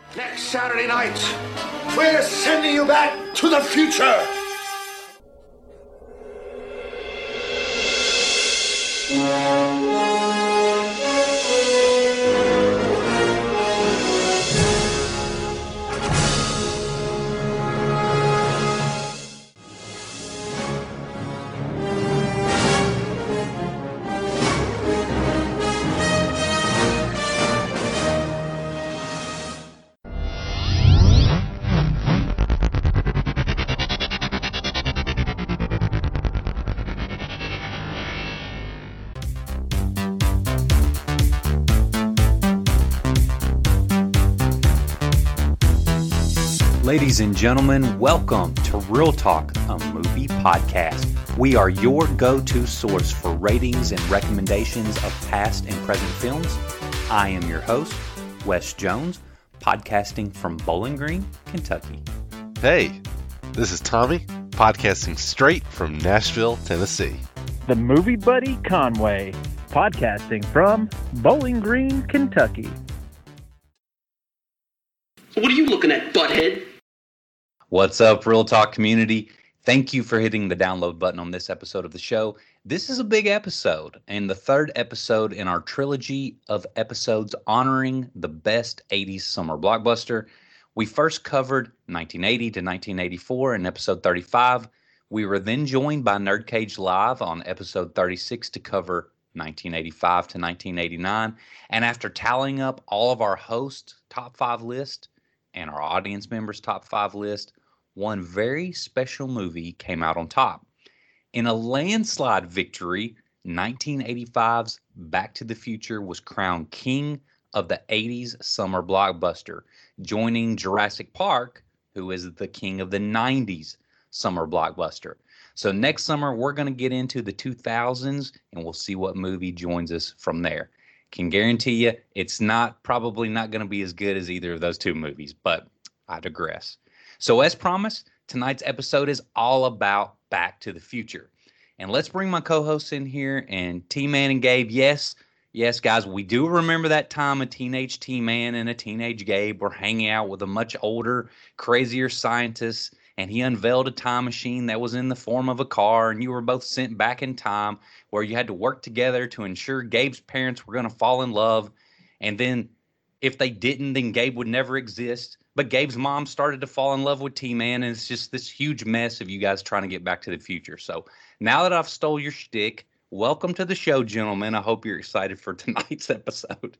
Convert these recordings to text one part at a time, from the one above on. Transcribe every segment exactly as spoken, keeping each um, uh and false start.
Next Saturday night, we're sending you back to the future. Ladies and gentlemen, welcome to Real Talk, a movie podcast. We are your go-to source for ratings and recommendations of past and present films. I am your host, Wes Jones, podcasting from Bowling Green, Kentucky. Hey, this is Tommy, podcasting straight from Nashville, Tennessee. The movie buddy Conway, podcasting from Bowling Green, Kentucky. What are you looking at, butthead? What's up, Real Talk community? Thank you for hitting the download button on this episode of the show. This is a big episode, and the third episode in our trilogy of episodes honoring the best eighties summer blockbuster. We first covered nineteen eighty to nineteen eighty-four in episode thirty-five. We were then joined by Nerdcage Live on episode thirty-six to cover nineteen eighty-five to nineteen eighty-nine. And after tallying up all of our hosts' top five list and our audience members' top five list, one very special movie came out on top. In a landslide victory, nineteen eighty-five's Back to the Future was crowned king of the eighties summer blockbuster, joining Jurassic Park, who is the king of the nineties summer blockbuster. So next summer, we're going to get into the two thousands, and we'll see what movie joins us from there. Can guarantee you it's not probably not going to be as good as either of those two movies, but I digress. So as promised, tonight's episode is all about Back to the Future. And let's bring my co-hosts in here, and T-Man and Gabe. Yes, yes, guys, we do remember that time a teenage T-Man and a teenage Gabe were hanging out with a much older, crazier scientist, and he unveiled a time machine that was in the form of a car, and you were both sent back in time where you had to work together to ensure Gabe's parents were going to fall in love. And then if they didn't, then Gabe would never exist. But Gabe's mom started to fall in love with T-Man, and it's just this huge mess of you guys trying to get back to the future. So now that I've stole your shtick, welcome to the show, gentlemen. I hope you're excited for tonight's episode.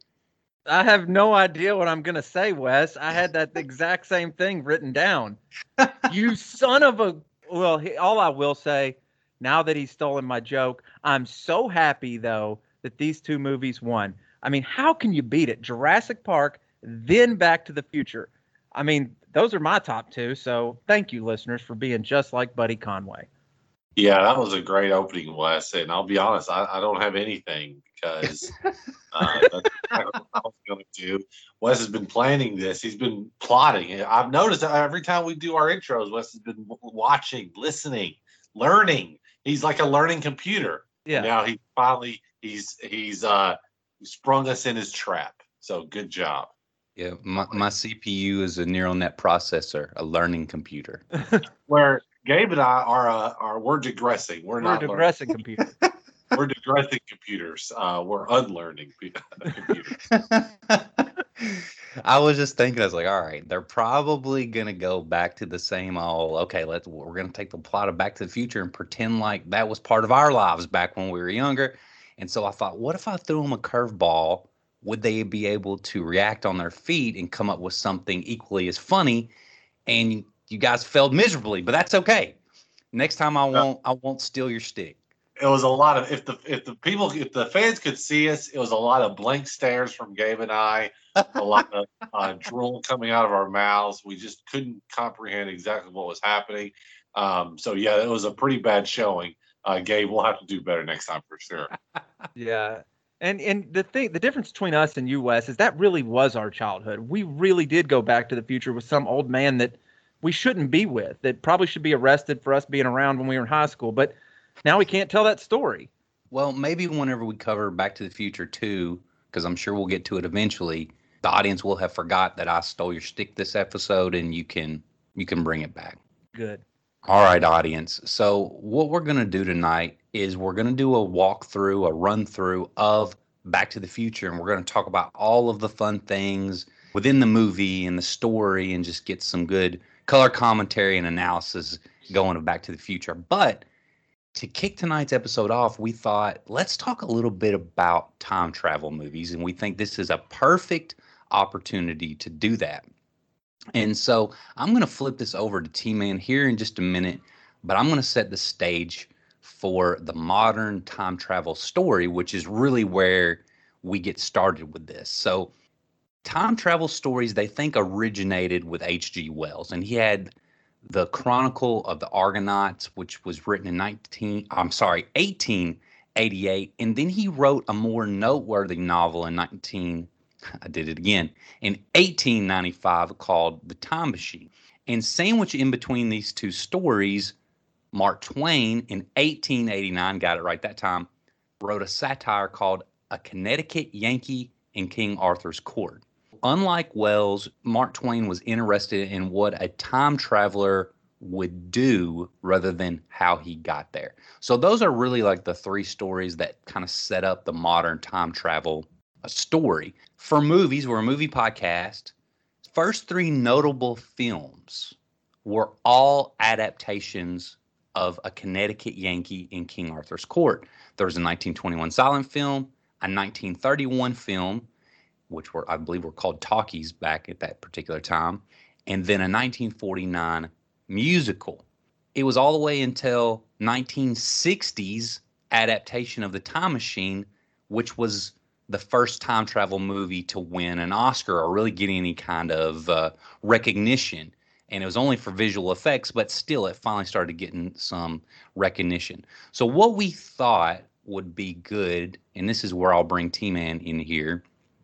I have no idea what I'm going to say, Wes. I had that exact same thing written down. You son of a... Well, he, all I will say, now that he's stolen my joke, I'm so happy, though, that these two movies won. I mean, how can you beat it? Jurassic Park, then Back to the Future. I mean, those are my top two, so thank you, listeners, for being just like Buddy Conway. Yeah, that was a great opening, Wes. And I'll be honest, I, I don't have anything because uh, that's what I was going to do. Wes has been planning this. He's been plotting. I've noticed that every time we do our intros, Wes has been watching, listening, learning. He's like a learning computer. Yeah. And now he finally he's he's uh, sprung us in his trap. So good job. Yeah, my, my C P U is a neural net processor, a learning computer. Where Gabe and I are, uh, are we're digressing. We're, We're not a digressing computer. We're digressing computers. Uh, we're unlearning computers. I was just thinking, I was like, all right, they're probably gonna go back to the same old. Okay, let's we're gonna take the plot of Back to the Future and pretend like that was part of our lives back when we were younger. And so I thought, what if I threw them a curveball? Would they be able to react on their feet and come up with something equally as funny? And you guys failed miserably, but that's okay. Next time I won't I won't steal your stick. It was a lot of if the if the people if the fans could see us, it was a lot of blank stares from Gabe and I, a lot of uh, drool coming out of our mouths. We just couldn't comprehend exactly what was happening. Um, so yeah, it was a pretty bad showing. Uh, Gabe, we'll have to do better next time for sure. Yeah. And and the thing, the difference between us and you, Wes, is that really was our childhood. We really did go back to the future with some old man that we shouldn't be with, that probably should be arrested for us being around when we were in high school. But now we can't tell that story. Well, maybe whenever we cover Back to the Future two, because I'm sure we'll get to it eventually, the audience will have forgot that I stole your stick this episode, and you can you can bring it back. Good. All right, audience. So what we're going to do tonight is we're going to do a walkthrough, a run through of Back to the Future, and we're going to talk about all of the fun things within the movie and the story, and just get some good color commentary and analysis going of Back to the Future. But to kick tonight's episode off, we thought, let's talk a little bit about time travel movies, and we think this is a perfect opportunity to do that. And so I'm going to flip this over to T-Man here in just a minute, but I'm going to set the stage for the modern time travel story, which is really where we get started with this. So time travel stories, they think originated with H G Wells, and he had the Chronicle of the Argonauts, which was written in nineteen, I'm sorry, eighteen eighty-eight, and then he wrote a more noteworthy novel in nineteen I did it again, in eighteen ninety-five called The Time Machine. And sandwiched in between these two stories, Mark Twain in eighteen eighty-nine, got it right that time, wrote a satire called A Connecticut Yankee in King Arthur's Court. Unlike Wells, Mark Twain was interested in what a time traveler would do rather than how he got there. So those are really like the three stories that kind of set up the modern time travel story. For movies, we're a movie podcast. First three notable films were all adaptations of A Connecticut Yankee in King Arthur's Court. There was a nineteen twenty-one silent film, a nineteen thirty-one film, which were, I believe, were called talkies back at that particular time, and then a nineteen forty-nine musical. It was all the way until nineteen sixties adaptation of The Time Machine, which was the first time travel movie to win an Oscar or really get any kind of uh, recognition. And it was only for visual effects, but still it finally started getting some recognition. So what we thought would be good, and this is where I'll bring T-Man in here,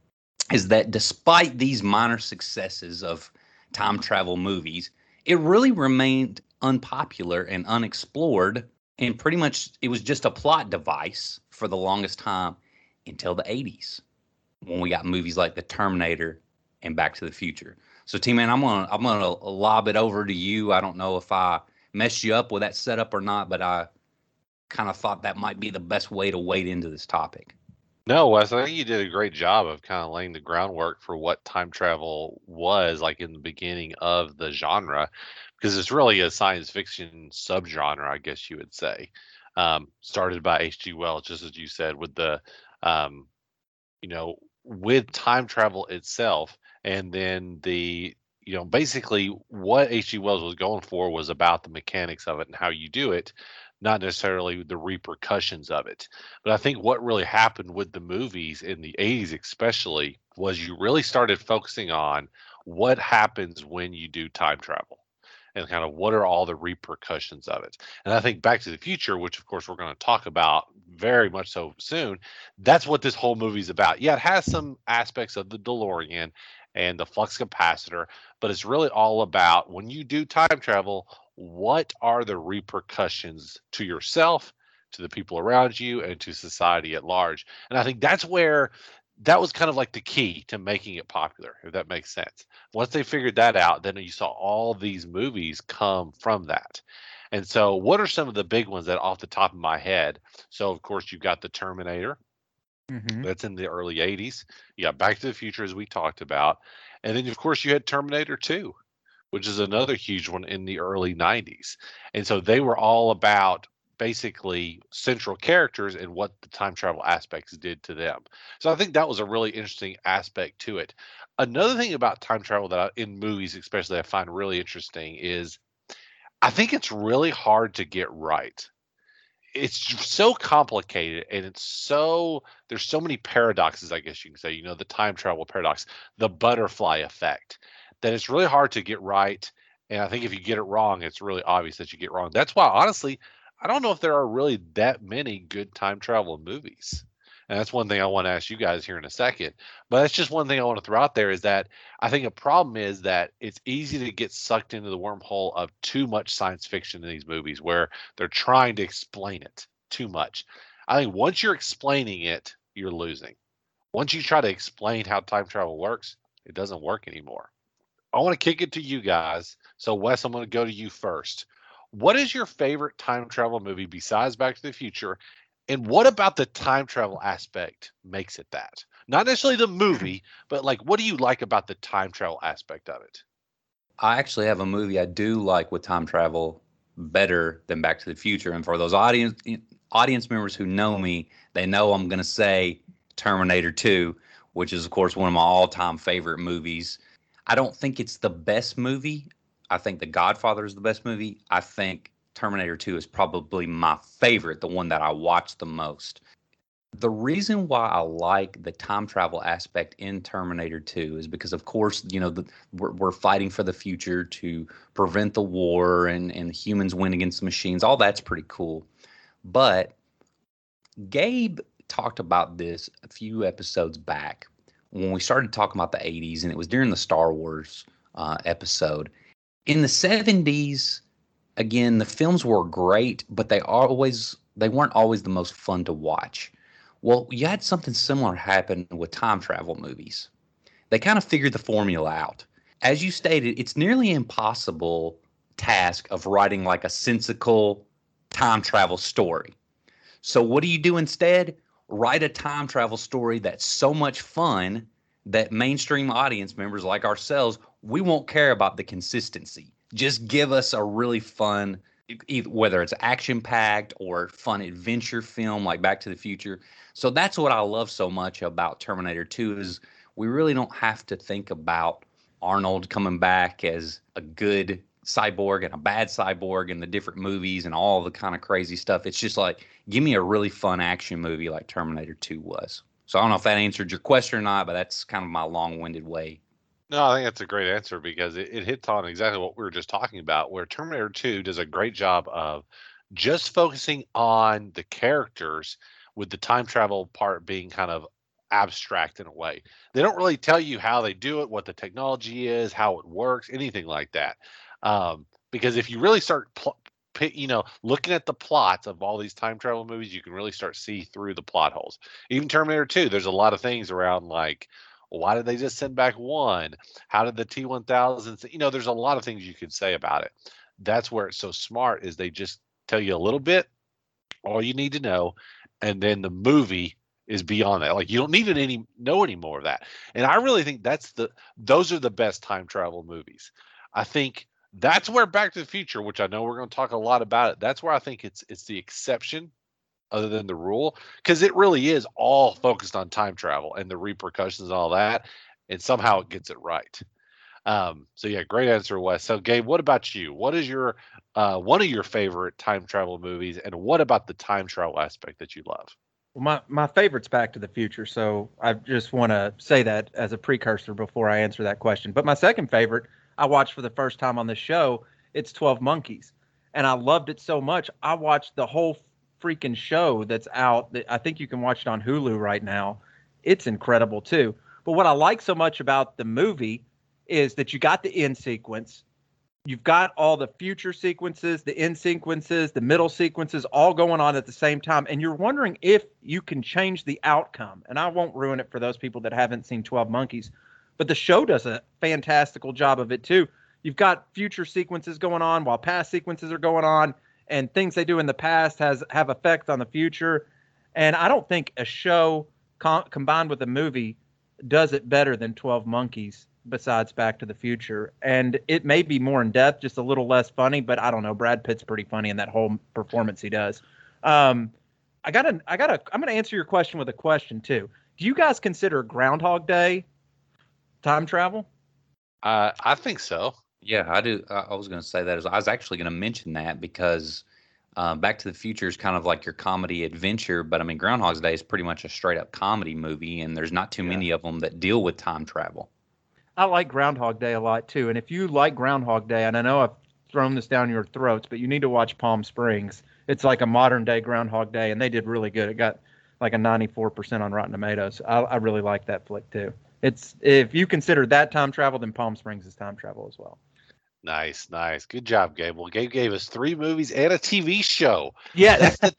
is that despite these minor successes of time travel movies, it really remained unpopular and unexplored, and pretty much it was just a plot device for the longest time until the eighties, when we got movies like The Terminator and Back to the Future. So T-Man, I'm gonna I'm gonna lob it over to you. I don't know if I messed you up with that setup or not, but I kind of thought that might be the best way to wade into this topic. No, Wes, I think you did a great job of kind of laying the groundwork for what time travel was like in the beginning of the genre, because it's really a science fiction subgenre, I guess you would say. Um, started by H G Wells, just as you said, with the, um, you know, with time travel itself, and then the, you know, basically what H G Wells was going for was about the mechanics of it and how you do it, not necessarily the repercussions of it. But I think what really happened with the movies in the eighties especially was you really started focusing on what happens when you do time travel and kind of what are all the repercussions of it. And I think Back to the Future, which of course we're going to talk about very much so soon, that's what this whole movie's about. Yeah, it has some aspects of the DeLorean and the flux capacitor, but it's really all about when you do time travel, what are the repercussions to yourself, to the people around you, and to society at large. And I think that's where that was kind of like the key to making it popular, if that makes sense. Once they figured that out, then you saw all these movies come from that. And so what are some of the big ones that off the top of my head? So, of course, you've got the Terminator. Mm-hmm. That's in the early eighties. You got Back to the Future, as we talked about. And then, of course, you had Terminator two, which is another huge one in the early nineties. And so they were all about basically central characters and what the time travel aspects did to them. So I think that was a really interesting aspect to it. Another thing about time travel that I, in movies especially I find really interesting is I think it's really hard to get right. It's so complicated and it's so, there's so many paradoxes, I guess you can say, you know, the time travel paradox, the butterfly effect, that it's really hard to get right. And I think if you get it wrong, it's really obvious that you get wrong. That's why, honestly, I don't know if there are really that many good time travel movies. And that's one thing I want to ask you guys here in a second. But that's just one thing I want to throw out there is that I think a problem is that it's easy to get sucked into the wormhole of too much science fiction in these movies where they're trying to explain it too much. I think once you're explaining it, you're losing. Once you try to explain how time travel works, It doesn't work anymore. I want to kick it to you guys. So, Wes, I'm going to go to you first. What is your favorite time travel movie besides Back to the Future? And what about the time travel aspect makes it that? Not necessarily the movie, but like, what do you like about the time travel aspect of it? I actually have a movie I do like with time travel better than Back to the Future. And for those audience audience members who know me, they know I'm going to say Terminator two, which is, of course, one of my all-time favorite movies. I don't think it's the best movie. I think The Godfather is the best movie. I think Terminator two is probably my favorite, the one that I watch the most. The reason why I like the time travel aspect in Terminator two is because, of course, you know, the, we're, we're fighting for the future to prevent the war and, and humans win against the machines. All that's pretty cool. But Gabe talked about this a few episodes back when we started talking about the eighties, and it was during the Star Wars uh, episode. In the seventies, again, the films were great, but they always they weren't always the most fun to watch. Well, you had something similar happen with time travel movies. They kind of figured the formula out. As you stated, it's nearly impossible task of writing like a sensical time travel story. So what do you do instead? Write a time travel story that's so much fun that mainstream audience members like ourselves, we won't care about the consistency. Just give us a really fun, either, whether it's action-packed or fun adventure film like Back to the Future. So that's what I love so much about Terminator two is we really don't have to think about Arnold coming back as a good cyborg and a bad cyborg in the different movies and all the kind of crazy stuff. It's just like, give me a really fun action movie like Terminator two was. So I don't know if that answered your question or not, but that's kind of my long-winded way. No, I think that's a great answer because it, it hits on exactly what we were just talking about, where Terminator two does a great job of just focusing on the characters with the time travel part being kind of abstract in a way. They don't really tell you how they do it, what the technology is, how it works, anything like that. Um, because if you really start, pl- you know, looking at the plots of all these time travel movies, you can really start see through the plot holes. Even Terminator two, there's a lot of things around like, well, why did they just send back one? How did the T one thousand, you know, there's a lot of things you could say about it. That's where it's so smart is they just tell you a little bit, all you need to know, and then the movie is beyond that. Like you don't need to any know any more of that. And I really think that's the those are the best time travel movies. I think that's where Back to the Future, which I know we're going to talk a lot about it, that's where I think it's it's the exception other than the rule, because it really is all focused on time travel and the repercussions and all that, and somehow it gets it right. Um, so yeah, great answer, Wes. So Gabe, what about you? What is your uh, one of your favorite time travel movies, and what about the time travel aspect that you love? Well, my, my favorite's Back to the Future, so I just want to say that as a precursor before I answer that question. But my second favorite, I watched for the first time on this show, it's twelve Monkeys. And I loved it so much, I watched the whole freaking show that's out. That I think you can watch it on Hulu right now. It's incredible, too. But what I like so much about the movie is that you got the end sequence. You've got all the future sequences, the end sequences, the middle sequences, all going on at the same time. And you're wondering if you can change the outcome. And I won't ruin it for those people that haven't seen twelve Monkeys. But the show does a fantastical job of it, too. You've got future sequences going on while past sequences are going on. And things they do in the past has have effect on the future. And I don't think a show com- combined with a movie does it better than twelve Monkeys. Besides Back to the Future. And it may be more in depth, just a little less funny, but I don't know. Brad Pitt's pretty funny in that whole performance he does. Um, I gotta, I gotta, I'm going to answer your question with a question too. Do you guys consider Groundhog Day time travel? Uh, I think so. Yeah, I do. I was going to say that. I was actually going to mention that because uh, Back to the Future is kind of like your comedy adventure, but I mean, Groundhog Day is pretty much a straight up comedy movie, and there's not too yeah. many of them that deal with time travel. I like Groundhog Day a lot, too. And if you like Groundhog Day, and I know I've thrown this down your throats, but you need to watch Palm Springs. It's like a modern-day Groundhog Day, and they did really good. It got like a ninety-four percent on Rotten Tomatoes. I, I really like that flick, too. It's if you consider that time travel, then Palm Springs is time travel as well. Nice, nice. Good job, Gabe. Well, Gabe gave us three movies and a T V show. Yeah. That's the time.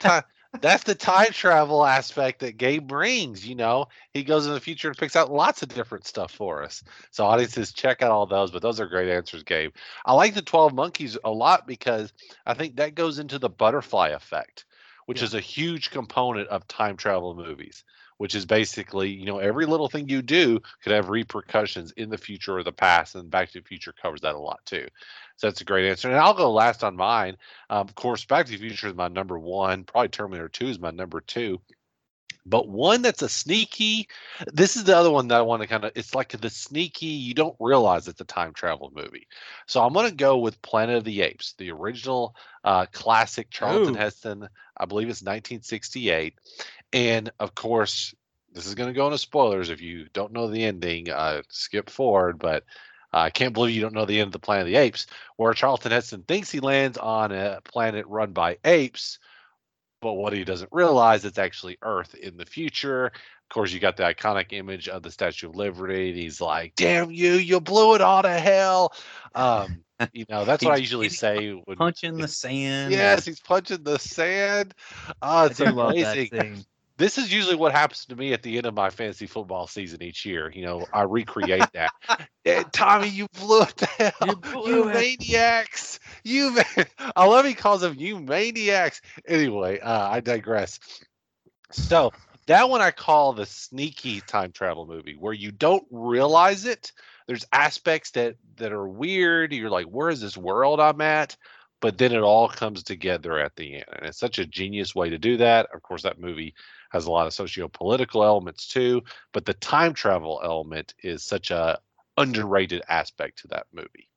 That's the time travel aspect that Gabe brings. You know, he goes in the future and picks out lots of different stuff for us. So audiences, check out all those. But those are great answers, Gabe. I like the twelve Monkeys a lot because I think that goes into the butterfly effect, which Yeah. is a huge component of time travel movies. Which is basically, you know, every little thing you do could have repercussions in the future or the past, and Back to the Future covers that a lot too. So that's a great answer. And I'll go last on mine. Um, of course, Back to the Future is my number one. Probably Terminator two is my number two. But one that's a sneaky, this is the other one that I want to kind of, it's like the sneaky, you don't realize it's a time travel movie. So I'm going to go with Planet of the Apes, the original uh, classic Charlton Ooh. Heston. I believe it's nineteen sixty-eight. And of course, this is going to go into spoilers. If you don't know the ending, uh, skip forward. But uh, I can't believe you don't know the end of the Planet of the Apes, where Charlton Heston thinks he lands on a planet run by apes. But what he doesn't realize, it's actually Earth in the future. Of course, you got the iconic image of the Statue of Liberty. And he's like, "Damn you, you blew it all to hell." Um, you know, that's what I He's- usually he's say. When, Punching the sand. yes, he's punching the sand. Oh, I it's do love that amazing. scene. This is usually what happens to me at the end of my fantasy football season each year. You know, I recreate that. Eh, Tommy, you blew it to hell. You You, blew it. maniacs. You, ma- I love he calls them you maniacs. Anyway, uh, I digress. So that one I call the sneaky time travel movie, where you don't realize it. There's aspects that that are weird. You're like, where is this world I'm at? But then it all comes together at the end, and it's such a genius way to do that. Of course, that movie has a lot of socio-political elements too, but the time travel element is such a underrated aspect to that movie.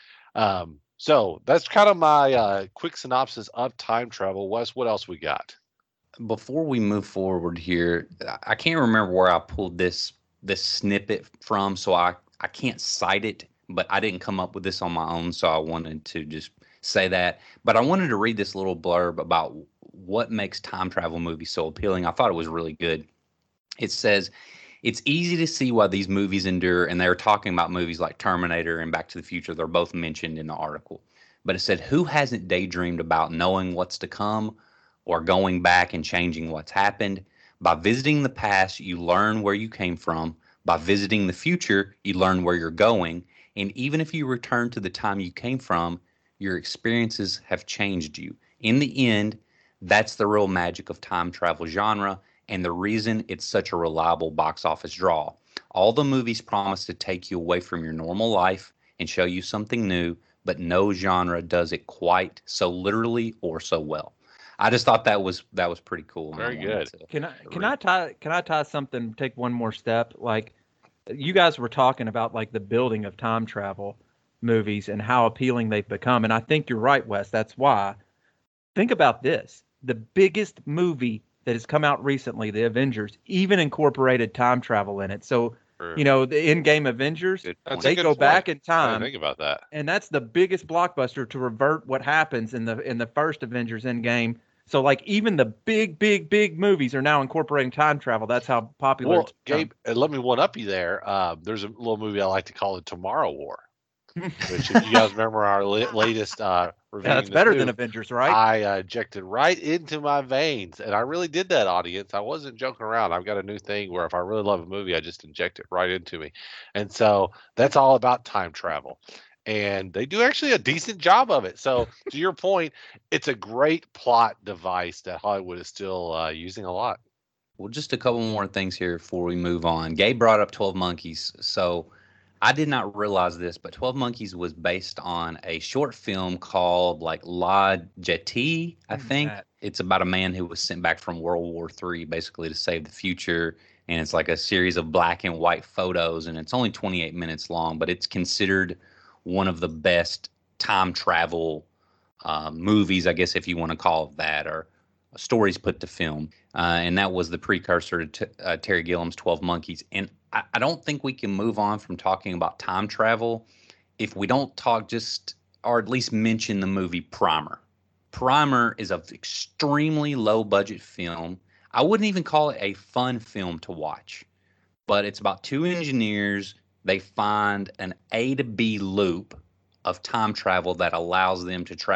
Um, so that's kind of my uh, quick synopsis of time travel. Wes, what else we got? Before we move forward here, I- I can't remember where I pulled this this snippet from, so I I can't cite it, but I didn't come up with this on my own, so I wanted to just say that. But I wanted to read this little blurb about what makes time travel movies so appealing. I thought it was really good. It says, it's easy to see why these movies endure, and they were talking about movies like Terminator and Back to the Future. They're both mentioned in the article. But it said, who hasn't daydreamed about knowing what's to come or going back and changing what's happened? By visiting the past, you learn where you came from. By visiting the future, you learn where you're going. And even if you return to the time you came from, your experiences have changed you. In the end, that's the real magic of time travel genre and the reason it's such a reliable box office draw. All the movies promise to take you away from your normal life and show you something new, but no genre does it quite so literally or so well. I just thought that was that was pretty cool. and I Very wanted good. to- Can I can read. I tie can I tie something? Take one more step. Like you guys were talking about, like the building of time travel movies and how appealing they've become, and I think you're right, Wes. That's why. Think about this: the biggest movie that has come out recently, The Avengers, even incorporated time travel in it. So you know, the Endgame Avengers, Good That's point. a they good go point. back in I didn't time, think about that. and that's the biggest blockbuster to revert what happens in the in the first Avengers Endgame. So like even the big, big, big movies are now incorporating time travel. That's how popular Well, it's become. Gabe, uh, let me one up you there. Uh, there's a little movie I like to call it Tomorrow War, which if you guys remember our la- latest uh, review. Yeah, that's better than Avengers, right? I uh, injected right into my veins, and I really did that, audience. I wasn't joking around. I've got a new thing where if I really love a movie, I just inject it right into me, and so that's all about time travel. And they do actually a decent job of it. So to your point, it's a great plot device that Hollywood is still uh, using a lot. Well, just a couple more things here before we move on. Gabe brought up twelve Monkeys. So I did not realize this, but twelve Monkeys was based on a short film called like La Jetée, I What is think. that? It's about a man who was sent back from World War Three, basically to save the future. And it's like a series of black and white photos, and it's only twenty-eight minutes long, but it's considered one of the best time travel uh, movies, I guess, if you want to call it that, or stories put to film. Uh, and that was the precursor to t- uh, Terry Gilliam's twelve Monkeys. And I, I don't think we can move on from talking about time travel if we don't talk just, or at least mention the movie Primer. Primer is an extremely low budget film. I wouldn't even call it a fun film to watch, but it's about two engineers. They find an A to B loop of time travel that allows them to travel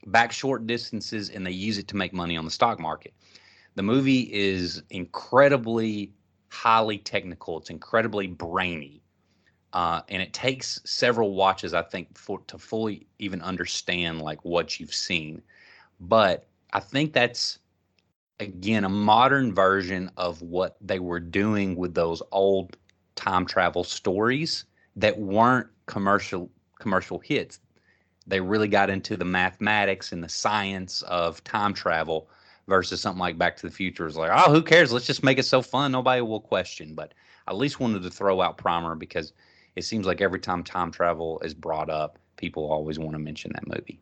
back short distances, and they use it to make money on the stock market. The movie is incredibly highly technical. It's incredibly brainy. Uh, and it takes several watches, I think, for to fully even understand like what you've seen. But I think that's, again, a modern version of what they were doing with those old time travel stories that weren't commercial commercial hits. They really got into the mathematics and the science of time travel versus something like Back to the Future is like, oh, who cares? Let's just make it so fun. Nobody will question. But I at least wanted to throw out Primer because it seems like every time time travel is brought up, people always want to mention that movie.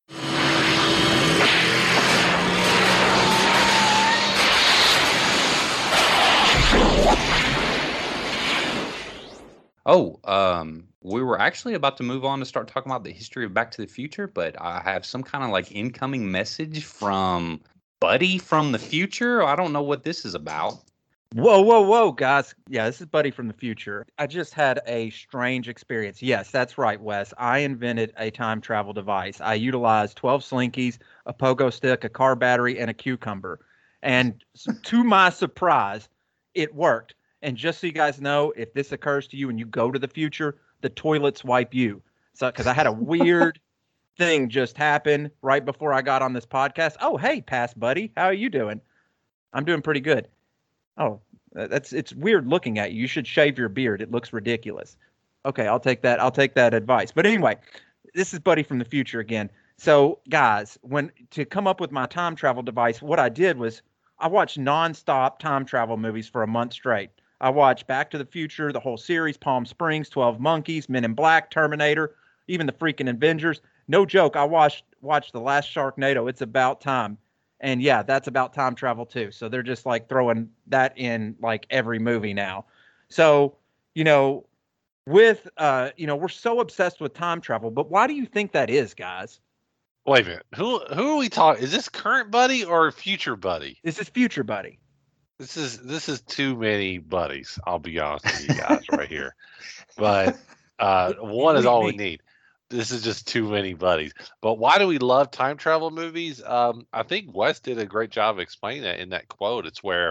Oh, um, we were actually about to move on to start talking about the history of Back to the Future, but I have some kind of like incoming message from Buddy from the future. I don't know what this is about. Whoa, whoa, whoa, guys. Yeah, this is Buddy from the future. I just had a strange experience. Yes, that's right, Wes. I invented a time travel device. I utilized twelve slinkies, a pogo stick, a car battery, and a cucumber. And to my surprise, it worked. And just so you guys know, if this occurs to you and you go to the future, the toilets wipe you. So, because I had a weird thing just happen right before I got on this podcast. Oh, hey, past buddy, how are you doing? I'm doing pretty good. Oh, that's it's weird looking at you. You should shave your beard. It looks ridiculous. Okay, I'll take that. I'll take that advice. But anyway, this is Buddy from the future again. So, guys, when to come up with my time travel device, what I did was I watched nonstop time travel movies for a month straight. I watched Back to the Future, the whole series, Palm Springs, twelve Monkeys, Men in Black, Terminator, even the freaking Avengers. No joke, I watched watched The Last Sharknado. It's about time. And yeah, that's about time travel too. So they're just like throwing that in like every movie now. So, you know, with, uh, you know, we're so obsessed with time travel, but why do you think that is, guys? Wait a minute. Who who are we talking? Is this current Buddy or future Buddy? This is future Buddy. This is this is too many buddies. I'll be honest with you guys right here. But uh, one is all we need. This is just too many buddies. But why do we love time travel movies? Um, I think Wes did a great job of explaining that in that quote. It's where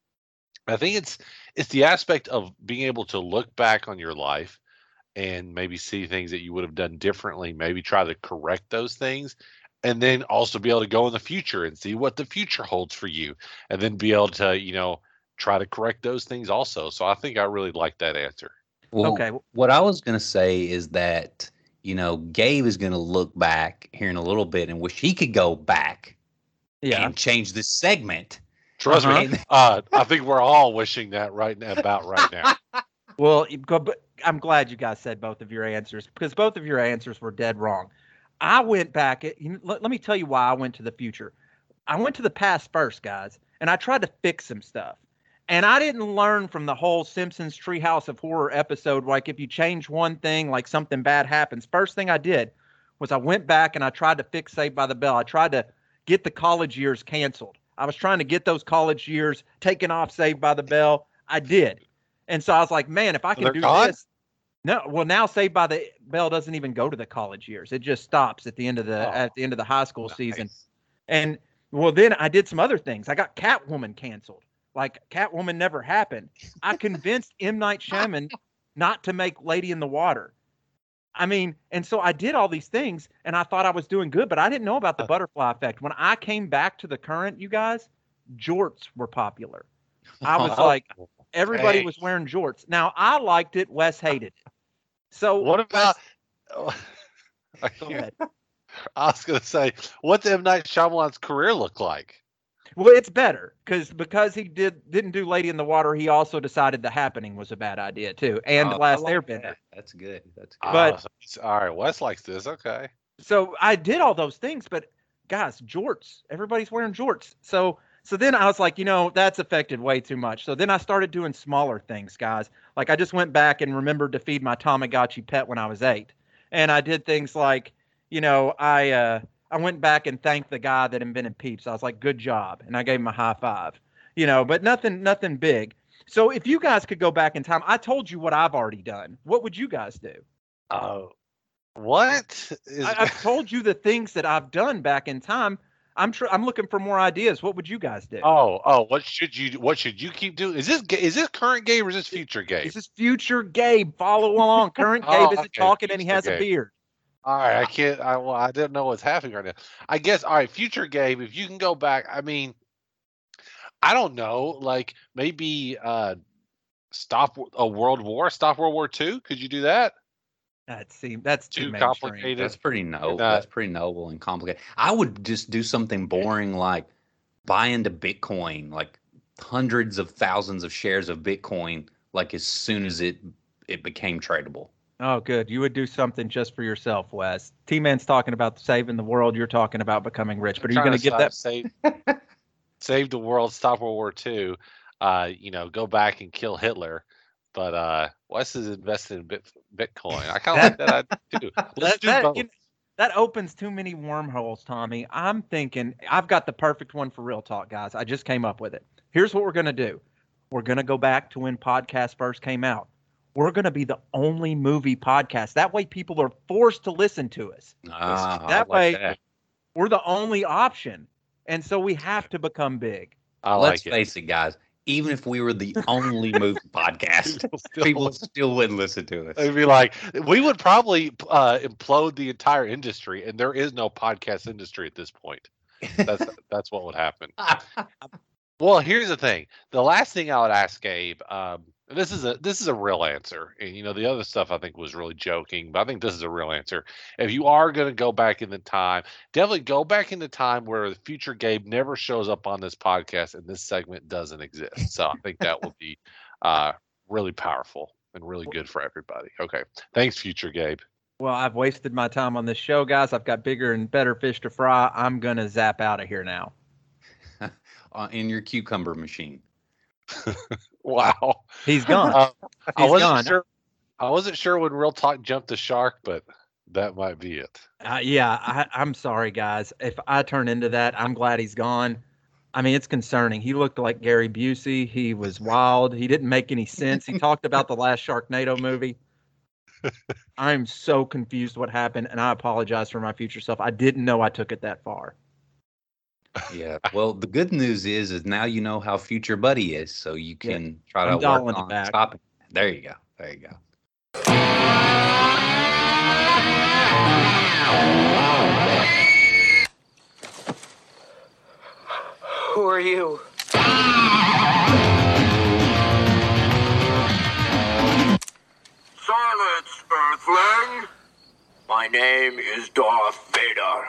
I think it's it's the aspect of being able to look back on your life and maybe see things that you would have done differently, maybe try to correct those things, and then also be able to go in the future and see what the future holds for you, and then be able to, you know, try to correct those things also. So I think I really like that answer. Well, Okay. what I was going to say is that, you know, Gabe is going to look back here in a little bit and wish he could go back Yeah. and change this segment. Trust Uh-huh. me, uh, I think we're all wishing that right now, about right now. Well, you go- but I'm glad you guys said both of your answers because both of your answers were dead wrong. I went back. At, you know, let, let me tell you why I went to the future. I went to the past first, guys, and I tried to fix some stuff. And I didn't learn from the whole Simpsons Treehouse of Horror episode, like if you change one thing, like something bad happens. First thing I did was I went back and I tried to fix Saved by the Bell. I tried to get the college years canceled. I was trying to get those college years taken off Saved by the Bell. I did. And so I was like, man, if I can They're do gone? this. No, well, now Saved by the Bell doesn't even go to the college years. It just stops at the end of the Oh, at the end of the high school nice. season. And well, then I did some other things. I got Catwoman canceled. Like Catwoman never happened. I convinced M. Night Shyamalan not to make Lady in the Water. I mean, and so I did all these things, and I thought I was doing good, but I didn't know about the butterfly effect. When I came back to the current, you guys, jorts were popular. I was Oh, like, everybody dang. was wearing jorts. Now I liked it. Wes hated it. So What about? Wes, go ahead. I was going to say, what's M. Night Shyamalan's career look like? Well, it's better because because he did didn't do Lady in the Water. He also decided The Happening was a bad idea too, and Oh, The I Last like Airbender. that. That's good. That's good. But- Ah, so it's- all right, Wes likes this. Okay. So I did all those things, but guys, jorts. Everybody's wearing jorts. So so then I was like, you know, that's affected way too much. So then I started doing smaller things, guys. Like I just went back and remembered to feed my Tamagotchi pet when I was eight, and I did things like, you know, I uh, I went back and thanked the guy that invented Peeps. I was like, good job, and I gave him a high five. You know, but nothing nothing big. So if you guys could go back in time, I told you what I've already done. What would you guys do? Oh, What? Is... I, I've told you the things that I've done back in time. I'm tr- I'm looking for more ideas. What would you guys do? Oh, oh, what should you what should you keep doing? Is this is this current Gabe or is this future Gabe? This is future Gabe. Follow along. Current Oh, Gabe isn't okay, talking and he future has Gabe. a beard. All right, I can't. I well, I didn't know what's happening right now. I guess. All right, future Gabe. If you can go back, I mean, I don't know. Like maybe uh, stop a world war, stop World War Two. Could you do that? That seems that's too, Too mainstream. complicated. That's pretty noble. Uh, That's pretty noble and complicated. I would just do something boring like buy into Bitcoin, like hundreds of thousands of shares of Bitcoin, like as soon as it it became tradable. Oh, good. You would do something just for yourself, Wes. T-Man's talking about saving the world. You're talking about becoming rich. But are you going to give that? Save, save the world, stop World War Two. Uh, you know, go back and kill Hitler. But uh, Wes is invested in bit, Bitcoin. I kind of like that idea too. Let's That, do that, both. you know, that opens too many wormholes, Tommy. I'm thinking I've got the perfect one for Real Talk, guys. I just came up with it. Here's what we're going to do. We're going to go back to when podcasts first came out. We're going to be the only movie podcast. That way people are forced to listen to us. Ah, I that like way that. we're the only option. And so we have to become big. I Let's like it. face it, guys. Even if we were the only movie podcast, People still- people still wouldn't listen to us. They'd be like, we would probably uh, implode the entire industry, and there is no podcast industry at this point. That's that's what would happen. Well, here's the thing. The last thing I would ask Gabe, um, and this is a this is a real answer. And you know, the other stuff I think was really joking, but I think this is a real answer. If you are going to go back in the time, definitely go back in the time where the future Gabe never shows up on this podcast and this segment doesn't exist. So I think that will be uh, really powerful and really good for everybody. Okay, thanks, future Gabe. Well, I've wasted my time on this show, guys. I've got bigger and better fish to fry. I'm going to zap out of here now. Uh, in your cucumber machine. Wow, He's gone. Uh, I He's wasn't gone. sure. I wasn't sure when Real Talk jumped the shark, but that might be it. Uh, yeah, I, I'm sorry, guys. If I turn into that, I'm glad he's gone. I mean, it's concerning. He looked like Gary Busey. He was wild. He didn't make any sense. He talked about the last Sharknado movie. I'm so confused what happened, and I apologize for my future self. I didn't know I took it that far. Yeah. Well, the good news is, is now you know how future Buddy is, so you Yeah. can try I'm to work dialing it on back. stopping. There you go. There you go. Who are you? Silence, Earthling! My name is Darth Vader.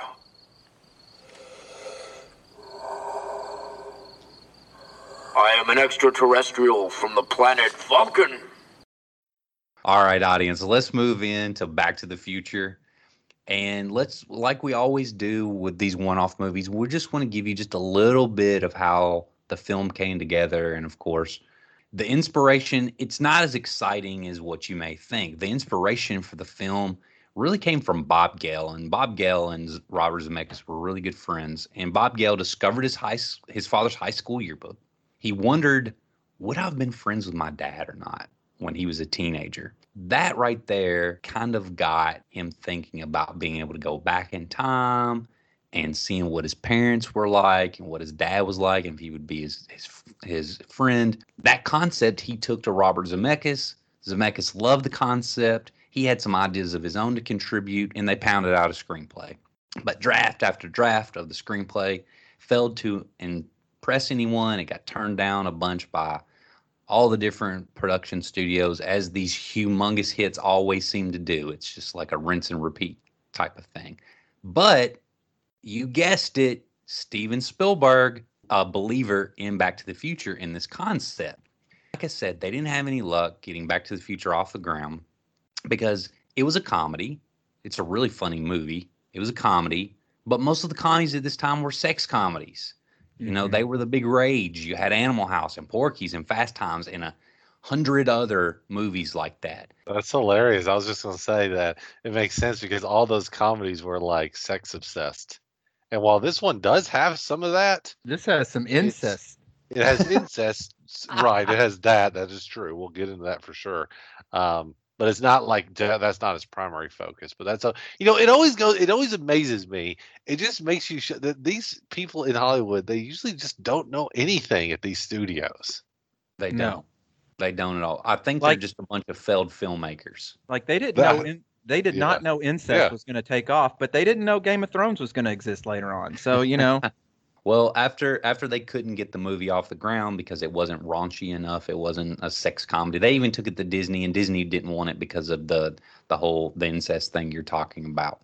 I am an extraterrestrial from the planet Vulcan. All right, audience, let's move into Back to the Future. And let's, like we always do with these one-off movies, we just want to give you just a little bit of how the film came together. And of course, the inspiration, it's not as exciting as what you may think. The inspiration for the film really came from Bob Gale. And Bob Gale and Robert Zemeckis were really good friends. And Bob Gale discovered his high, his father's high school yearbook. He wondered, would I have been friends with my dad or not when he was a teenager? That right there kind of got him thinking about being able to go back in time and seeing what his parents were like and what his dad was like, and if he would be his his, his friend. That concept he took to Robert Zemeckis. Zemeckis loved the concept. He had some ideas of his own to contribute, and they pounded out a screenplay. But draft after draft of the screenplay failed to impress anyone. It got turned down a bunch by all the different production studios, as these humongous hits always seem to do. It's just like a rinse and repeat type of thing. But you guessed it, Steven Spielberg, a believer in Back to the Future in this concept. Like I said, they didn't have any luck getting Back to the Future off the ground because it was a comedy. It's a really funny movie. It was a comedy, but most of the comedies at this time were sex comedies. You know, they were the big rage. You had Animal House and Porky's and Fast Times and a hundred other movies like that. That's hilarious. I was just going to say that it makes sense because all those comedies were like sex obsessed. And while this one does have some of that, This has some incest. it has incest. Right. It has that. That is true. We'll get into that for sure. Um, but it's not like that's not his primary focus. But that's a, you know, it always goes. It always amazes me. It just makes you sh- that these people in Hollywood, they usually just don't know anything at these studios. They No. don't. They don't at all. I think Like- they're just a bunch of failed filmmakers. Like they didn't That- know. In, they did yeah. not know incest Yeah. was going to take off, but they didn't know Game of Thrones was going to exist later on. So you know, Well, after after they couldn't get the movie off the ground because it wasn't raunchy enough, it wasn't a sex comedy. They even took it to Disney, and Disney didn't want it because of the the whole the incest thing you're talking about.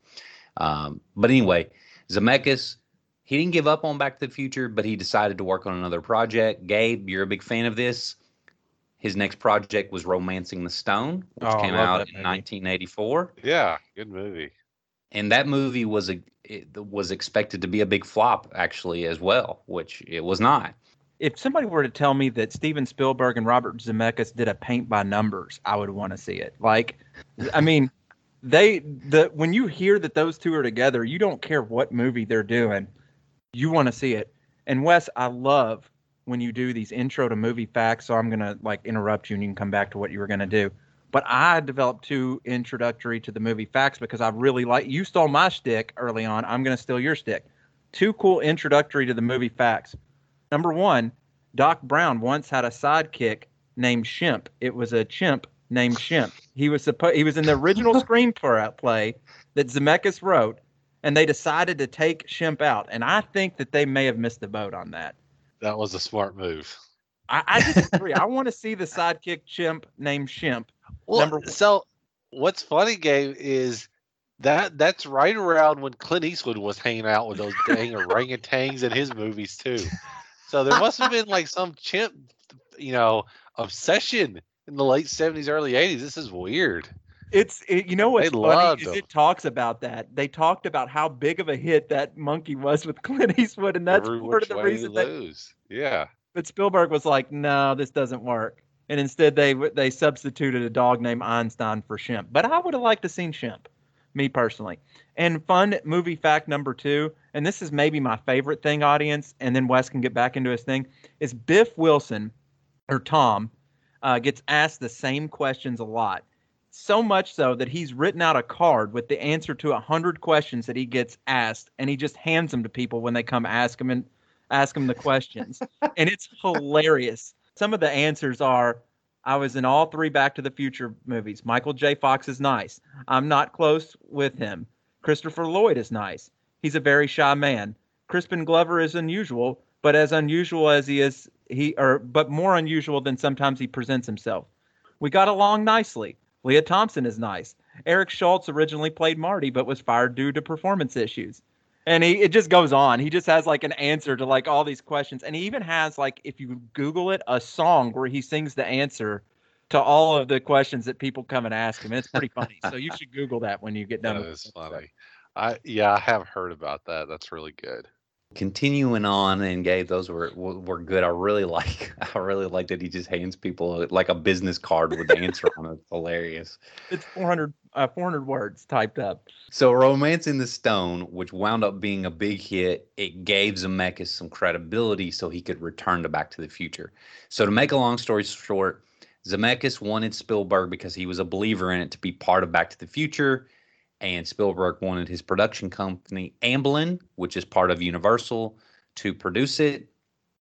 Um, but anyway, Zemeckis, he didn't give up on Back to the Future, but he decided to work on another project. Gabe, you're a big fan of this. His next project was Romancing the Stone, which Oh, I came love out that in movie. nineteen eighty-four. Yeah, good movie. And that movie was a it was expected to be a big flop actually as well, which it was not. if somebody were to tell me that Steven Spielberg and Robert Zemeckis did a paint by numbers, I would want to see it. Like, I mean, they the when you hear that those two are together, you don't care what movie they're doing, you want to see it. And Wes, I love when you do these intro to movie facts. So I'm gonna like interrupt you, and you can come back to what you were gonna do. But I developed two introductory to the movie facts because I really like. You stole my stick early on. I'm gonna steal your stick. Two cool introductory to the movie facts. Number one, Doc Brown once had a sidekick named Shemp. It was a chimp named Shemp. He was supposed he was in the original screenplay that Zemeckis wrote, and they decided to take Shemp out. And I think that they may have missed the boat on that. That was a smart move. I, I disagree. I want to see the sidekick chimp named Shemp. Well, Number one. so what's funny, Gabe, is that that's right around when Clint Eastwood was hanging out with those dang orangutans in his movies too. So there must have been like some chimp, you know, obsession in the late seventies, early eighties. This is weird. It's it, you know what's They funny loved is him. it talks about that. They talked about how big of a hit that monkey was with Clint Eastwood, and that's Every part which of the way reason you that. lose. Yeah. But Spielberg was like, "No, this doesn't work," and instead they they substituted a dog named Einstein for Shemp. But I would have liked to seen Shemp, me personally. And fun movie fact number two, and this is maybe my favorite thing, audience, and then Wes can get back into his thing, is Biff Wilson, or Tom, uh, gets asked the same questions a lot. So much so that he's written out a card with the answer to a hundred questions that he gets asked, and he just hands them to people when they come ask him and ask him the questions. And it's hilarious. Some of the answers are, I was in all three Back to the Future movies. Michael J. Fox is nice. I'm not close with him. Christopher Lloyd is nice. He's a very shy man. Crispin Glover is unusual, but as unusual as he is, he or but more unusual than sometimes he presents himself. We got along nicely. Leah Thompson is nice. Eric Schultz originally played Marty, but was fired due to performance issues. And he, it just goes on. He just has like an answer to like all these questions. And he even has like, if you Google it, a song where he sings the answer to all of the questions that people come and ask him. And it's pretty funny. So you should Google that when you get done That with is this funny. episode. I yeah, I have heard about that. That's really good. Continuing on, and Gabe, those were were good. I really like. I really like that he just hands people like a business card with the answer on it. It's hilarious. It's four hundred, uh, four hundred words typed up. So, Romancing the Stone, which wound up being a big hit, it gave Zemeckis some credibility so he could return to Back to the Future. So, to make a long story short, Zemeckis wanted Spielberg because he was a believer in it to be part of Back to the Future. And Spielberg wanted his production company, Amblin, which is part of Universal, to produce it.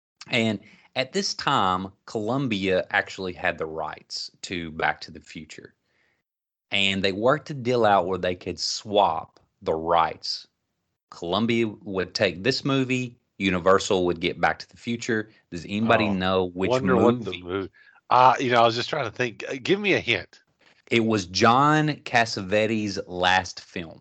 And at this time, Columbia actually had the rights to Back to the Future. And they worked a deal out where they could swap the rights. Columbia would take this movie, Universal would get Back to the Future. Does anybody Oh, know which Wonder what the movie? movie. Uh, you know, I was just trying to think. Uh, Give me a hint. It was John Cassavetes' last film.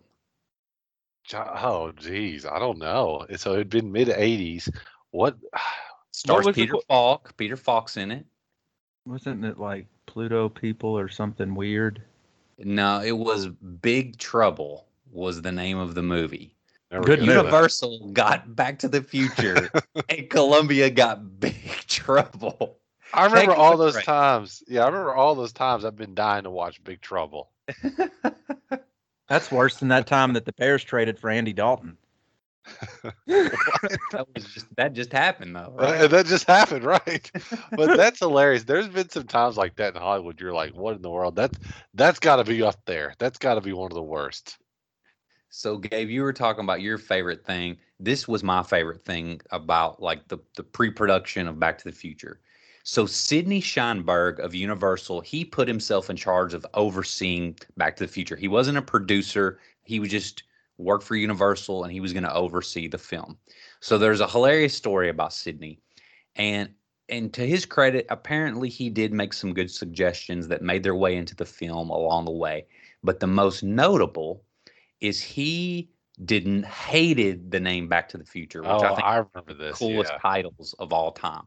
Jo- Oh, geez, I don't know. So it'd been mid eighties. What? Stars was the Peter qu- Falk, Peter Falk's in it. Wasn't it like Pluto People or something weird? No, it was Big Trouble was the name of the movie. Never Good get movie. that. Universal got Back to the Future and Columbia got Big Trouble. I remember Take all the those break. times. Yeah, I remember all those times I've been dying to watch Big Trouble. That's worse than that time that the Bears traded for Andy Dalton. that was just that just happened though, right? Uh, that just happened, right? But that's hilarious. There's been some times like that in Hollywood. You're like, what in the world? That's that's got to be up there. That's got to be one of the worst. So, Gabe, you were talking about your favorite thing. This was my favorite thing about like the, the pre-production of Back to the Future. So Sidney Sheinberg of Universal, he put himself in charge of overseeing Back to the Future. He wasn't a producer. He would just work for Universal and he was going to oversee the film. So there's a hilarious story about Sidney. And and to his credit, apparently he did make some good suggestions that made their way into the film along the way. But the most notable is he didn't hated the name Back to the Future, which Oh, I think I is remember the this. coolest Yeah. titles of all time.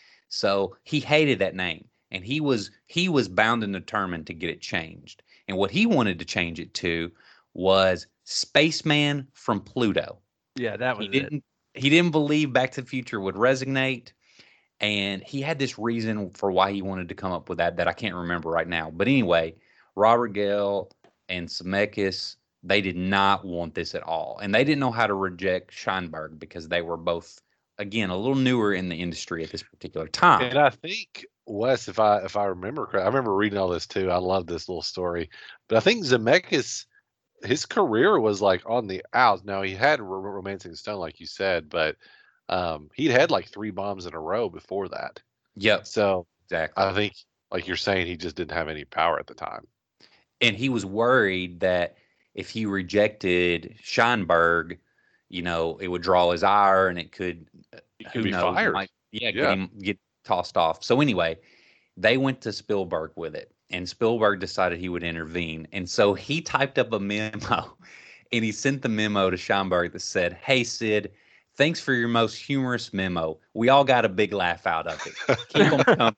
So he hated that name, and he was he was bound and determined to get it changed. And what he wanted to change it to was Spaceman from Pluto. Yeah, that He was it. didn't he didn't believe Back to the Future would resonate, and he had this reason for why he wanted to come up with that that I can't remember right now. But anyway, Robert Gale and Zemeckis, they did not want this at all. And they didn't know how to reject Scheinberg because they were both, again, a little newer in the industry at this particular time. And I think Wes, if I if I remember correct, I remember reading all this too. I love this little story, but I think Zemeckis, his career was like on the outs. Now he had Ro- Romancing Stone, like you said, but um, he'd had like three bombs in a row before that. Yep, So exactly. I think, like you're saying, he just didn't have any power at the time. And he was worried that if he rejected Scheinberg, you know, it would draw his ire and it could, He who could be knows, fired. might, yeah, get Yeah. him get tossed off. So anyway, they went to Spielberg with it, and Spielberg decided he would intervene. And so he typed up a memo, and he sent the memo to Scheinberg that said, "Hey Sid, thanks for your most humorous memo. We all got a big laugh out of it. Keep 'em coming."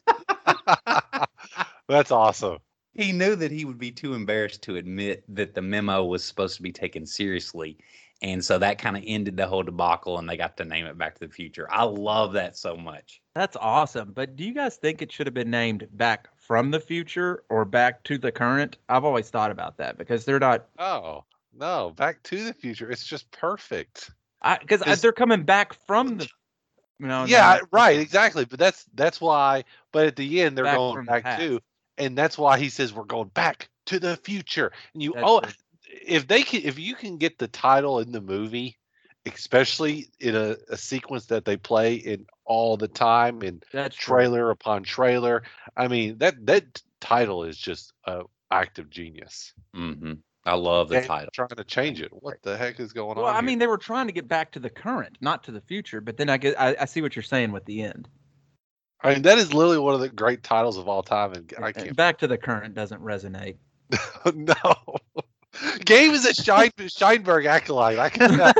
That's awesome. He knew that he would be too embarrassed to admit that the memo was supposed to be taken seriously. And so that kind of ended the whole debacle, and they got to name it Back to the Future. I love that so much. That's awesome. But do you guys think it should have been named Back from the Future or Back to the Current? I've always thought about that because they're not, Oh no, Back to the Future. It's just perfect. because Is- they're coming back from the, you know. Yeah, no, right, exactly. But that's that's why. But at the end, they're Back going from the back past. to, and that's why he says we're going back to the future. And you, That's oh, the- if they can, if you can get the title in the movie, especially in a, a sequence that they play in all the time, and That's true. trailer upon trailer. I mean, that that title is just a act of genius. hmm I love the And title. trying to change it. What the heck is going Well, on? I here? mean, they were trying to get back to the current, not to the future. But then I get, I, I see what you're saying with the end. I mean, that is literally one of the great titles of all time, and I And can't. Back to the Current doesn't resonate. No. Gabe is a Schein, Scheinberg acolyte. I can.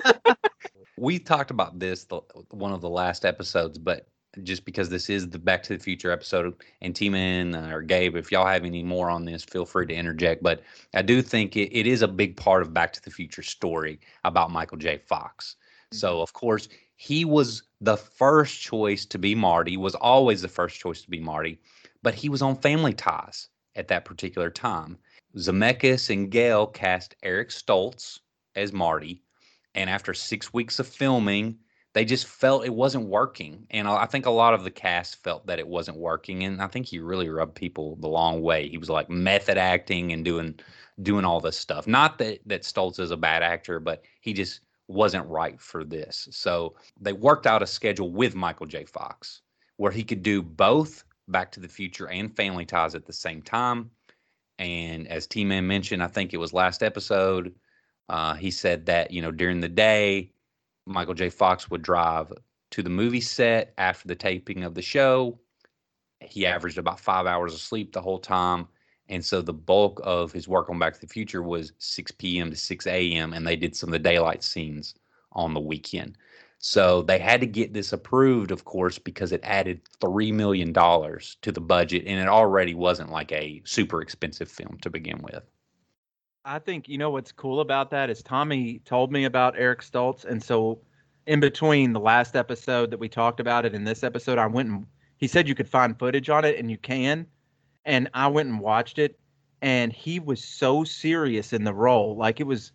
We talked about this the, one of the last episodes, but just because this is the Back to the Future episode, and T-Man uh, or Gabe, if y'all have any more on this, feel free to interject. But I do think it, it is a big part of Back to the Future story about Michael J. Fox. So, of course, he was the first choice to be Marty, was always the first choice to be Marty, but he was on Family Ties at that particular time. Zemeckis and Gale cast Eric Stoltz as Marty, and after six weeks of filming, they just felt it wasn't working. And I I think a lot of the cast felt that it wasn't working, and I think he really rubbed people the long way. He was like method acting and doing doing all this stuff. Not that that Stoltz is a bad actor, but he just wasn't right for this. So they worked out a schedule with Michael J. Fox where he could do both Back to the Future and Family Ties at the same time. And as T-Man mentioned, I think it was last episode, uh, he said that, you know, during the day, Michael J. Fox would drive to the movie set after the taping of the show. He averaged about five hours of sleep the whole time. And so the bulk of his work on Back to the Future was six p.m. to six a.m. and they did some of the daylight scenes on the weekend. So they had to get this approved, of course, because it added three million dollars to the budget, and it already wasn't like a super expensive film to begin with. I think, you know, what's cool about that is Tommy told me about Eric Stoltz. And so in between the last episode that we talked about it and this episode, I went and he said you could find footage on it, and you can. And I went and watched it, and he was so serious in the role. Like, it was,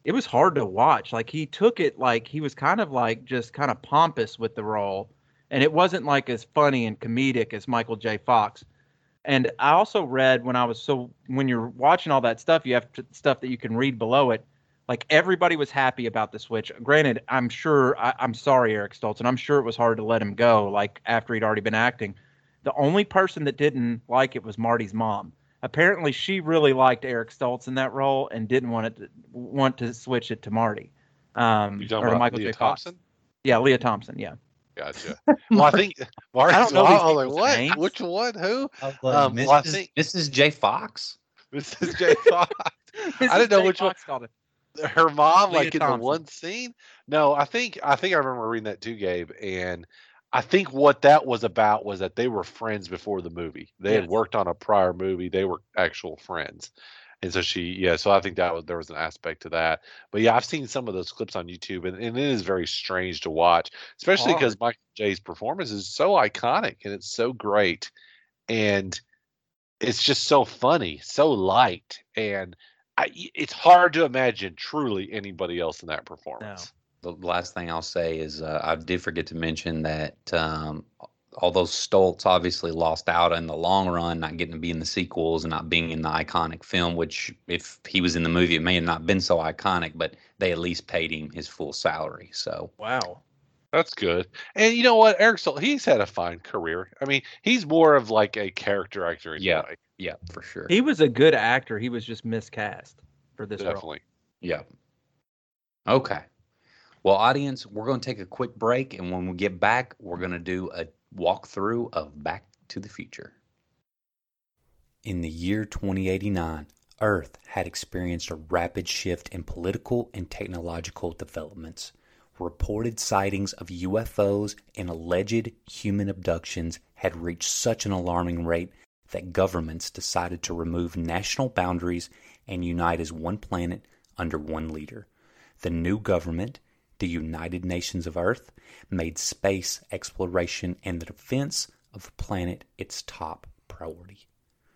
it was hard to watch. Like he took it like he was kind of like just kind of pompous with the role, and it wasn't like as funny and comedic as Michael J. Fox. And I also read when I was so when you're watching all that stuff, you have to, stuff that you can read below it. Like everybody was happy about the switch. Granted, I'm sure I, I'm sorry, Eric Stoltz, and I'm sure it was hard to let him go. Like after he'd already been acting, the only person that didn't like it was Marty's mom. Apparently, she really liked Eric Stoltz in that role and didn't want it to, want to switch it to Marty. Um, You talking or to about Michael Leah J. Fox. Thompson? Yeah, Leah Thompson. Yeah. Gotcha. Well, I think Marty. I don't know I these was like, people's what? names. Which one? Who? I was like, Um, Missus well, I think Missus J. Fox. Missus J. Fox. I didn't know which one. called it. Her mom, Leah like in Thompson. the one scene. No, I think I think I remember reading that too, Gabe. And I think what that was about was that they were friends before the movie. They Yes. had worked on a prior movie. They were actual friends. And so she, yeah, so I think that was there was an aspect to that. But yeah, I've seen some of those clips on YouTube, and, and it is very strange to watch, especially Hard. because Michael J's performance is so iconic and it's so great, and it's just so funny, so light, and I, it's hard to imagine truly anybody else in that performance. The last thing I'll say is uh, I did forget to mention that um, although Stoltz obviously lost out in the long run, not getting to be in the sequels and not being in the iconic film, which if he was in the movie, it may have not been so iconic, but they at least paid him his full salary. So Wow. That's good. And you know what? Eric Stoltz, he's had a fine career. I mean, he's more of like a character actor. Yeah. Anyway. yeah, for sure. He was a good actor. He was just miscast for this role. Definitely. Yeah. Okay. Well, audience, we're going to take a quick break, and when we get back, we're going to do a walkthrough of Back to the Future. In the year twenty eighty-nine, Earth had experienced a rapid shift in political and technological developments. Reported sightings of U F Os and alleged human abductions had reached such an alarming rate that governments decided to remove national boundaries and unite as one planet under one leader. The new government, the United Nations of Earth, made space exploration and the defense of the planet its top priority.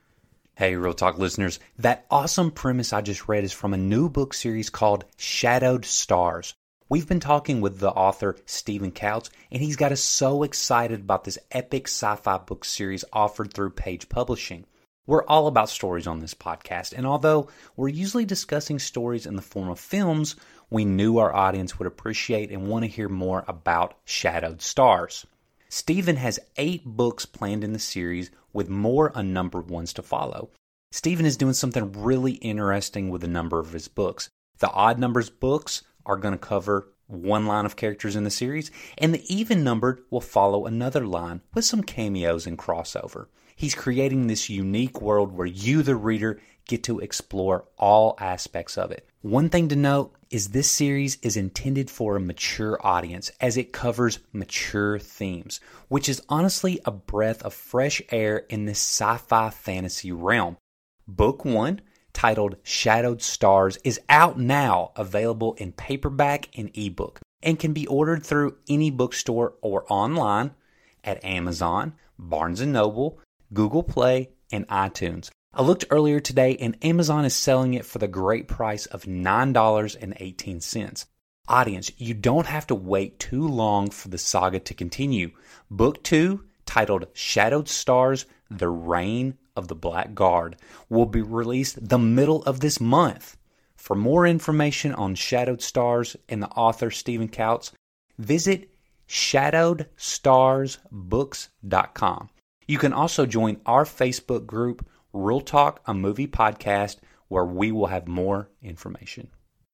Hey, Real Talk listeners, that awesome premise I just read is from a new book series called Shadowed Stars. We've been talking with the author Stephen Kautz, and he's got us so excited about this epic sci-fi book series offered through Page Publishing. We're all about stories on this podcast, and although we're usually discussing stories in the form of films, we knew our audience would appreciate and want to hear more about Shadowed Stars. Stephen has eight books planned in the series, with more unnumbered ones to follow. Stephen is doing something really interesting with a number of his books. The odd numbers books are going to cover one line of characters in the series, and the even numbered will follow another line with some cameos and crossover. He's creating this unique world where you, the reader, get to explore all aspects of it. One thing to note is this series is intended for a mature audience as it covers mature themes, which is honestly a breath of fresh air in this sci-fi fantasy realm. Book one, titled Shadowed Stars, is out now, available in paperback and ebook, and can be ordered through any bookstore or online at Amazon, Barnes and Noble, Google Play, and iTunes. I looked earlier today, and Amazon is selling it for the great price of nine dollars and eighteen cents. Audience, you don't have to wait too long for the saga to continue. Book two, titled Shadowed Stars, The Reign of the Black Guard, will be released the middle of this month. For more information on Shadowed Stars and the author Stephen Kautz, visit shadowed stars books dot com. You can also join our Facebook group, Real Talk, a Movie Podcast, where we will have more information.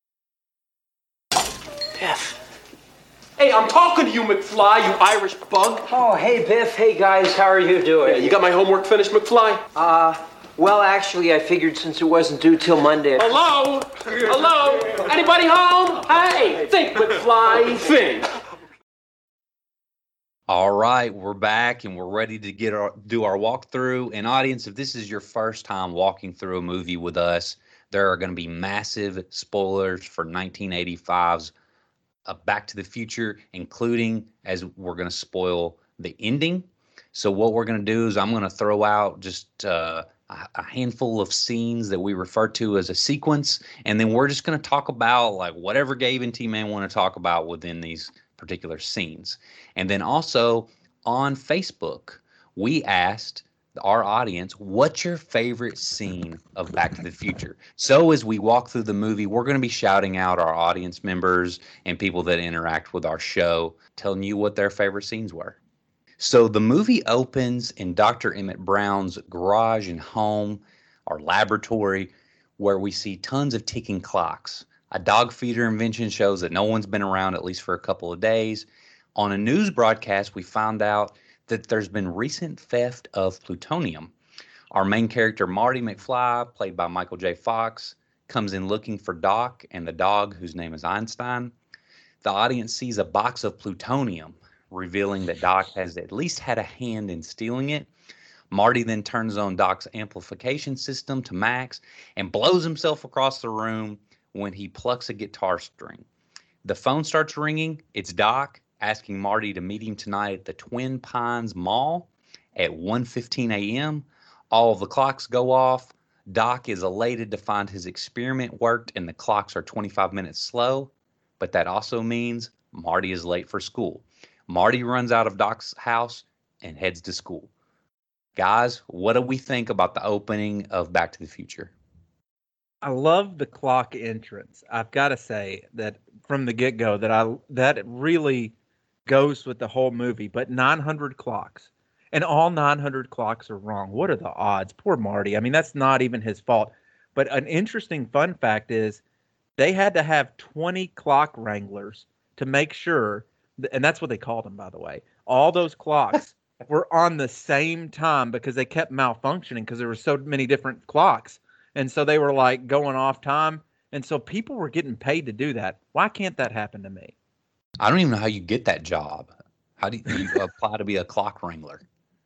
Biff. Hey, I'm talking to you, McFly, you Irish bug. Oh, hey, Biff. Hey, guys. How are you doing? Yeah, you got my homework finished, McFly? Uh, well, actually, I figured since it wasn't due till Monday. Hello? Hello? Anybody home? Hey, think, McFly, think. All right, we're back and we're ready to get our do our walkthrough. And audience, if this is your first time walking through a movie with us, there are going to be massive spoilers for nineteen eighty-five's uh, Back to the Future, including as we're going to spoil the ending. So what we're going to do is I'm going to throw out just uh, a, a handful of scenes that we refer to as a sequence, and then we're just going to talk about like whatever Gabe and T-Man want to talk about within these particular scenes. And then also on Facebook, we asked our audience, what's your favorite scene of Back to the Future? So as we walk through the movie, we're going to be shouting out our audience members and people that interact with our show, telling you what their favorite scenes were. So the movie opens in Doctor Emmett Brown's garage and home, or laboratory, where we see tons of ticking clocks. A dog feeder invention shows that no one's been around at least for a couple of days. On a news broadcast, we found out that there's been recent theft of plutonium. Our main character, Marty McFly, played by Michael J. Fox, comes in looking for Doc and the dog, whose name is Einstein. The audience sees a box of plutonium, revealing that Doc has at least had a hand in stealing it. Marty then turns on Doc's amplification system to max and blows himself across the room when he plucks a guitar string. The phone starts ringing. It's Doc, asking Marty to meet him tonight at the Twin Pines Mall at one fifteen a.m. All of the clocks go off. Doc is elated to find his experiment worked and the clocks are twenty-five minutes slow, but that also means Marty is late for school. Marty runs out of Doc's house and heads to school. Guys, what do we think about the opening of Back to the Future? I love the clock entrance. I've got to say that from the get-go that I that really goes with the whole movie, but nine hundred clocks. And all nine hundred clocks are wrong. What are the odds? Poor Marty. I mean, that's not even his fault. But an interesting fun fact is they had to have twenty clock wranglers to make sure, and that's what they called them, by the way. All those clocks were on the same time because they kept malfunctioning because there were so many different clocks. And so they were like going off time. And so people were getting paid to do that. Why can't that happen to me? I don't even know how you get that job. How do you, you apply to be a clock wrangler?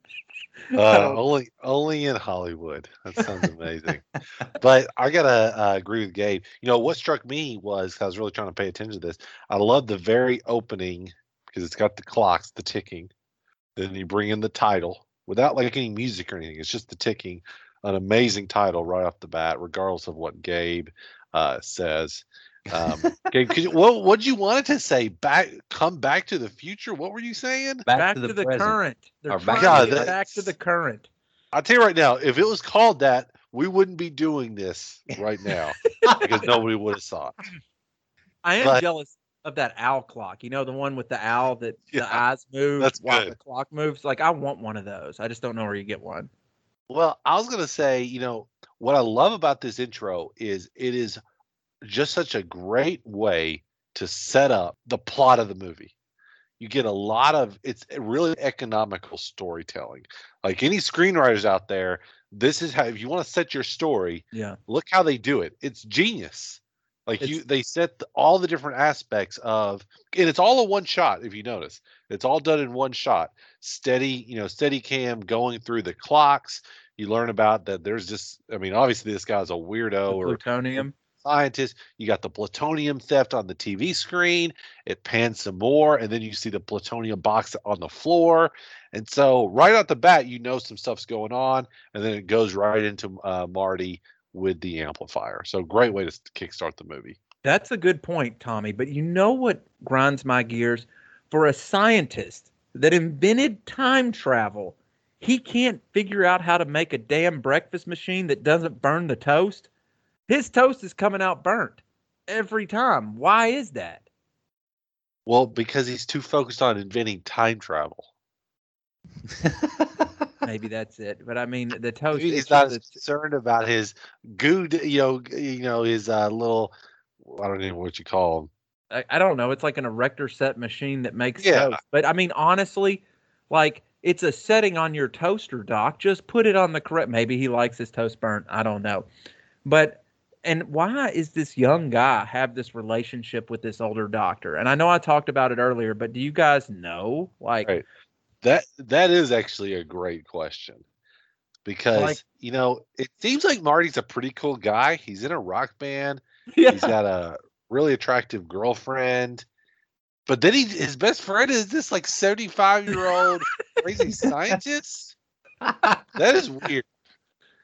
Uh, only, only in Hollywood. That sounds amazing. But I gotta uh, agree with Gabe. You know what struck me was I was really trying to pay attention to this. I love the very opening because it's got the clocks, the ticking. Then you bring in the title without like any music or anything. It's just the ticking. An amazing title right off the bat, regardless of what Gabe uh, says. Um, Gabe, could you, what what you wanted to say? Back, come back to the future. What were you saying? Back, Back to to the, the present. current. They're Or trying back- to God, get back to the current. I'll tell you right now, if it was called that, we wouldn't be doing this right now because nobody would have saw it. I am But- jealous of that owl clock. You know, the one with the owl that Yeah, the eyes move that's while good. the clock moves. Like, I want one of those. I just don't know where you get one. Well, I was going to say, you know, what I love about this intro is it is just such a great way to set up the plot of the movie. You get a lot of, it's really economical storytelling. Like any screenwriters out there, this is how, if you want to set your story, Yeah. look how they do it. It's genius. Like you, It's- they set the, all the different aspects of, and it's all a one shot. If you notice, it's all done in one shot. Steady, you know, steady cam going through the clocks. You learn about that. There's just, I mean, obviously this guy's a weirdo The or plutonium. scientist. You got the plutonium theft on the T V screen. It pans some more, and then you see the plutonium box on the floor. And so, right off the bat, you know some stuff's going on, and then it goes right into uh, Marty with the amplifier. So, great way to s- kickstart the movie. That's a good point, Tommy. But you know what grinds my gears? For a scientist that invented time travel, he can't figure out how to make a damn breakfast machine that doesn't burn the toast. His toast is coming out burnt every time. Why is that? Well, because he's too focused on inventing time travel. Maybe that's it. But I mean, the toast. Maybe it's he's not just as a- concerned about his good, you know, g- you know, his uh, little, I don't even know what you call him. I, I don't know. It's like an erector set machine that makes Yeah. toast. But I mean, honestly, like it's a setting on your toaster, Doc. Just put it on the correct. Maybe he likes his toast burnt. I don't know. But and why is this young guy have this relationship with this older doctor? And I know I talked about it earlier, but do you guys know? Like, Right. That that is actually a great question because Like- you know it seems like Marty's a pretty cool guy. He's in a rock band. yeah, He's got a really attractive girlfriend, but then he his best friend is this like seventy-five year old crazy scientist. That is weird.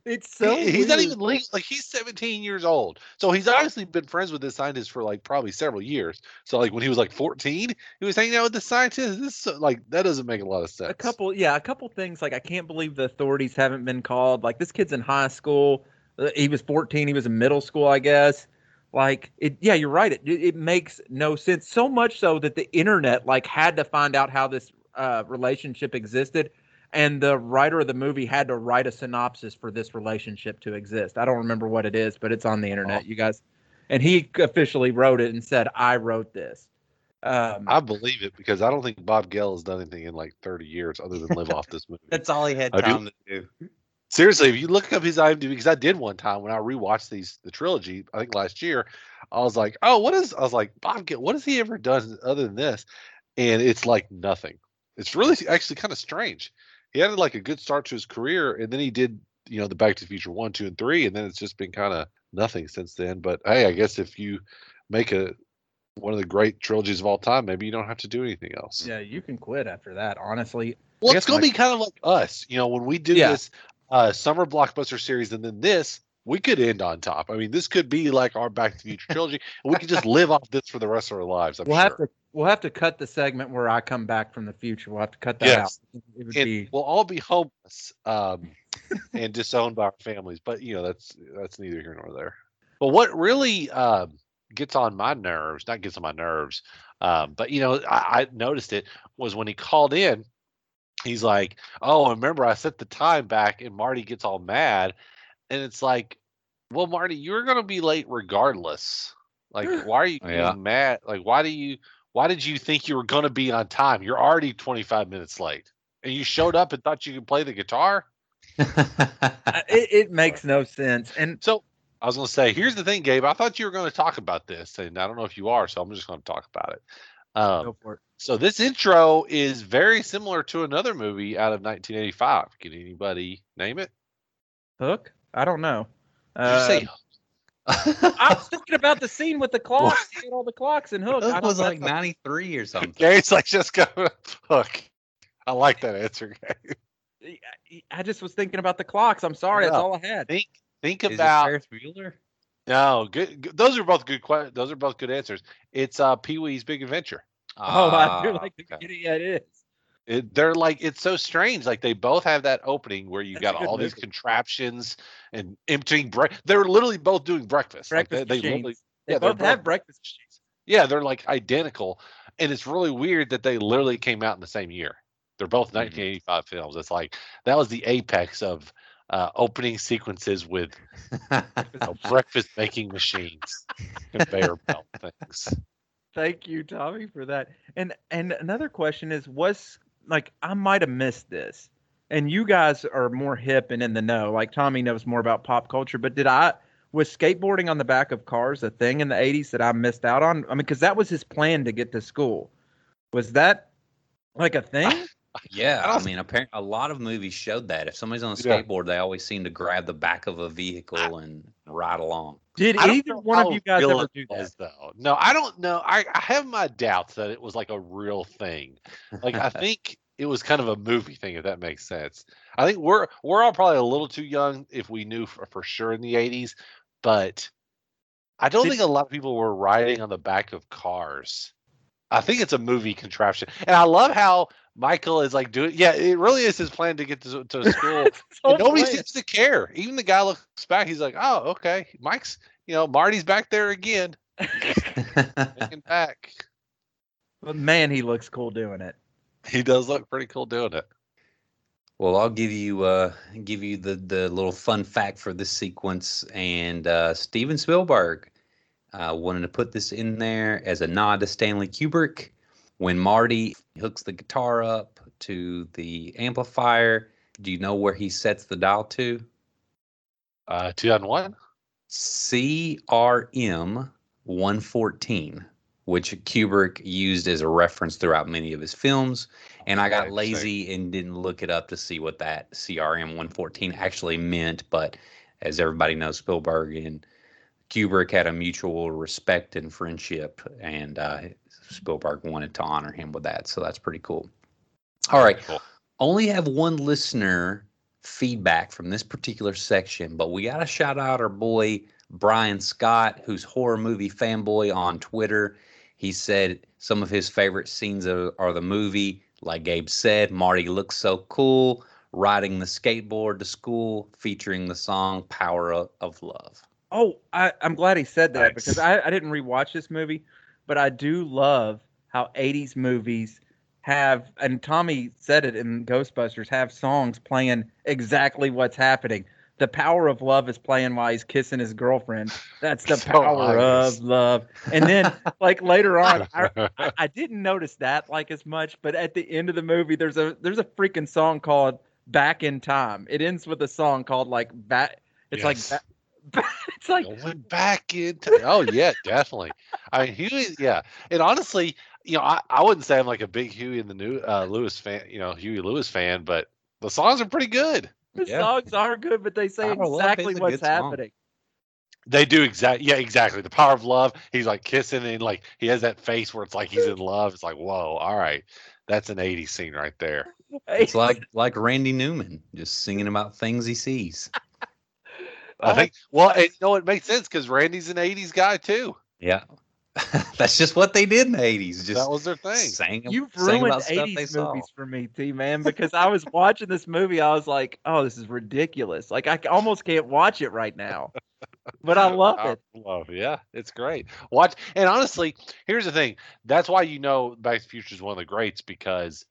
It's so He- he's not weird. even legal. Like he's seventeen years old, so he's obviously been friends with this scientist for like probably several years. So like when he was like fourteen, he was hanging out with the scientist. This is so, like that doesn't make a lot of sense. A couple, yeah, a couple things. Like I can't believe the authorities haven't been called. Like this kid's in high school. Uh, He was fourteen. He was in middle school, I guess. Like it, yeah, you're right. It it makes no sense. So much so that the internet like had to find out how this uh, relationship existed, and the writer of the movie had to write a synopsis for this relationship to exist. I don't remember what it is, but it's on the internet, Oh. you guys. And he officially wrote it and said, "I wrote this." Um, I believe it because I don't think Bob Gale has done anything in like thirty years other than live off this movie. That's all he had I do- time to do. Seriously, if you look up his IMDb, because I did one time when I rewatched these the trilogy, I think last year, I was like, oh, what is? I was like, Bob Gale, what has he ever done other than this? And it's like nothing. It's really actually kind of strange. He had like a good start to his career, and then he did, you know, the Back to the Future one, two, and three, and then it's just been kind of nothing since then. But hey, I guess if you make a one of the great trilogies of all time, maybe you don't have to do anything else. yeah, you can quit after that. Honestly, Well, I it's guess gonna my- be kind of like us, you know, when we do Yeah. this uh, summer blockbuster series, and then this, we could end on top. I mean, this could be like our Back to the Future trilogy, and we could just live off this for the rest of our lives. I'm we'll sure. have to we'll have to cut the segment where I come back from the future. We'll have to cut that Yes. out. It would And be we'll all be homeless um, and disowned by our families, but you know that's that's neither here nor there. But what really um, gets on my nerves, not gets on my nerves, um, but you know I, I noticed it was when he called in. He's like, "Oh, remember I set the time back," and Marty gets all mad, and it's like, "Well, Marty, you're gonna be late regardless. Like, why are you getting Yeah. mad? Like, why do you? Why did you think you were gonna be on time? You're already twenty-five minutes late, and you showed up and thought you could play the guitar." I- it, it makes no sense. And So I was gonna say, here's the thing, Gabe. I thought you were gonna talk about this, and I don't know if you are, so I'm just gonna talk about it. Um, go for it. So this intro is very similar to another movie out of nineteen eighty-five. Can anybody name it? Hook? I don't know. Did Uh, you say I was thinking about the scene with the clocks. He had all the clocks and Hook. I Hook don't was know. like ninety-three or something. Gabe's like just go Hook? I like that answer, Gabe. I just was thinking about the clocks. I'm sorry. That's Yeah. all I had. Think think Is it about Ferris Bueller? no good, good. Those are both good. que- Those are both good answers. It's uh, Pee Wee's Big Adventure. Oh, I do Ah, like the okay. beginning. Yeah, it is. It, they're like it's so strange. Like they both have that opening where you That's a got good all these movie. contraptions and emptying break. They're literally both doing breakfast. Like, Breakfast they, they machines. literally, They yeah, they're both have both- breakfast machines. yeah, they're like identical, and it's really weird that they literally came out in the same year. They're both Mhm. nineteen eighty-five films. It's like that was the apex of uh, opening sequences with you know, breakfast making machines, conveyor belt things. Thank you, Tommy, for that. And and another question is, was like I might have missed this, and you guys are more hip and in the know. Like Tommy knows more about pop culture, but did I was skateboarding on the back of cars a thing in the eighties that I missed out on? I mean, because that was his plan to get to school. Was that like a thing? Yeah, I I, don't- mean, apparently a lot of movies showed that. If somebody's on a Yeah. skateboard, they always seem to grab the back of a vehicle and ride along. Did I don't either know one of how you guys real ever it do that? was, though. No, I don't know. I, I have my doubts that it was like a real thing. Like I think it was kind of a movie thing, if that makes sense. I think we're we're all probably a little too young if we knew for, for sure in the eighties, but I don't Did- think a lot of people were riding on the back of cars. I think it's a movie contraption, and I love how Michael is like doing. Yeah, it really is his plan to get to, to school. So And nobody bland. seems to care. Even the guy looks back. He's like, "Oh, okay." Mike's, you know, Marty's back there again, making back. But man, he looks cool doing it. He does look pretty cool doing it. Well, I'll give you uh give you the the little fun fact for this sequence, and uh, Steven Spielberg uh, wanted to put this in there as a nod to Stanley Kubrick. When Marty hooks the guitar up to the amplifier, do you know where he sets the dial to? Uh, two thousand one. C R M one fourteen, which Kubrick used as a reference throughout many of his films. And I got Interesting. lazy and didn't look it up to see what that C R M one fourteen actually meant. But as everybody knows, Spielberg and Kubrick had a mutual respect and friendship, and uh, Spielberg wanted to honor him with that. So that's pretty cool. All right. Cool. Only have one listener feedback from this particular section, but we got to shout out our boy Brian Scott, who's horror movie fanboy on Twitter. He said some of his favorite scenes are, are the movie, like Gabe said, Marty looks so cool, riding the skateboard to school, featuring the song Power of, of Love. Oh, I, I'm glad he said that Nice. because I, I didn't rewatch this movie, but I do love how eighties movies have, and Tommy said it in Ghostbusters, have songs playing exactly what's happening. The Power of Love is playing while he's kissing his girlfriend. That's the So power obvious. of love. And then, like later on, I, I, I didn't notice that like as much, but at the end of the movie, there's a there's a freaking song called "Back in Time." It ends with a song called like "Back." It's Yes. like ba- it's like Going back into oh yeah, definitely. I mean, Huey, yeah, and honestly, you know, I, I wouldn't say I'm like a big Huey and the new uh, Lewis fan, you know, Huey Lewis fan, but the songs are pretty good. the Yeah. songs are good, but they say Power of Love exactly is a what's good song. happening. They do exact, yeah, exactly. The Power of Love. He's like kissing and like he has that face where it's like he's in love. It's like whoa, all right, that's an eighties scene right there. It's like like Randy Newman, just singing about things he sees. I think well, and, you know, it makes sense because Randy's an eighties guy too. Yeah. That's just what they did in the eighties. Just that was their thing. sang, You've sang ruined about stuff they eighties saw. movies for me, T man, because I was watching this movie. I was like, oh, this is ridiculous. Like, I c- almost can't watch it right now, but I love Power it. of Love, yeah, it's great. Watch, and honestly, here's the thing. That's why you know Back to the Future is one of the greats because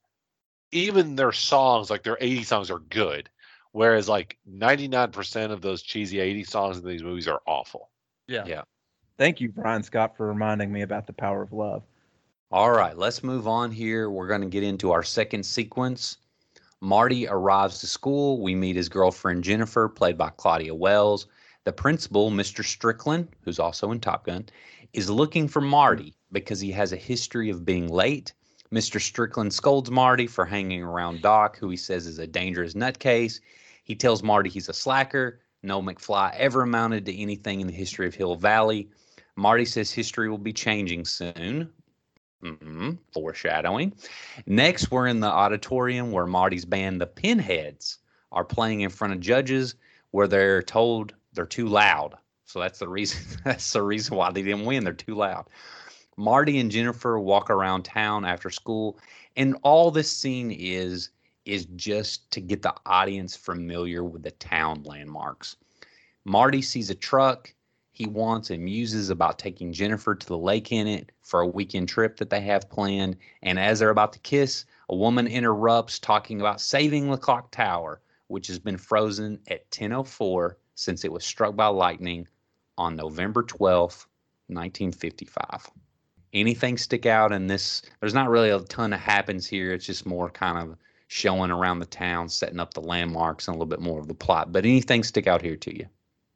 even their songs, like their eighties songs, are good. Whereas like ninety-nine percent of those cheesy eighties songs in these movies are awful. Yeah. Yeah. Thank you, Brian Scott, for reminding me about the power of love. All right, let's move on here. We're going to get into our second sequence. Marty arrives to school. We meet his girlfriend, Jennifer, played by Claudia Wells. The principal, Mister Strickland, who's also in Top Gun, is looking for Marty because he has a history of being late. Mister Strickland scolds Marty for hanging around Doc, who he says is a dangerous nutcase. He tells Marty he's a slacker. No McFly ever amounted to anything in the history of Hill Valley. Marty says history will be changing soon. Mm-hmm. Foreshadowing. Next, we're in the auditorium where Marty's band, the Pinheads, are playing in front of judges where they're told they're too loud. So that's the reason. That's the reason why they didn't win. They're too loud. Marty and Jennifer walk around town after school, and all this scene is is just to get the audience familiar with the town landmarks. Marty sees a truck he wants and muses about taking Jennifer to the lake in it for a weekend trip that they have planned. And as they're about to kiss, a woman interrupts talking about saving the clock tower, which has been frozen at ten oh four since it was struck by lightning on November twelfth, nineteen fifty-five. Anything stick out in this? There's not really a ton that happens here. It's just more kind of showing around the town, setting up the landmarks and a little bit more of the plot. But anything stick out here to you?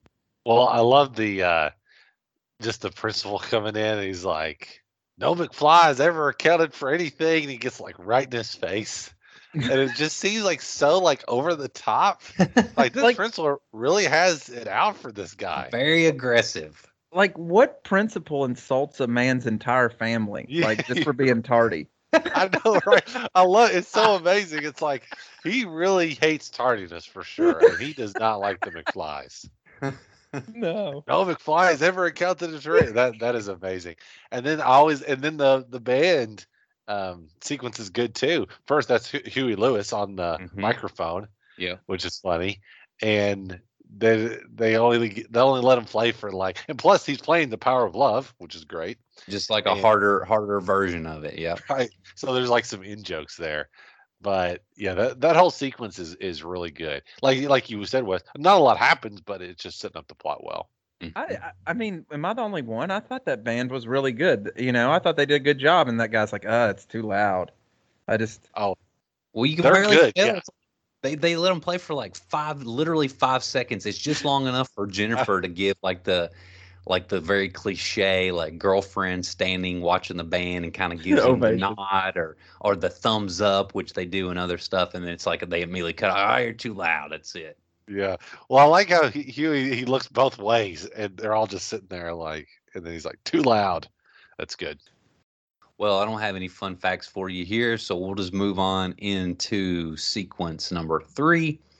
Well, I love the uh just the principal coming in and he's like, no McFly has ever accounted for anything, and he gets like right in his face. And it just seems like so like over the top. Like this Like- principal really has it out for this guy. Very aggressive. Like, what principal insults a man's entire family? Yeah, Like, just for being tardy. I know, right? I love it's so amazing. It's like he really hates tardiness for sure, and he does not like the McFlys. No. No McFly has ever encountered a tree. That that is amazing. And then I always and then the the band um, sequence is good too. First, that's Hu- Huey Lewis on the Mhm. microphone, Yeah. which is funny. And they they only they only let him play for like, and plus he's playing the Power of Love, which is great. Just like a And- harder, harder version of it. Yeah. Right. So there's like some in jokes there. But yeah, that, that whole sequence is, is really good. Like like you said, Wes, not a lot happens, but it's just setting up the plot well. I, I I mean, am I the only one? I thought that band was really good. You know, I thought they did a good job, and that guy's like, uh, it's too loud. I just, Well, you can They're barely good, tell. yeah. It's- They they let him play for like five, literally five seconds. It's just long enough for Jennifer to give like the, like the very cliche like girlfriend standing watching the band and kind of gives him the Ovation. nod or or the thumbs up, which they do in other stuff, and then it's like they immediately cut. Oh, you're too loud. That's it. Yeah. Well, I like how he, Huey he looks both ways, and they're all just sitting there like, and then he's like, too loud. That's good. Well, I don't have any fun facts for you here, so we'll just move on into sequence number three.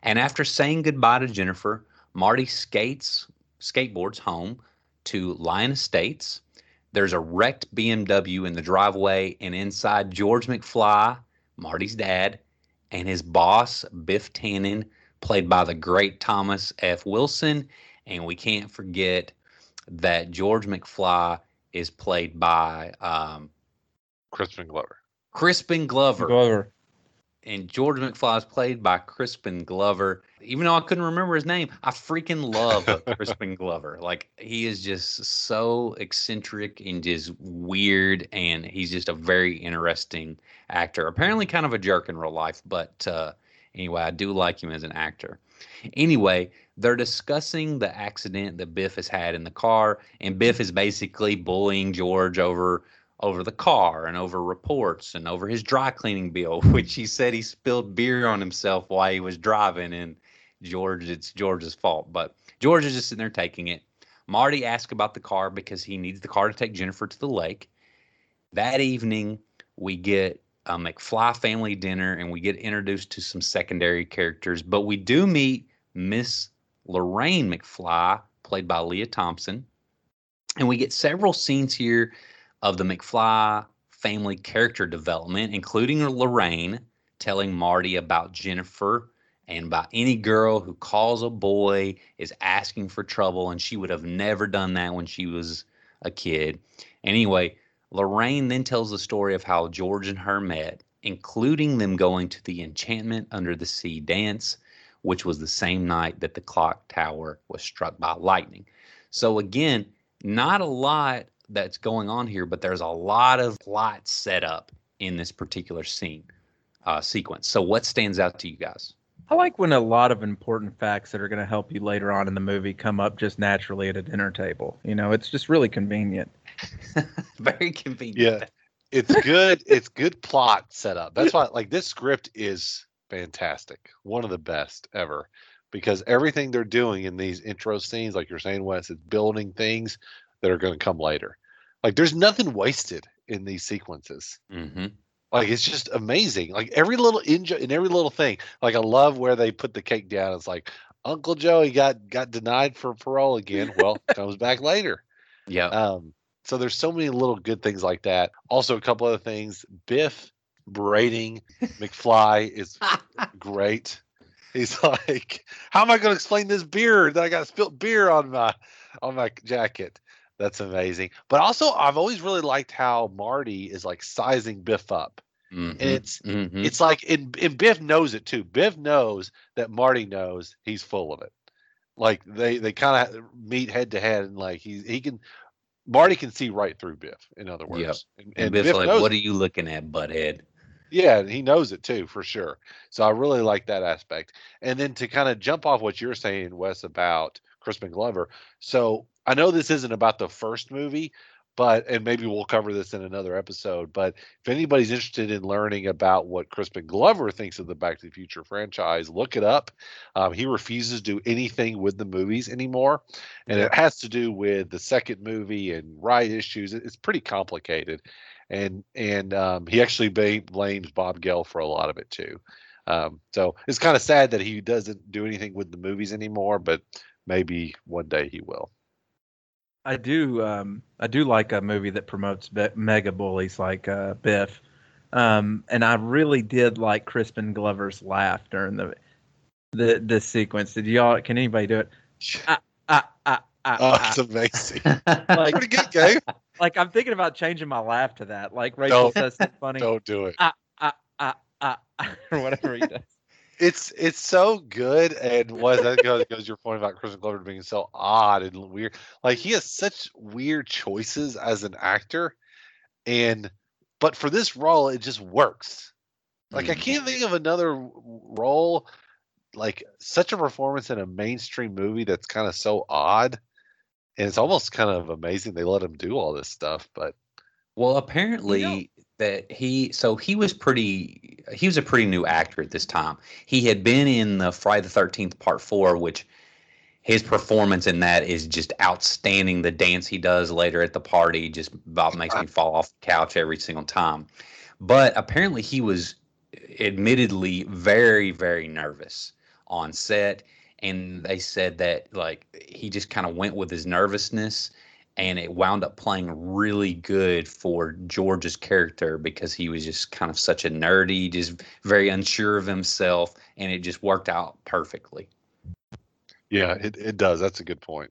And after saying goodbye to Jennifer, Marty skates, skateboards home to Lion Estates. There's a wrecked B M W in the driveway, and inside George McFly, Marty's dad, and his boss, Biff Tannen, played by the great Thomas F. Wilson. And we can't forget that George McFly is played by um, Crispin Glover. Crispin Glover. Glover. And George McFly is played by Crispin Glover. Even though I couldn't remember his name, I freaking love Crispin Glover. Like, he is just so eccentric and just weird, and he's just a very interesting actor. Apparently kind of a jerk in real life, but uh, anyway, I do like him as an actor. Anyway, they're discussing the accident that Biff has had in the car, and Biff is basically bullying George over over the car and over reports and over his dry cleaning bill, which he said he spilled beer on himself while he was driving, and George, it's George's fault. But George is just sitting there taking it. Marty asks about the car because he needs the car to take Jennifer to the lake. That evening, we get a McFly family dinner, and we get introduced to some secondary characters, but we do meet Miss Lorraine McFly, played by Leah Thompson, and we get several scenes here of the McFly family character development, including Lorraine telling Marty about Jennifer and about any girl who calls a boy is asking for trouble, and she would have never done that when she was a kid. Anyway, Lorraine then tells the story of how George and her met, including them going to the Enchantment Under the Sea dance, which was the same night that the clock tower was struck by lightning. So again, not a lot that's going on here, but there's a lot of plot set up in this particular scene uh, sequence. So what stands out to you guys? I like when a lot of important facts that are going to help you later on in the movie come up just naturally at a dinner table. You know, it's just really convenient. Very convenient. Yeah, it's good. It's good plot setup. That's why, like, this script is fantastic. One of the best ever, because everything they're doing in these intro scenes, like you're saying, Wes, is building things that are going to come later. Like, there's nothing wasted in these sequences. Mm-hmm. Like, it's just amazing. Like, every little injo- in every little thing. Like, I love where they put the cake down. It's like, Uncle Joey got got denied for parole again. Well, comes back later. Yeah. Um. So there's so many little good things like that. Also, a couple other things. Biff berating McFly is great. He's like, "How am I going to explain this beer that I got spilled beer on my on my jacket?" That's amazing. But also, I've always really liked how Marty is like sizing Biff up. Mm-hmm. And it's mm-hmm. it's like, and, and Biff knows it too. Biff knows that Marty knows he's full of it. Like, they they kind of meet head to head, and like he he can, Marty can see right through Biff. In other words, Yep. and, And, and Biff's Biff like, knows what it. are you looking at, butthead? Yeah, and he knows it too, for sure. So I really like that aspect. And then to kind of jump off what you're saying, Wes, about Crispin Glover. So I know this isn't about the first movie, but, and maybe we'll cover this in another episode, but if anybody's interested in learning about what Crispin Glover thinks of the Back to the Future franchise, look it up. Um, he refuses to do anything with the movies anymore. And it has to do with the second movie and right issues. It's pretty complicated. And and um, he actually b- blames Bob Gale for a lot of it too. Um, so it's kind of sad that he doesn't do anything with the movies anymore, but maybe one day he will. I do. Um, I do like a movie that promotes be- mega bullies like uh, Biff, um, and I really did like Crispin Glover's laugh during the the this sequence. Did y'all? Can anybody do it? Ah, ah, ah, ah, Oh, ah. it's amazing. Like, Pretty good, Gabe. like I'm thinking about changing my laugh to that. Like Rachel Don't- says something funny, Don't do it. ah, ah, ah, ah, or whatever he does. It's it's so good, and what that goes goes to your point about Crispin Glover being so odd and weird. Like, he has such weird choices as an actor, and but for this role, it just works. Like, I Mhm. can't think of another role, like such a performance in a mainstream movie that's kind of so odd, and it's almost kind of amazing they let him do all this stuff. But Well, apparently You know- that he so he was pretty he was a pretty new actor at this time. He had been in the Friday the thirteenth Part Four, which his performance in that is just outstanding. The dance he does later at the party just about makes me fall off the couch every single time. But apparently he was admittedly very, very nervous on set, and they said that like he just kind of went with his nervousness, and it wound up playing really good for George's character because he was just kind of such a nerdy, just very unsure of himself, and it just worked out perfectly. Yeah, it, it does. That's a good point.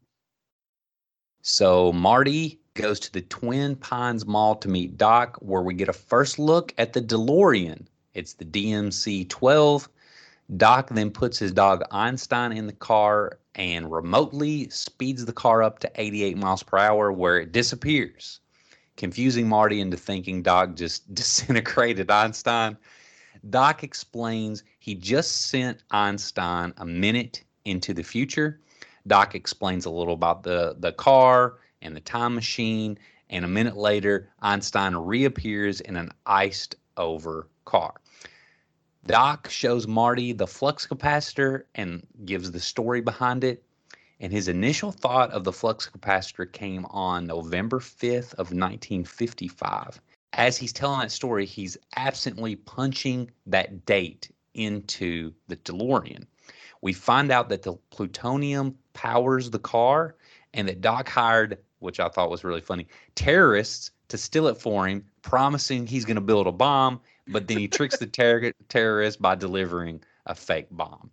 So Marty goes to the Twin Pines Mall to meet Doc, where we get a first look at the DeLorean. It's the D M C twelve. Doc then puts his dog Einstein in the car and remotely speeds the car up to eighty-eight miles per hour, where it disappears, confusing Marty into thinking Doc just disintegrated Einstein. Doc explains he just sent Einstein a minute into the future. Doc explains a little about the, the car and the time machine, and a minute later, Einstein reappears in an iced over car. Doc shows Marty the flux capacitor and gives the story behind it. And his initial thought of the flux capacitor came on November fifth of nineteen fifty-five. As he's telling that story, he's absently punching that date into the DeLorean. We find out that the plutonium powers the car, and that Doc hired, which I thought was really funny, terrorists to steal it for him, promising he's going to build a bomb, but then he tricks the ter- terrorists by delivering a fake bomb.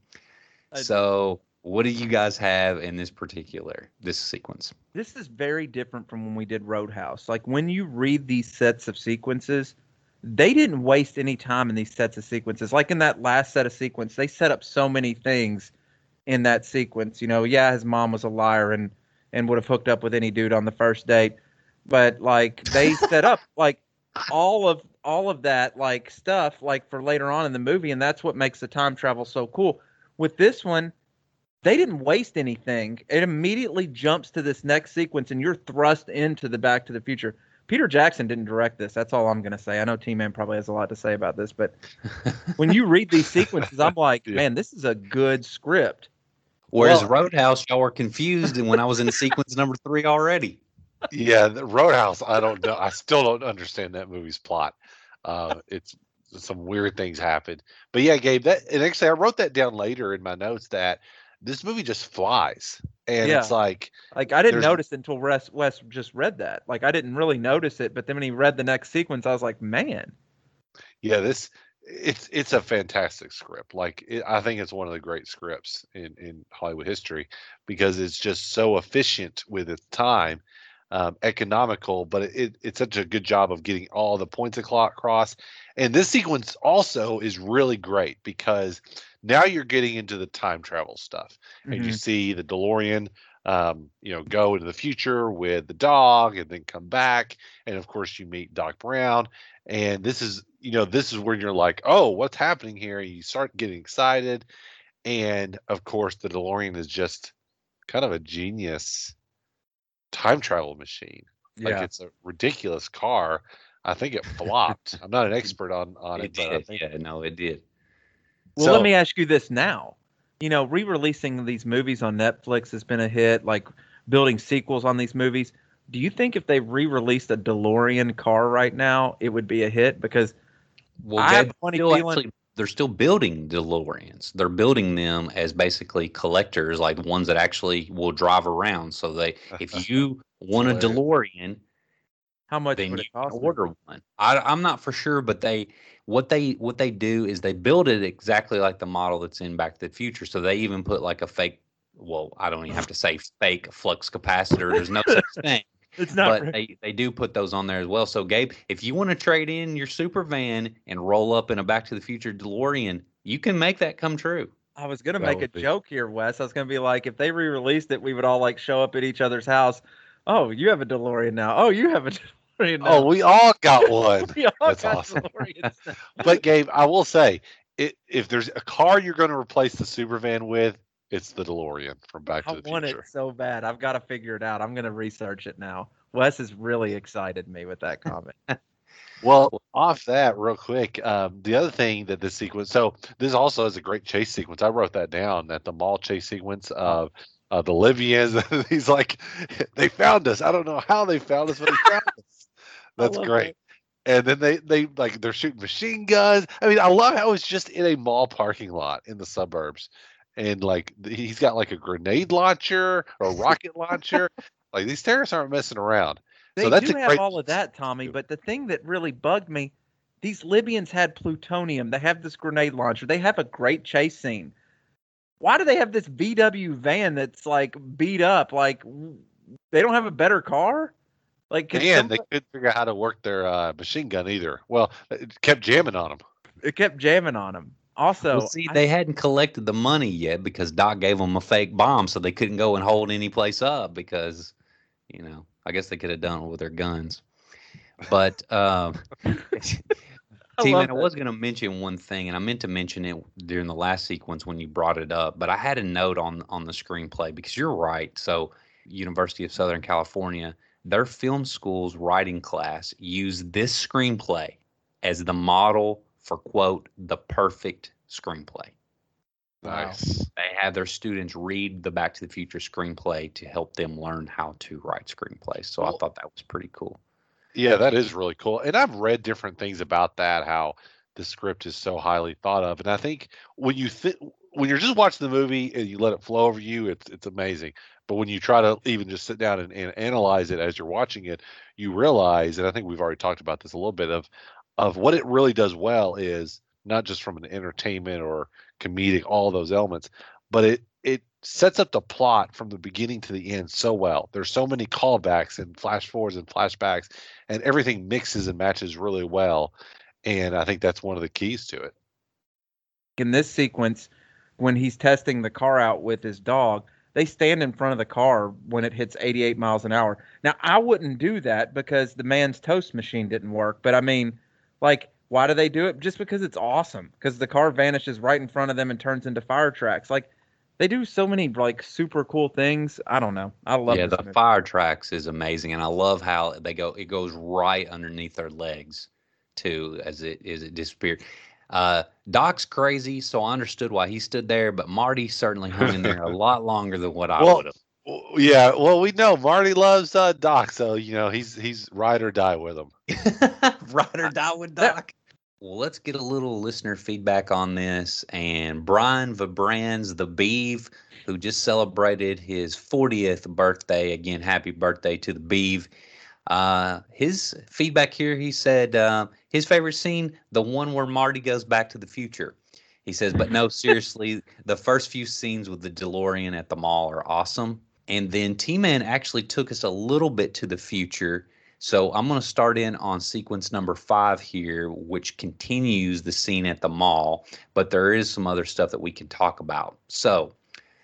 So what do you guys have in this particular, this sequence? This is very different from when we did Roadhouse. Like, when you read these sets of sequences, they didn't waste any time in these sets of sequences. Like in that last set of sequence, they set up so many things in that sequence. You know, yeah, his mom was a liar and, and would have hooked up with any dude on the first date. But, like, they set up, like, all of all of that, like, stuff, like, for later on in the movie, and that's what makes the time travel so cool. With this one, they didn't waste anything. It immediately jumps to this next sequence, and you're thrust into the Back to the Future. Peter Jackson didn't direct this. That's all I'm going to say. I know T-Man probably has a lot to say about this, but when you read these sequences, I'm like, yeah. man, this is a good script. Whereas Well, Roadhouse, y'all were confused when I was in sequence number three already. Yeah, the Roadhouse, I don't know. I still don't understand that movie's plot. Uh, it's some weird things happen. But yeah, Gabe, that and actually I wrote that down later in my notes that this movie just flies. And Yeah. it's like Like, I didn't There's- notice it until Wes, Wes just read that. Like, I didn't really notice it, but then when he read the next sequence, I was like, man. yeah, this it's it's a fantastic script. Like it, I think it's one of the great scripts in in Hollywood history because it's just so efficient with its time, um, economical, but it, it it's such a good job of getting all the points across. And this sequence also is really great because now you're getting into the time travel stuff, and you Mhm. see the DeLorean, um, you know, go into the future with the dog, and then come back, and of course you meet Doc Brown, and this is, you know, this is where you're like, oh, what's happening here? And you start getting excited, and of course the DeLorean is just kind of a genius time travel machine. Like Yeah. it's a ridiculous car. I think it flopped. I'm not an expert on on it, It but I did. think Yeah, no, it did. Well, So- let me ask you this now. You know, re-releasing these movies on Netflix has been a hit, like building sequels on these movies. Do you think if they re-released a DeLorean car right now, it would be a hit? Because Well, I have Gabe, a funny still feeling- actually, they're still building DeLoreans. They're building them as basically collectors, like the ones that actually will drive around. So they, if you want a hilarious. DeLorean, how much then would you it can cost? me? order one. I, I'm not for sure, but they what they what they do is they build it exactly like the model that's in Back to the Future. So they even put like a fake. Well, I don't even have to say fake flux capacitor. There's no such thing. It's not. But real. they, they do put those on there as well. So, Gabe, if you want to trade in your super van and roll up in a Back to the Future DeLorean, you can make that come true. I was gonna That make a would be- joke here, Wes. I was gonna be like, if they re-released it, we would all like show up at each other's house. Oh, you have a DeLorean now. Oh, you have a DeLorean now. oh, we all got one. We all that's got awesome. DeLoreans now. But Gabe, I will say, it, if there's a car you're going to replace the Supervan with, it's the DeLorean from Back I to the want Future. it so bad. I've got to figure it out. I'm gonna research it now. Wes has really excited me with that comment. Well, off that real quick, um, the other thing that this sequence, so this also is a great chase sequence. I wrote that down, that the mall chase sequence of uh, the Libyans. He's like, they found us. I don't know how they found us, but they found us. That's love great. And then they, they like they're shooting machine guns. I mean, I love how it's just in a mall parking lot in the suburbs. and like he's got like a grenade launcher or rocket launcher. Like these terrorists aren't messing around. They so that's do a have great all of that, Tommy. But the thing that really bugged me, these Libyans had plutonium. They have this grenade launcher. They have a great chase scene. Why do they have this V W van that's like beat up? Like they don't have a better car? Like And somebody, they couldn't figure out how to work their uh, machine gun either. Well, it kept jamming on them. it kept jamming on them. Also, Well, see, I- they hadn't collected the money yet because Doc gave them a fake bomb, so they couldn't go and hold any place up because, you know, I guess they could have done it with their guns. But um, T-Man, I was going to mention one thing, and I meant to mention it during the last sequence when you brought it up, but I had a note on on the screenplay because you're right. So, University of Southern California, their film school's writing class used this screenplay as the model for, quote, the perfect screenplay. Nice. They had their students read the Back to the Future screenplay to help them learn how to write screenplays. So Well, I thought that was pretty cool. Yeah, that is really cool. And I've read different things about that, how the script is so highly thought of. And I think when you th- when you're just watching the movie and you let it flow over you, it's it's amazing. But when you try to even just sit down and, and analyze it as you're watching it, you realize, and I think we've already talked about this a little bit, of of what it really does well is not just from an entertainment or comedic, all those elements, but it it sets up the plot from the beginning to the end so well. There's so many callbacks and flash forwards and flashbacks, and everything mixes and matches really well. And I think that's one of the keys to it. in this sequence, when he's testing the car out with his dog, they stand in front of the car when it hits eighty-eight miles an hour. Now, I wouldn't do that because the man's toast machine didn't work. But I mean, like, why do they do it? Just because it's awesome. Because the car vanishes right in front of them and turns into fire tracks. Like, they do so many like super cool things. I don't know. I love Yeah, this the movie. fire tracks is amazing, and I love how they go. It goes right underneath their legs, too, as it as it disappeared. Uh, Doc's crazy, so I understood why he stood there, but Marty certainly hung in there a lot longer than what I Well, would have. w- yeah, well, we know Marty loves uh, Doc, so you know he's he's ride or die with him. Ride or die with Doc. Well, let's get a little listener feedback on this. And Brian Vibrands, the Beeve, who just celebrated his fortieth birthday. Again, happy birthday to the Beeve. Uh, his feedback here, he said uh, his favorite scene, the one where Marty goes back to the future. He says, but no, seriously, the first few scenes with the DeLorean at the mall are awesome. And then T-Man actually took us a little bit to the future. So I'm going to start in on sequence number five here, which continues the scene at the mall, but there is some other stuff that we can talk about. So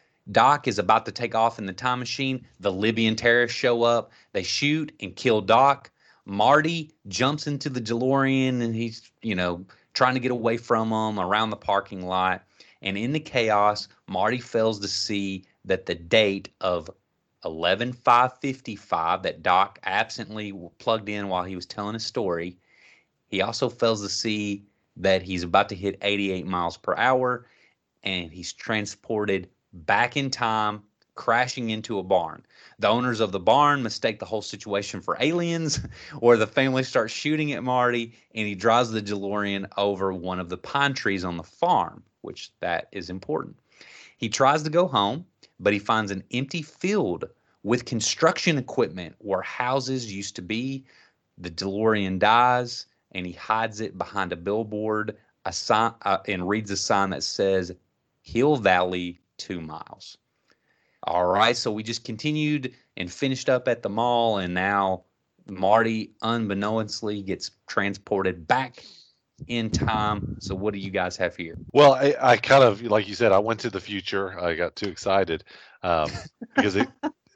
Doc is about to take off in the time machine. The Libyan terrorists show up. They shoot and kill Doc. Marty jumps into the DeLorean and he's, you know, trying to get away from them around the parking lot. And in the chaos, Marty fails to see that the date of eleven five fifty-five that Doc absently plugged in while he was telling his story. He also fails to see that he's about to hit eighty-eight miles per hour and he's transported back in time, crashing into a barn. The owners of the barn mistake the whole situation for aliens, or the family starts shooting at Marty, and he drives the DeLorean over one of the pine trees on the farm, which that is important. He tries to go home, but he finds an empty field with construction equipment where houses used to be. The DeLorean dies, and he hides it behind a billboard a sign, uh, and reads a sign that says Hill Valley, two miles. All right, so we just continued and finished up at the mall, and now Marty, unbeknownstly, gets transported back in time. So what do you guys have here? Well, I, I kind of, like you said, I went to the future. I got too excited um, because it.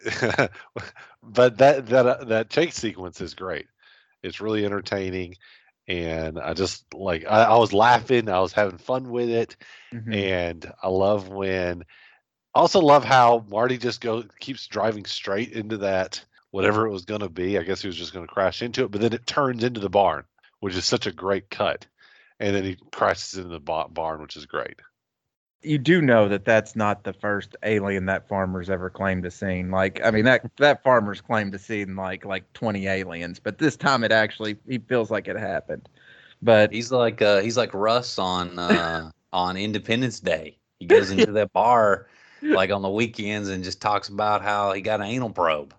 But that that uh, that chase sequence is great. It's really entertaining, and I just like I, I was laughing. I was having fun with it, Mhm. and I love when. I also love how Marty just go keeps driving straight into that whatever it was going to be. I guess he was just going to crash into it, but then it turns into the barn, which is such a great cut. And then he crashes into the ba- barn, which is great. You do know that that's not the first alien that farmer's ever claimed to seen. Like, I mean, that that farmer's claimed to seen like like twenty aliens, but this time it actually he feels like it happened. But He's like uh, he's like Russ on uh, on Independence Day. He goes into that bar like on the weekends and just talks about how he got an anal probe.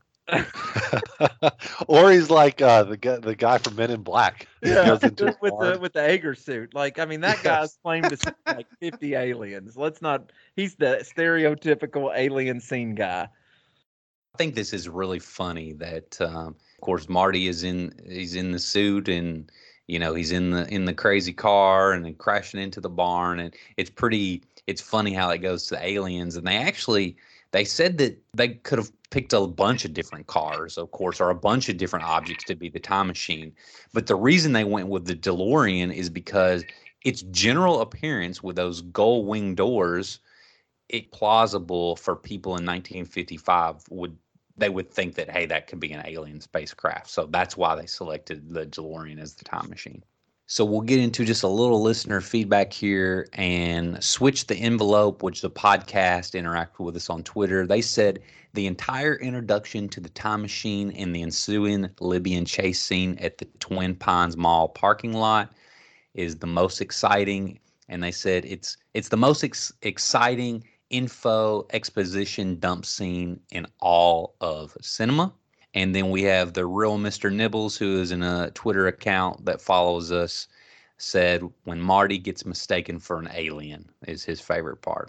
Or he's like uh, the guy, the guy from Men in Black. He Yeah, goes into a with bar. the with the Ager suit. Like, I mean, that guy's claimed to see like fifty aliens. Let's not. He's the stereotypical alien scene guy. I think this is really funny that, um, of course, Marty is in. He's in the suit, and you know he's in the in the crazy car, and then crashing into the barn, and it's pretty. It's funny how it goes to the aliens, and they actually they said that they could have picked a bunch of different cars, of course, or a bunch of different objects to be the time machine. But the reason they went with the DeLorean is because its general appearance with those gold wing doors, it plausible for people in nineteen fifty-five would they would think that, hey, that could be an alien spacecraft. So that's why they selected the DeLorean as the time machine. So we'll get into just a little listener feedback here and switch the envelope, which the podcast interacted with us on Twitter. They said the entire introduction to the time machine and the ensuing Libyan chase scene at the Twin Pines Mall parking lot is the most exciting. And they said it's it's the most ex- exciting info exposition dump scene in all of cinema. And then we have the real Mister Nibbles, who is in a Twitter account that follows us, said when Marty gets mistaken for an alien is his favorite part.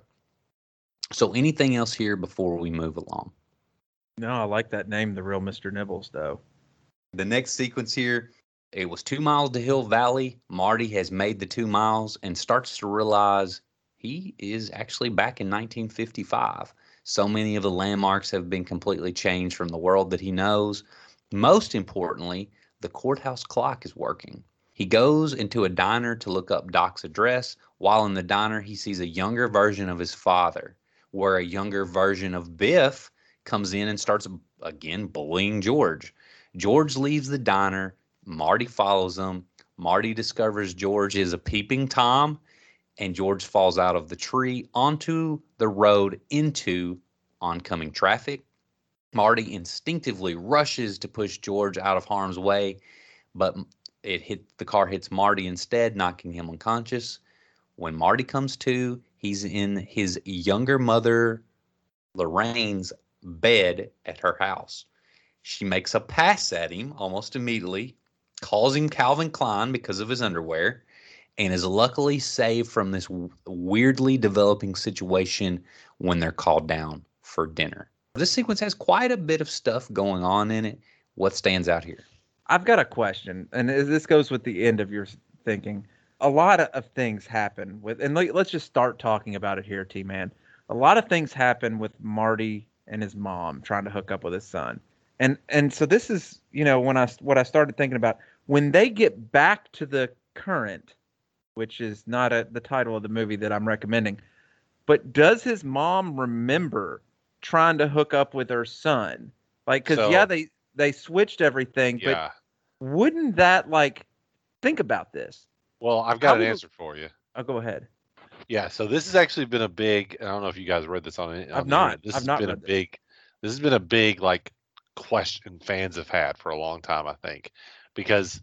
So anything else here before we move along? No, I like that name, the real Mister Nibbles, though. The next sequence here, it was two miles to Hill Valley. Marty has made the two miles and starts to realize he is actually back in nineteen fifty-five. So many of the landmarks have been completely changed from the world that he knows. Most importantly, the courthouse clock is working. He goes into a diner to look up Doc's address. While in the diner, he sees a younger version of his father, where a younger version of Biff comes in and starts, again, bullying George. George leaves the diner. Marty follows him. Marty discovers George is a peeping Tom, and George falls out of the tree onto the road into oncoming traffic. Marty instinctively rushes to push George out of harm's way, but it hit the car hits Marty instead, knocking him unconscious. When Marty comes to, he's in his younger mother, Lorraine's bed at her house. She makes a pass at him almost immediately, calls him Calvin Klein because of his underwear, and is luckily saved from this weirdly developing situation when they're called down for dinner. This sequence has quite a bit of stuff going on in it. What stands out here? I've got a question, and this goes with the end of your thinking. A lot of things happen with, and let's just start talking about it here, T-Man. A lot of things happen with Marty and his mom trying to hook up with his son. And and so this is, you know, when I what I started thinking about, when they get back to the current, which is not a, the title of the movie that I'm recommending. But does his mom remember trying to hook up with her son? Like, because, So- yeah, they, they switched everything, Yeah. but wouldn't that, like, think about this? Well, I've got How an would- answer for you. I'll go ahead. Yeah, so this has actually been a big. I don't know if you guys read this on. on I've the not. internet. This I've has not been a read this. big. This has been a big like question fans have had for a long time. I think because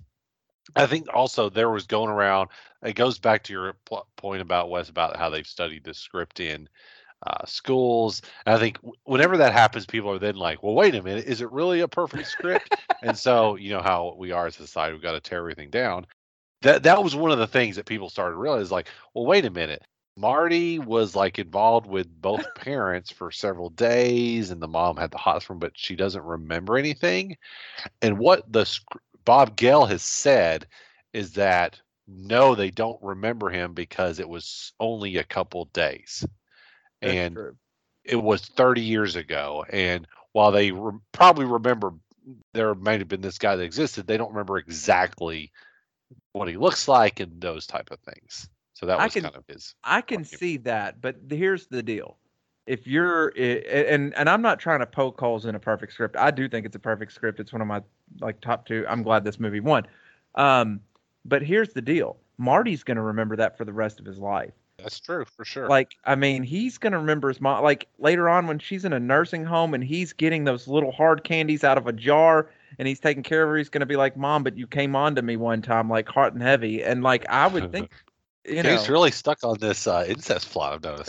I think also there was going around. It goes back to your pl- point about Wes about how they've studied this script in uh, schools. And I think w- whenever that happens, people are then like, "Well, wait a minute, is it really a perfect script?" And so you know how we are as a society, we've got to tear everything down. That that was one of the things that people started to realize, like, well, wait a minute. Marty was like involved with both parents for several days, and the mom had the hots from, but she doesn't remember anything. And what the sc- Bob Gale has said is that no, they don't remember him because it was only a couple days, That's and true. it was thirty years ago. And while they re- probably remember there might have been this guy that existed, they don't remember exactly what he looks like and those type of things. So that I was can- kind of his. I can argument. see that, but here's the deal. If you're, i- and and I'm not trying to poke holes in a perfect script. I do think it's a perfect script. It's one of my like top two. I'm glad this movie won. Um, but here's the deal. Marty's going to remember that for the rest of his life. That's true for sure. Like, I mean, he's going to remember his mom. Like later on when she's in a nursing home and he's getting those little hard candies out of a jar and he's taking care of her, he's going to be like, "Mom, but you came on to me one time, like hot and heavy." And like, I would think, you know, He's really stuck on this uh, incest plot. I've noticed.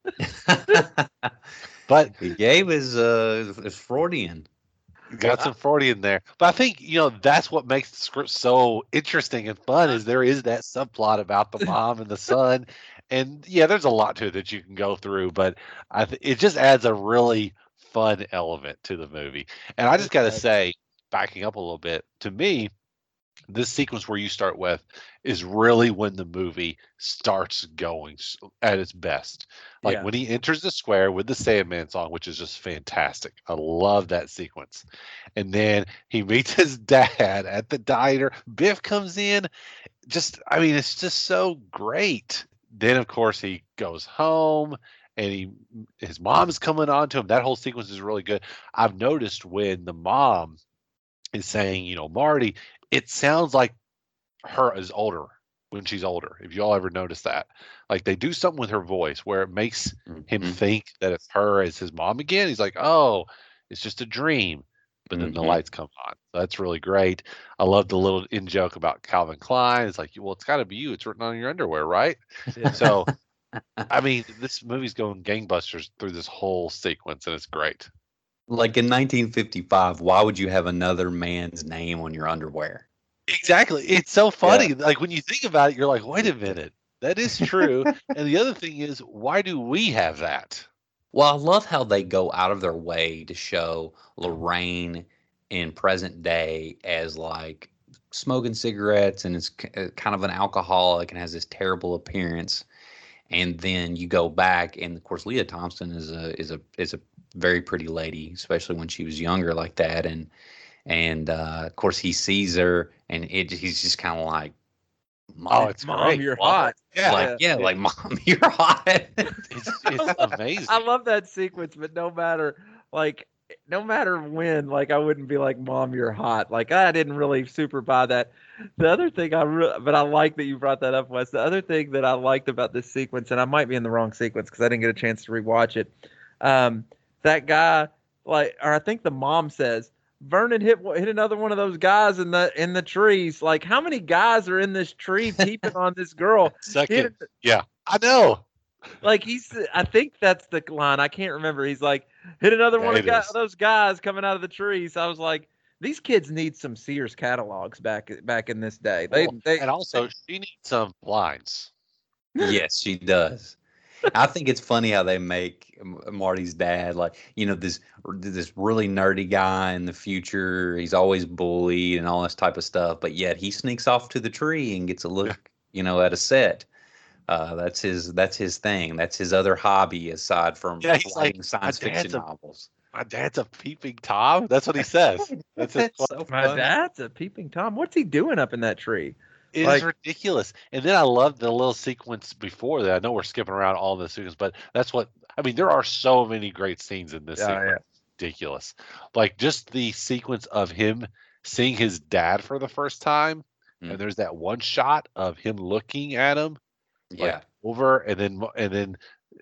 But he gave his uh his Freudian. Got some forty in there. But I think, you know, that's what makes the script so interesting and fun is there is that subplot about the mom and the son. And yeah, there's a lot to it that you can go through, but I th- it just adds a really fun element to the movie. And I just got to say, backing up a little bit, to me, this sequence where you start with is really when the movie starts going s- at its best. Like Yeah. when he enters the square with the Sandman song, which is just fantastic. I love that sequence. And then he meets his dad at the diner. Biff comes in. Just, I mean, it's just so great. Then, of course, he goes home and he his mom's coming on to him. That whole sequence is really good. I've noticed when the mom is saying, you know, Marty, it sounds like her is older when she's older. If you all ever notice that, like they do something with her voice where it makes him Mhm. think that it's her as his mom again. He's like, oh, it's just a dream. But then the Mhm. lights come on. That's really great. I love the little in joke about Calvin Klein. It's like, well, it's got to be you. It's written on your underwear, right? So, I mean, this movie's going gangbusters through this whole sequence, and it's great. Like in nineteen fifty-five, why would you have another man's name on your underwear? Exactly. It's so funny. Like when you think about it, you're like, wait a minute. That is true. And the other thing is, why do we have that? Well, I love how they go out of their way to show Lorraine in present day as like smoking cigarettes and is k- uh, kind of an alcoholic and has this terrible appearance. And then you go back, and of course, Leah Thompson is a is a is a very pretty lady, especially when she was younger like that. And and uh, of course, he sees her, and it he's just kind of like, Oh, "Mom, it's Mom, great. you're Wow." hot. Yeah. like yeah, like Mom, you're hot. It's, it's amazing. I love that sequence, but no matter like no matter when, like I wouldn't be like, "Mom, you're hot." Like I didn't really super buy that. The other thing I re- but I like that you brought that up, Wes. The other thing that I liked about this sequence, and I might be in the wrong sequence because I didn't get a chance to rewatch it. Um, that guy, like, or I think the mom says, Vernon hit hit another one of those guys in the in the trees. Like, how many guys are in this tree peeping on this girl? Second. Hit- Yeah. I know. Like he's, I think that's the line. I can't remember. He's like, hit another Yeah, one of it guy, is. those guys coming out of the trees. I was like, these kids need some Sears catalogs back back in this day. They, Well, they and also, she needs some blinds. Yes, she does. I think it's funny how they make M- Marty's dad like, you know, this this really nerdy guy in the future. He's always bullied and all this type of stuff, but yet he sneaks off to the tree and gets a look, you know, at a set. Uh, that's his that's his thing. That's his other hobby aside from Yeah, he's writing like, science "My dad's fiction a- novels. My dad's a peeping Tom. That's what he says. That's his That's so my funny. dad's a peeping Tom. What's he doing up in that tree? It Like- is ridiculous. And then I love the little sequence before that. I know we're skipping around all the sequences, but that's what I mean. There are so many great scenes in this Yeah, sequence. Ridiculous. Like just the sequence of him seeing his dad for the first time. Mm. And there's that one shot of him looking at him Yeah. like over and then and then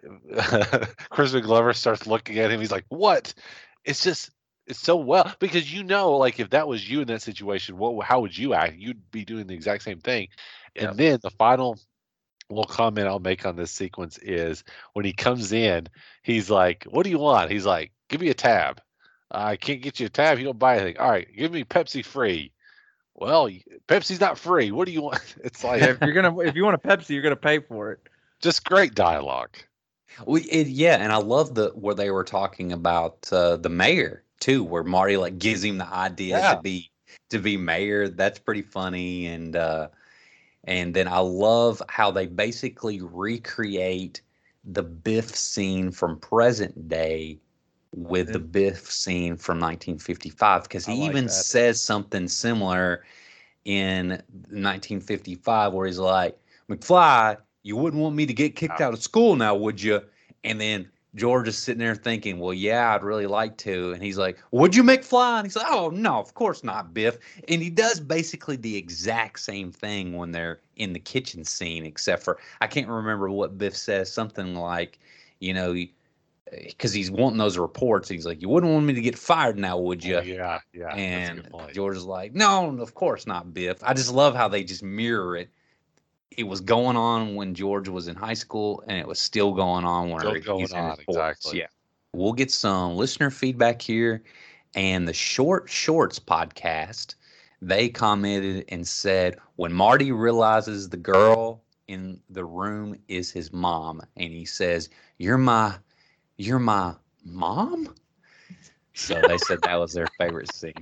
Crispin Glover starts looking at him. He's like, "What?" It's just it's so well because you know, like if that was you in that situation, what how would you act? You'd be doing the exact same thing. Yeah. And then the final little comment I'll make on this sequence is when he comes in, he's like, "What do you want?" He's like, "Give me a tab." "I can't get you a tab. You don't buy anything." "All right, give me Pepsi free." "Well, Pepsi's not free. What do you want?" It's like if you're gonna, if you want a Pepsi, you're gonna pay for it. just great dialogue. We it, yeah, and I love the where they were talking about uh, the mayor too, where Marty like gives him the idea Yeah. to be to be mayor. That's pretty funny, and uh, and then I love how they basically recreate the Biff scene from present day with the Biff scene from nineteen fifty-five because he I like even that. says something similar in nineteen fifty-five where he's like, McFly, you wouldn't want me to get kicked out of school now, would you? And then George is sitting there thinking, well, yeah, I'd really like to. And he's like, would you, McFly? And he's like, oh, no, of course not, Biff. And he does basically the exact same thing when they're in the kitchen scene, except for I can't remember what Biff says, something like, you know, because he's wanting those reports. He's like, you wouldn't want me to get fired now, would you? Oh, yeah, yeah. that's a And good point. George is like, no, of course not, Biff. I just love how they just mirror it it was going on when George was in high school, and it was still going on when Still he's going in his on, forties. exactly. Yeah. We'll get some listener feedback here. And the Short Shorts podcast, they commented and said, when Marty realizes the girl in the room is his mom, and he says, You're my, you're my mom? So they said that was their favorite scene.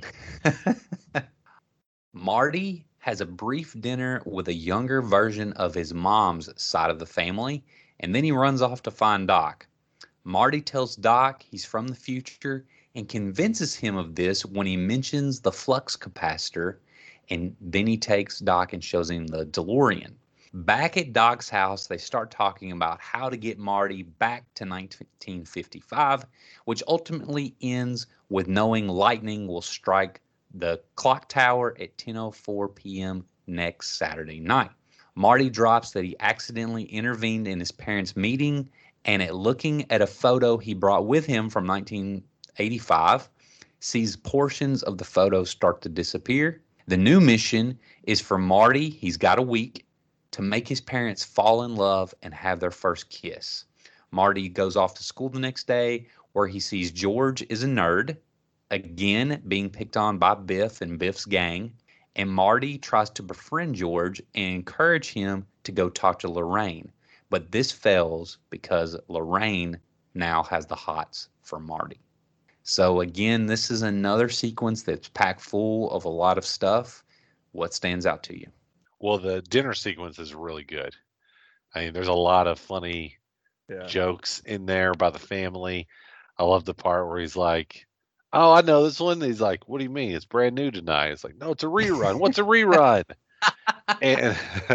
Marty has a brief dinner with a younger version of his mom's side of the family, and then he runs off to find Doc. Marty tells Doc he's from the future and convinces him of this when he mentions the flux capacitor, and then he takes Doc and shows him the DeLorean. Back at Doc's house, they start talking about how to get Marty back to nineteen fifty-five, which ultimately ends with knowing lightning will strike the clock tower at ten oh four p.m. next Saturday night. Marty drops that he accidentally intervened in his parents' meeting, and at looking at a photo he brought with him from nineteen eighty-five, sees portions of the photo start to disappear. The new mission is for Marty, he's got a week, to make his parents fall in love and have their first kiss. Marty goes off to school the next day, where he sees George is a nerd, again being picked on by Biff and Biff's gang, and Marty tries to befriend George and encourage him to go talk to Lorraine. But this fails because Lorraine now has the hots for Marty. So again, this is another sequence that's packed full of a lot of stuff. What stands out to you? Well, the dinner sequence is really good. I mean, there's a lot of funny Yeah. jokes in there about the family. I love the part where he's like, oh, I know this one. He's like, what do you mean? It's brand new tonight. It's like, no, it's a rerun. What's a rerun? and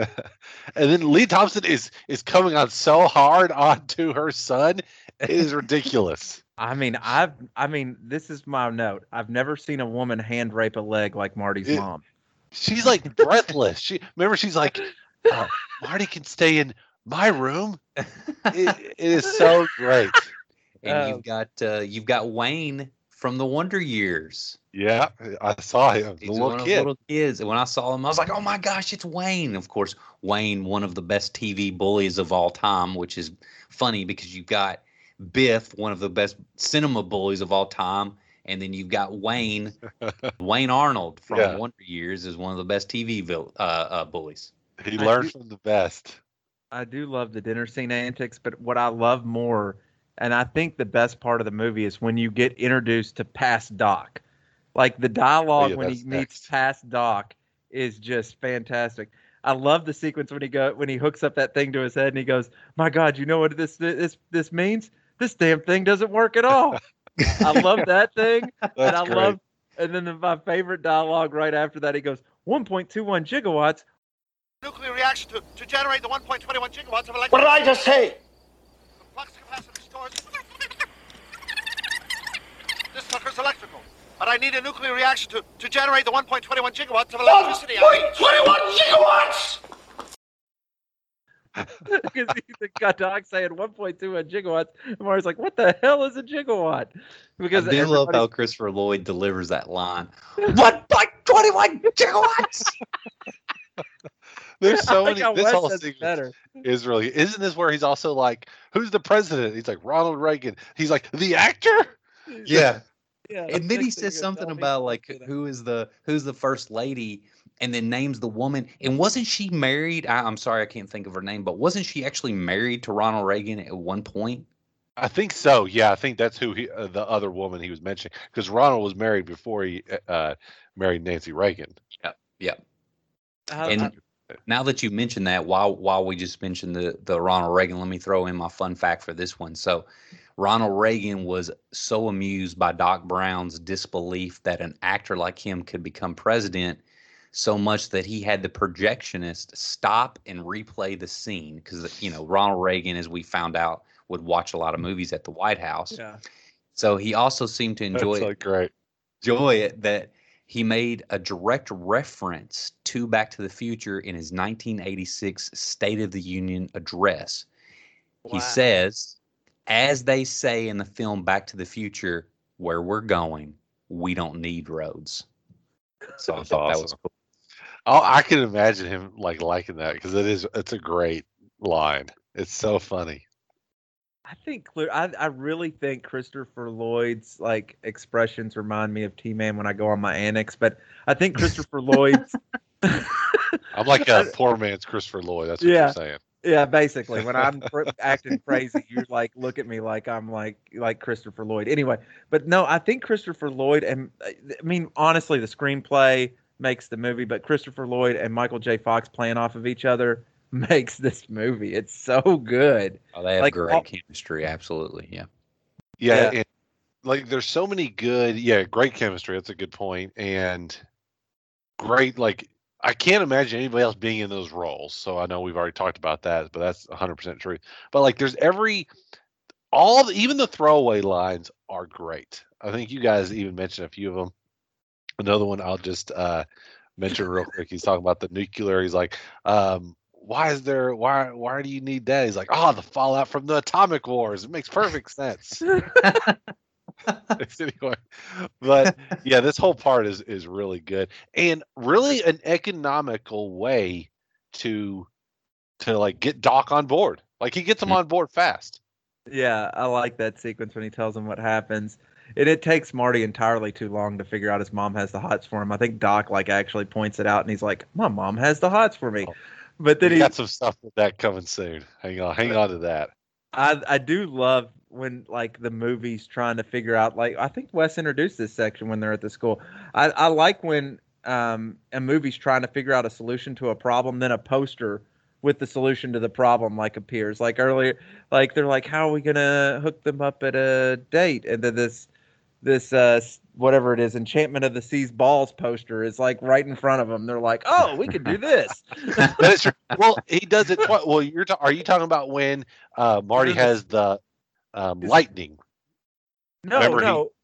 and then Lee Thompson is is coming on so hard onto her son. It is ridiculous. I mean, I've, I mean, this is my note. I've never seen a woman hand rape a leg like Marty's It- mom. She's like breathless. She remember she's like, uh, Marty can stay in my room. It, it is so great. And Uh, you've got uh, you've got Wayne from the Wonder Years. Yeah, I saw him. The He's little one of kid. the little kids. And when I saw him, I was like, oh my gosh, it's Wayne. Of course, Wayne, one of the best T V bullies of all time, which is funny because you've got Biff, one of the best cinema bullies of all time. And then you've got Wayne, Wayne Arnold from Yeah. Wonder Years is one of the best T V vil- uh, uh, bullies. He I learned do- from the best. I do love the dinner scene antics, but what I love more, and I think the best part of the movie is when you get introduced to Past Doc. Like the dialogue yeah, when he that's meets next. Past Doc is just fantastic. I love the sequence when he go when he hooks up that thing to his head and he goes, "My God, you know what this this this means? This damn thing doesn't work at all." I love that thing, and That's I great. love. And then the, my favorite dialogue right after that, he goes, one point two one gigawatts. Nuclear reaction to, to generate the one point two one gigawatts of electricity. What did I just say? The flux capacitor stores. This sucker's electrical. But I need a nuclear reaction to, to generate the one point two one gigawatts of electricity. one point two one gigawatts! Because he's got Doc saying one point two one gigawatts. And Marty's like, what the hell is a gigawatt? Because I do love everybody- how Christopher Lloyd delivers that line. What, like twenty-one gigawatts? There's so I think many. how This Wes whole says it sequence better. is really. Isn't this where he's also like, who's the president? He's like Ronald Reagan. He's like the actor. Yeah. Yeah, And then he next thing says you something tell me- about like who is the who's the first lady, and then names the woman. And wasn't she married? I, I'm sorry, I can't think of her name, but wasn't she actually married to Ronald Reagan at one point? I think so. Yeah, I think that's who he, uh, the other woman he was mentioning, because Ronald was married before he uh, married Nancy Reagan. Yep. Yep. I- And I- now that you mentioned that, while while we just mentioned the the Ronald Reagan, let me throw in my fun fact for this one. So, Ronald Reagan was so amused by Doc Brown's disbelief that an actor like him could become president, so much that he had the projectionist stop and replay the scene because you know Ronald Reagan, as we found out, would watch a lot of movies at the White House. yeah. So he also seemed to enjoy That's like great. enjoy it that he made a direct reference to Back to the Future in his nineteen eighty-six State of the Union address. He Wow. says, as they say in the film Back to the Future, where we're going, we don't need roads. So I That's thought that was awesome. cool. Oh, I can imagine him like liking that because it is. It's a great line. It's so funny. I think I I really think Christopher Lloyd's like expressions remind me of T-Man when I go on my annex, but I think Christopher Lloyd's. I'm like a poor man's Christopher Lloyd. That's what Yeah. you're saying. Yeah, basically, when I'm fr- acting crazy, you like look at me like I'm like like Christopher Lloyd. Anyway, but no, I think Christopher Lloyd and I mean honestly, the screenplay makes the movie, but Christopher Lloyd and Michael J. Fox playing off of each other makes this movie. It's so good. Oh, they have Like, great all- chemistry. Absolutely. Yeah. Yeah, Yeah. and, like there's so many good. Yeah, great chemistry. That's a good point. And great, like I can't imagine anybody else being in those roles. So I know we've already talked about that, but that's one hundred percent true. But like, there's every all the, even the throwaway lines are great. I think you guys even mentioned a few of them. Another one I'll just uh, mention real quick. He's talking about the nuclear. He's like, um, "Why is there? Why? Why do you need that?" He's like, "Oh, the fallout from the atomic wars. It makes perfect sense." Anyway, but yeah, this whole part is is really good and really an economical way to to like get Doc on board. Like he gets him on board fast. Yeah, I like that sequence when he tells him what happens. And it takes Marty entirely too long to figure out his mom has the hots for him. I think Doc like actually points it out and he's like, "My mom has the hots for me." But then We he got some stuff with that coming soon. Hang on, hang on to that. I I do love when like the movie's trying to figure out like I think Wes introduced this section when they're at the school. I, I like when um a movie's trying to figure out a solution to a problem, then a poster with the solution to the problem like appears. Like earlier, like they're like, "How are we gonna hook them up at a date?" And then this this uh whatever it is, Enchantment of the Seas balls poster is like right in front of them. They're like, "Oh, we could do this." That is true. Well, he does it. Twi- well, you're ta- are you talking about when uh, Marty has the um, Is- lightning? No, Remember he- no.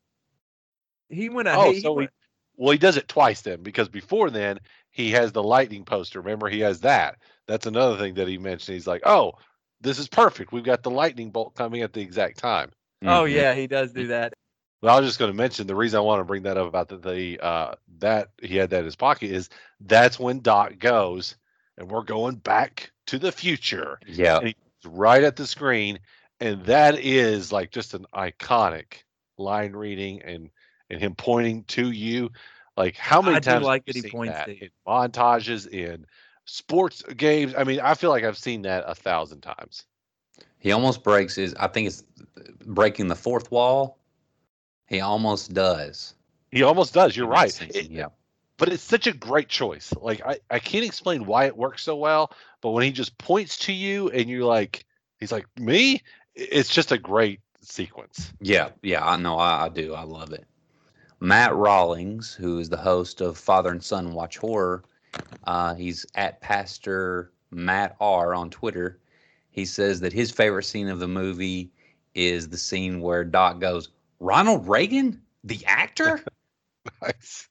He, went Oh, ahead. he so he, went, well, he does it twice then, because before then he has the lightning poster. Remember, he has that. That's another thing that he mentioned. He's like, "Oh, this is perfect. We've got the lightning bolt coming at the exact time." Oh Mhm. yeah, he does do that. But I was just going to mention the reason I want to bring that up about the, the uh, that he had that in his pocket is that's when Doc goes, and we're going back to the future. Yeah. And he's right at the screen, and that is like just an iconic line reading and and him pointing to you. Like how many I do times like have you that he seen points that to you. in montages, in sports games? I mean, I feel like I've seen that a thousand times. He almost breaks his, I think it's breaking the fourth wall. He almost does. He almost does. You're in that right. scene, It- yeah. but it's such a great choice. Like I, I can't explain why it works so well, but when he just points to you and you're like, he's like, "Me?" It's just a great sequence. Yeah, yeah, I know, I, I do. I love it. Matt Rawlings, who is the host of Father and Son Watch Horror, uh, he's at Pastor Matt R on Twitter. He says that his favorite scene of the movie is the scene where Doc goes, "Ronald Reagan, the actor?" Nice.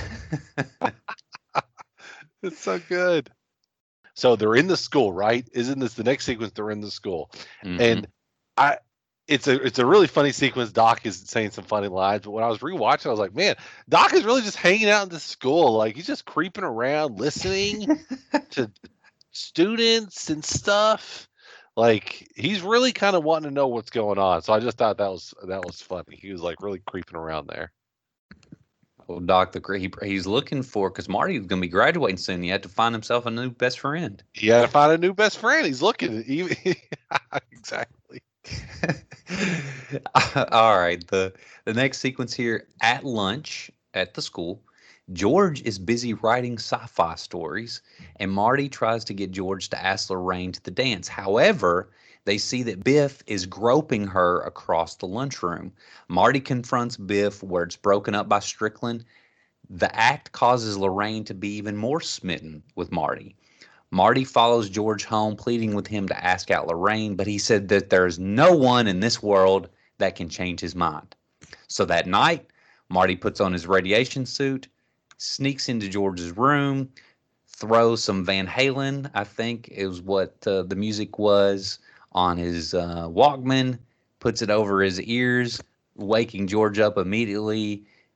It's so good. So they're in the school, right? Isn't this the next sequence? They're in the school, Mhm. and I. It's a it's a really funny sequence. Doc is saying some funny lines, but when I was rewatching, I was like, man, Doc is really just hanging out in the school. Like he's just creeping around, listening to students and stuff. Like he's really kind of wanting to know what's going on. So I just thought that was that was funny. He was like really creeping around there. Well, Doc, the he, he's looking for, because Marty's going to be graduating soon. He had to find himself a new best friend. He had to find a new best friend. He's looking. Even, exactly. All right. The the next sequence here, at lunch at the school, George is busy writing sci-fi stories, and Marty tries to get George to ask Lorraine to the dance. However, they see that Biff is groping her across the lunchroom. Marty confronts Biff, where it's broken up by Strickland. The act causes Lorraine to be even more smitten with Marty. Marty follows George home, pleading with him to ask out Lorraine, but he said that there is no one in this world that can change his mind. So that night, Marty puts on his radiation suit, sneaks into George's room, throws some Van Halen, I think is what uh, the music was, on his uh, Walkman, puts it over his ears, waking George up immediately.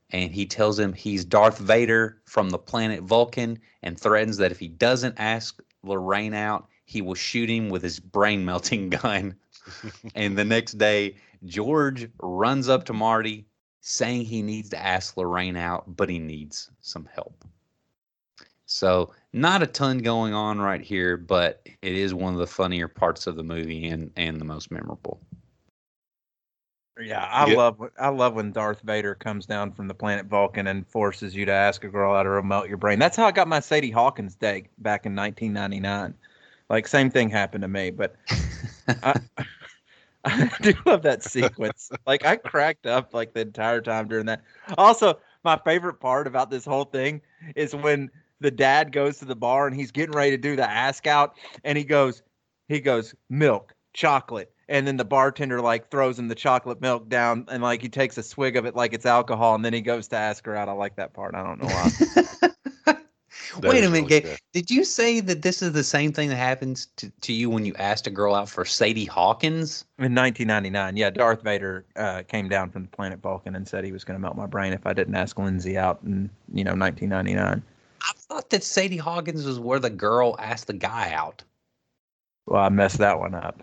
and he tells him he's Darth Vader from the planet Vulcan and threatens that if he doesn't ask Lorraine out, he will shoot him with his brain melting gun. And the next day, George runs up to Marty saying he needs to ask Lorraine out, but he needs some help. So not a ton going on right here, but it is one of the funnier parts of the movie and, and the most memorable. Yeah, I Yeah. love I love when Darth Vader comes down from the planet Vulcan and forces you to ask a girl out or melt your brain. That's how I got my Sadie Hawkins date back in nineteen ninety-nine. Like, same thing happened to me, but I, I do love that sequence. Like, I cracked up like the entire time during that. Also, my favorite part about this whole thing is when the dad goes to the bar and he's getting ready to do the ask out, and he goes, he goes, milk, chocolate. And then the bartender like throws him the chocolate milk down, and like he takes a swig of it like it's alcohol, and then he goes to ask her out. I like that part. I don't know why. Wait a is minute, really Gabe. good. Did you say that this is the same thing that happens to, to you when you asked a girl out for Sadie Hawkins? In nineteen ninety-nine, yeah, Darth Vader uh, came down from the planet Vulcan and said he was going to melt my brain if I didn't ask Lindsay out in, you know, nineteen ninety-nine. I thought that Sadie Hawkins was where the girl asked the guy out. Well, I messed that one up.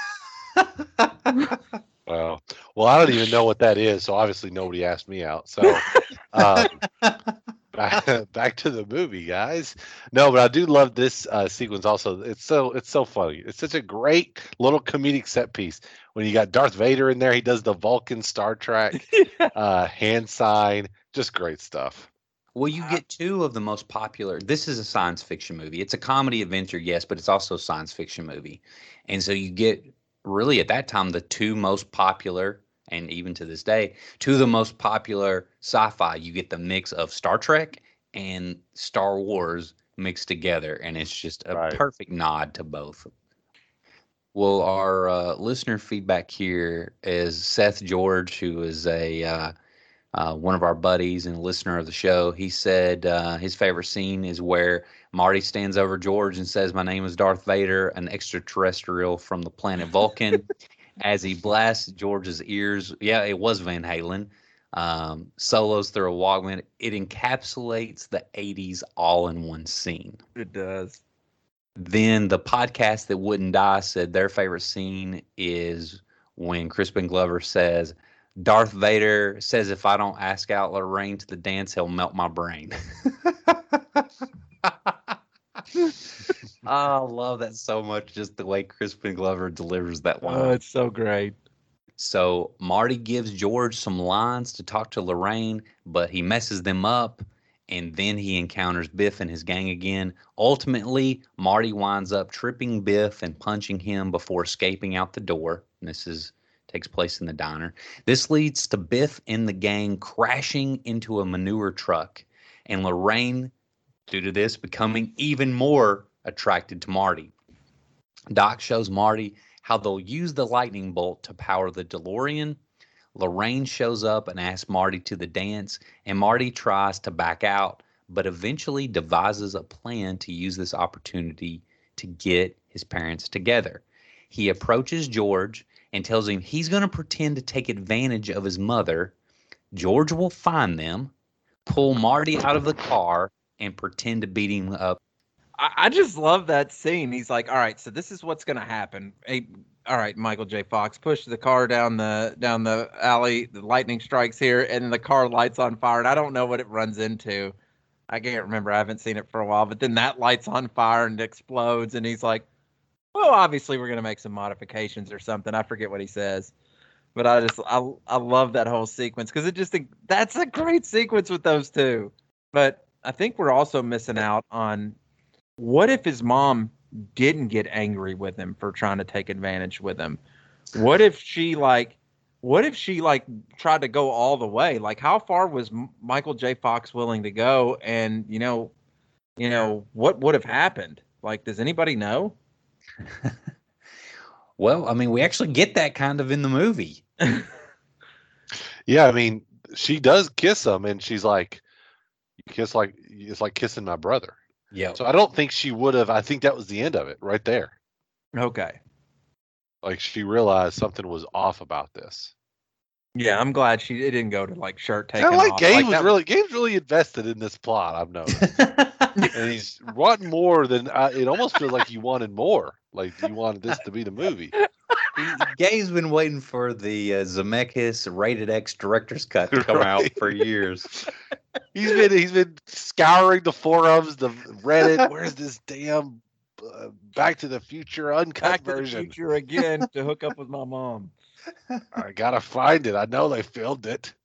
Well, well, I don't even know what that is, so obviously nobody asked me out. So, um, back, back to the movie, guys. No, but I do love this uh, sequence. Also, it's so it's so funny. It's such a great little comedic set piece when you got Darth Vader in there. He does the Vulcan Star Trek uh, hand sign. Just great stuff. Well, you get two of the most popular. This is a science fiction movie. It's a comedy adventure, yes, but it's also a science fiction movie. And so you get, really at that time, the two most popular, and even to this day, two of the most popular sci-fi. You get the mix of Star Trek and Star Wars mixed together, and it's just a Right. perfect nod to both. Well, our uh, listener feedback here is Seth George, who is a uh, uh, one of our buddies and a listener of the show. He said uh, his favorite scene is where Marty stands over George and says, "My name is Darth Vader, an extraterrestrial from the planet Vulcan." As he blasts George's ears, yeah, it was Van Halen, um, solos through a Walkman. It encapsulates the eighties all in one scene. It does. Then the podcast that wouldn't die said their favorite scene is when Crispin Glover says, "Darth Vader says if I don't ask out Lorraine to the dance, he'll melt my brain." I love that so much, just the way Crispin Glover delivers that line. Oh, it's so great. So Marty gives George some lines to talk to Lorraine, but he messes them up, and then he encounters Biff and his gang again. Ultimately, Marty winds up tripping Biff and punching him before escaping out the door. And this is takes place in the diner. This leads to Biff and the gang crashing into a manure truck, and Lorraine, due to this, becoming even more attracted to Marty. Doc shows Marty how they'll use the lightning bolt to power the DeLorean. Lorraine shows up and asks Marty to the dance, and Marty tries to back out, but eventually devises a plan to use this opportunity to get his parents together. He approaches George and tells him he's going to pretend to take advantage of his mother. George will find them, pull Marty out of the car, and pretend to beat him up. I, I just love that scene. He's like, all right, so this is what's going to happen. Hey, all right, Michael J. Fox, push the car down the down the alley. The lightning strikes here, and then the car lights on fire, and I don't know what it runs into. I can't remember. I haven't seen it for a while. But then that lights on fire and explodes, and he's like, well, obviously we're going to make some modifications or something. I forget what he says. But I just, I, I love that whole sequence because it just, that's a great sequence with those two. But I think we're also missing out on what if his mom didn't get angry with him for trying to take advantage with him? What if she like, what if she like tried to go all the way? Like, how far was M- Michael J. Fox willing to go? And, you know, you know, what would have happened? Like, does anybody know? Well, I mean, we actually get that kind of in the movie. Yeah, I mean, she does kiss him, and she's like, "You kiss like it's like kissing my brother." Yeah. So I don't think she would have. I think that was the end of it, right there. Okay. Like she realized something was off about this. Yeah, I'm glad she it didn't go to like shirt taking Kind of like off. Gabe Like, was that- really Gabe's really invested in this plot. I've noticed, and he's wanting more than I, it almost feels like you wanted more. Like you wanted this to be the movie. He- Gabe's been waiting for the uh, Zemeckis rated X director's cut to come out Right. for years. He's been he's been scouring the forums, the Reddit. Where's this damn uh, Back to the Future uncut Back to the version? Future again to hook up with my mom. I gotta find it. I know they filmed it.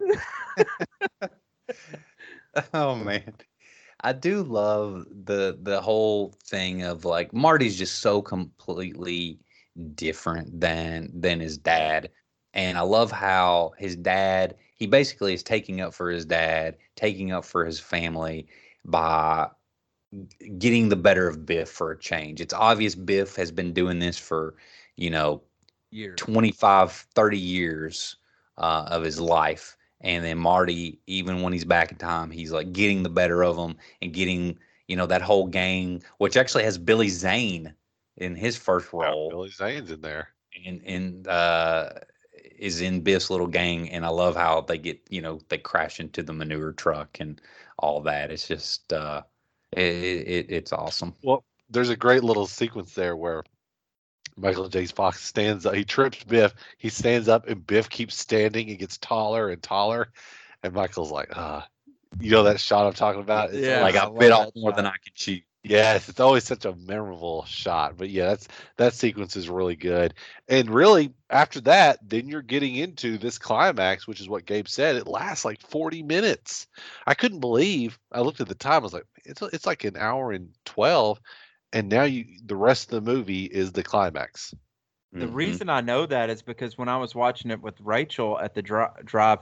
Oh man. I do love the the whole thing of like Marty's just so completely different than than his dad. And I love how his dad, he basically is taking up for his dad, taking up for his family by getting the better of Biff for a change. It's obvious Biff has been doing this for, you know, Years. twenty-five, thirty years uh, of his life. And then Marty, even when he's back in time, he's like getting the better of him and getting, you know, that whole gang, which actually has Billy Zane in his first Wow, role. Billy Zane's in there. And, and uh, is in Biff's little gang. And I love how they get, you know, they crash into the manure truck and all that. It's just, uh, it, it, it's awesome. Well, there's a great little sequence there where Michael J. Fox stands up. He trips Biff. He stands up, and Biff keeps standing. and gets taller and taller. And Michael's like, ah, you know that shot I'm talking about? It's Yeah, like always- I I bit love off that more shot. than I could chew. Yes, it's always such a memorable shot. But yeah, that's that sequence is really good. And really, after that, then you're getting into this climax, which is what Gabe said. It lasts like forty minutes. I couldn't believe. I looked at the time. I was like, it's it's like an hour and twelve, and now you the rest of the movie is the climax. The Mhm. reason I know that is because when I was watching it with Rachel at the dri- drive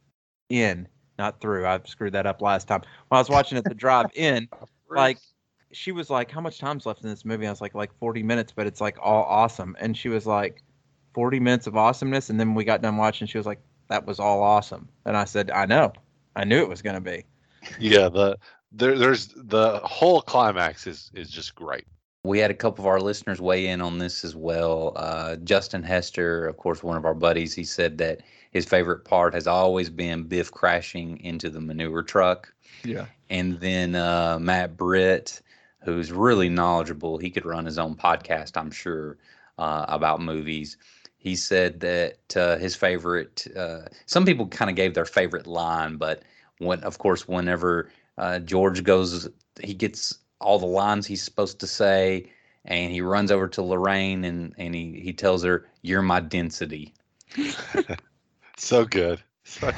in, not through, I screwed that up last time. When I was watching it at the drive in, like she was like, "How much time's left in this movie?" I was like, "Like forty minutes," but it's like all awesome. And she was like, forty minutes of awesomeness. And then we got done watching. She was like, "That was all awesome." And I said, "I know, I knew it was gonna be." Yeah, the there there's the whole climax is is just great. We had a couple of our listeners weigh in on this as well. Uh, Justin Hester, of course, one of our buddies, he said that his favorite part has always been Biff crashing into the manure truck. Yeah. And then uh, Matt Britt, who's really knowledgeable, he could run his own podcast, I'm sure, uh, about movies. He said that uh, his favorite, uh, some people kind of gave their favorite line, but when, of course, whenever uh, George goes, he gets all the lines he's supposed to say, and he runs over to Lorraine and, and he, he tells her, "You're my density." So good. So-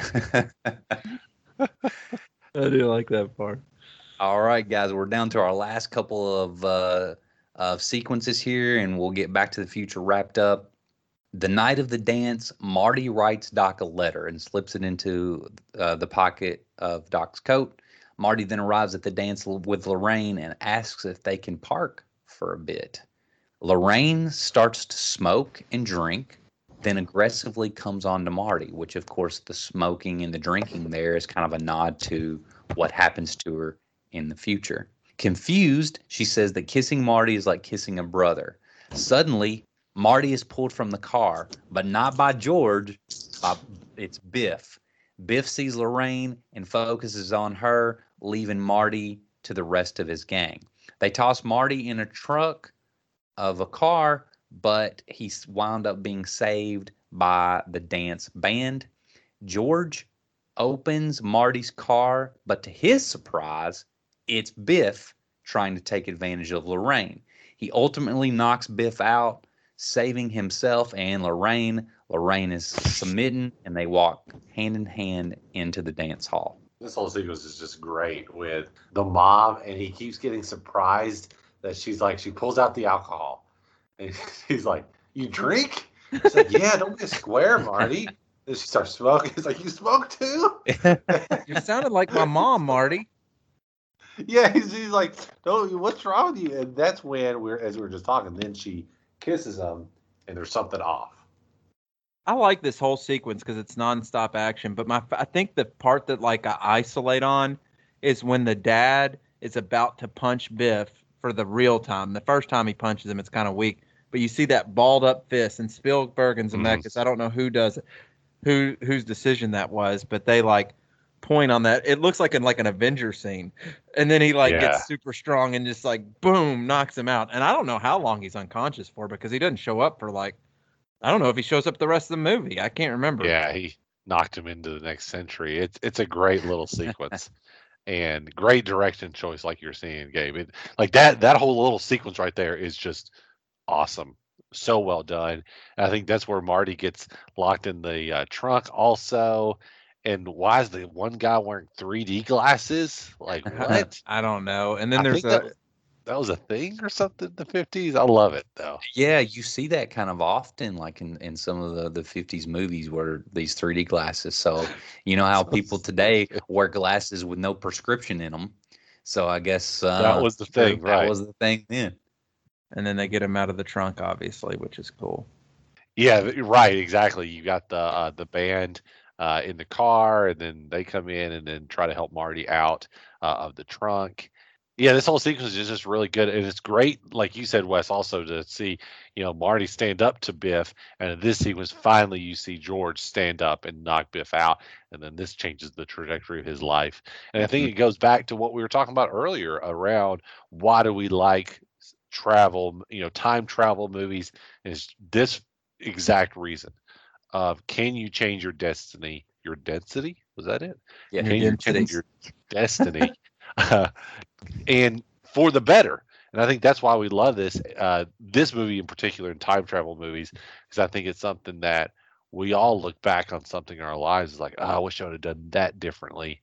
I do like that part. All right, guys, we're down to our last couple of uh, of sequences here, and we'll get Back to the Future wrapped up. The night of the dance, Marty writes Doc a letter and slips it into uh, the pocket of Doc's coat. Marty then arrives at the dance l- with Lorraine and asks if they can park for a bit. Lorraine starts to smoke and drink, then aggressively comes on to Marty, which, of course, the smoking and the drinking there is kind of a nod to what happens to her in the future. Confused, she says that kissing Marty is like kissing a brother. Suddenly, Marty is pulled from the car, but not by George, by, it's Biff. Biff sees Lorraine and focuses on her, leaving Marty to the rest of his gang. They toss Marty in a truck of a car, but he's wound up being saved by the dance band. George opens Marty's car, but to his surprise, it's Biff trying to take advantage of Lorraine. He ultimately knocks Biff out, saving himself and Lorraine. Lorraine is submitting, and they walk hand in hand into the dance hall. This whole sequence is just great with the mom, and he keeps getting surprised that she's like, she pulls out the alcohol, and he's like, "You drink?" She's like, "Yeah, don't be a square, Marty." Then she starts smoking. He's like, "You smoke too?" You sounded like my mom, Marty. Yeah, he's, he's like, "No, what's wrong with you?" And that's when we're, as we were just talking, then she kisses him, and there's something off. I like this whole sequence because it's nonstop action. But my, I think the part that like I isolate on is when the dad is about to punch Biff for the real time. The first time he punches him, it's kind of weak, but you see that balled up fist. And Spielberg and Zemeckis, I don't know who does it. who whose decision that was, but they like point on that. It looks like in like an Avenger scene, and then he like Yeah. gets super strong and just like boom knocks him out. And I don't know how long he's unconscious for because he doesn't show up for like I don't know if he shows up the rest of the movie. I can't remember. Yeah, he knocked him into the next century. It's it's a great little sequence. And great direction choice, like you're saying, Gabe. It, like that that whole little sequence right there is just awesome. So well done. And I think that's where Marty gets locked in the uh, trunk also. And why is the one guy wearing three D glasses? Like what? I don't know. And then I there's think that, a was- that was a thing or something in the fifties. I love it though. Yeah, you see that kind of often, like in, in some of the, the fifties movies where these three D glasses. So, you know how people today wear glasses with no prescription in them. So I guess uh, That was the thing, that right. was the thing then. and then they get him out of the trunk, obviously, which is cool. Yeah, th- right, exactly. You got the uh, the band uh, in the car, and then they come in and then try to help Marty out uh, of the trunk. Yeah, this whole sequence is just really good, and it's great, like you said, Wes, also to see, you know, Marty stand up to Biff, and in this sequence, finally you see George stand up and knock Biff out, and then this changes the trajectory of his life. And I think it goes back to what we were talking about earlier around why do we like s- travel, you know, time travel movies, is this exact reason of can you change your destiny, your density? Was that it? Yeah, Can Your you density. change your destiny? uh, and for the better. And I think that's why we love this uh, this movie in particular, in time travel movies, because I think it's something that we all look back on something in our lives is like, oh, I wish I would have done that differently.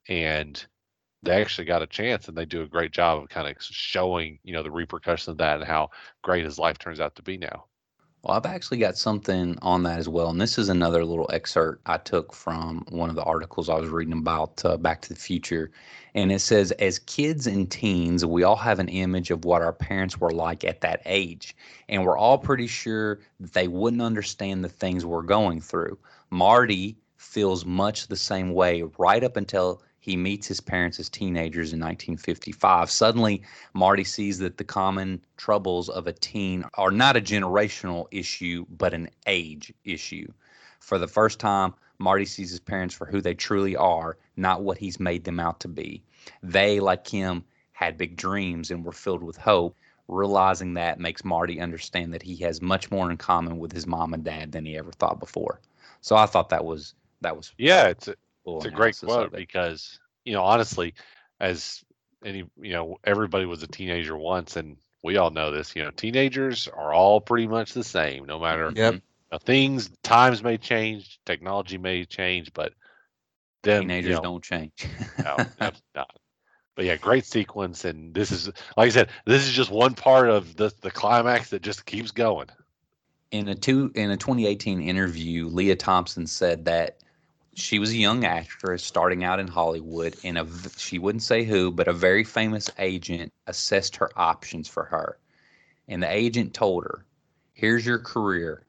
And they actually got a chance, and they do a great job of kind of showing, you know, the repercussions of that and how great his life turns out to be now. Well, I've actually got something on that as well. And this is another little excerpt I took from one of the articles I was reading about uh, Back to the Future. And it says, as kids and teens, we all have an image of what our parents were like at that age. And we're all pretty sure that they wouldn't understand the things we're going through. Marty feels much the same way right up until he meets his parents as teenagers in nineteen fifty-five. Suddenly, Marty sees that the common troubles of a teen are not a generational issue, but an age issue. For the first time, Marty sees his parents for who they truly are, not what he's made them out to be. They, like him, had big dreams and were filled with hope. Realizing that makes Marty understand that he has much more in common with his mom and dad than he ever thought before. So I thought that was that was Yeah, it's a, cool it's a great analysis of quote it. because, you know, honestly, as any, you know, everybody was a teenager once, and we all know this, you know, teenagers are all pretty much the same, no matter, Yep. you know, things, times may change, technology may change, but them, you Teenagers know, don't change. no, absolutely not. But yeah, great sequence, and this is, like I said, this is just one part of the the climax that just keeps going. In a two in a twenty eighteen interview, Leah Thompson said that she was a young actress starting out in Hollywood, and a v- she wouldn't say who, but a very famous agent assessed her options for her. And the agent told her, "Here's your career: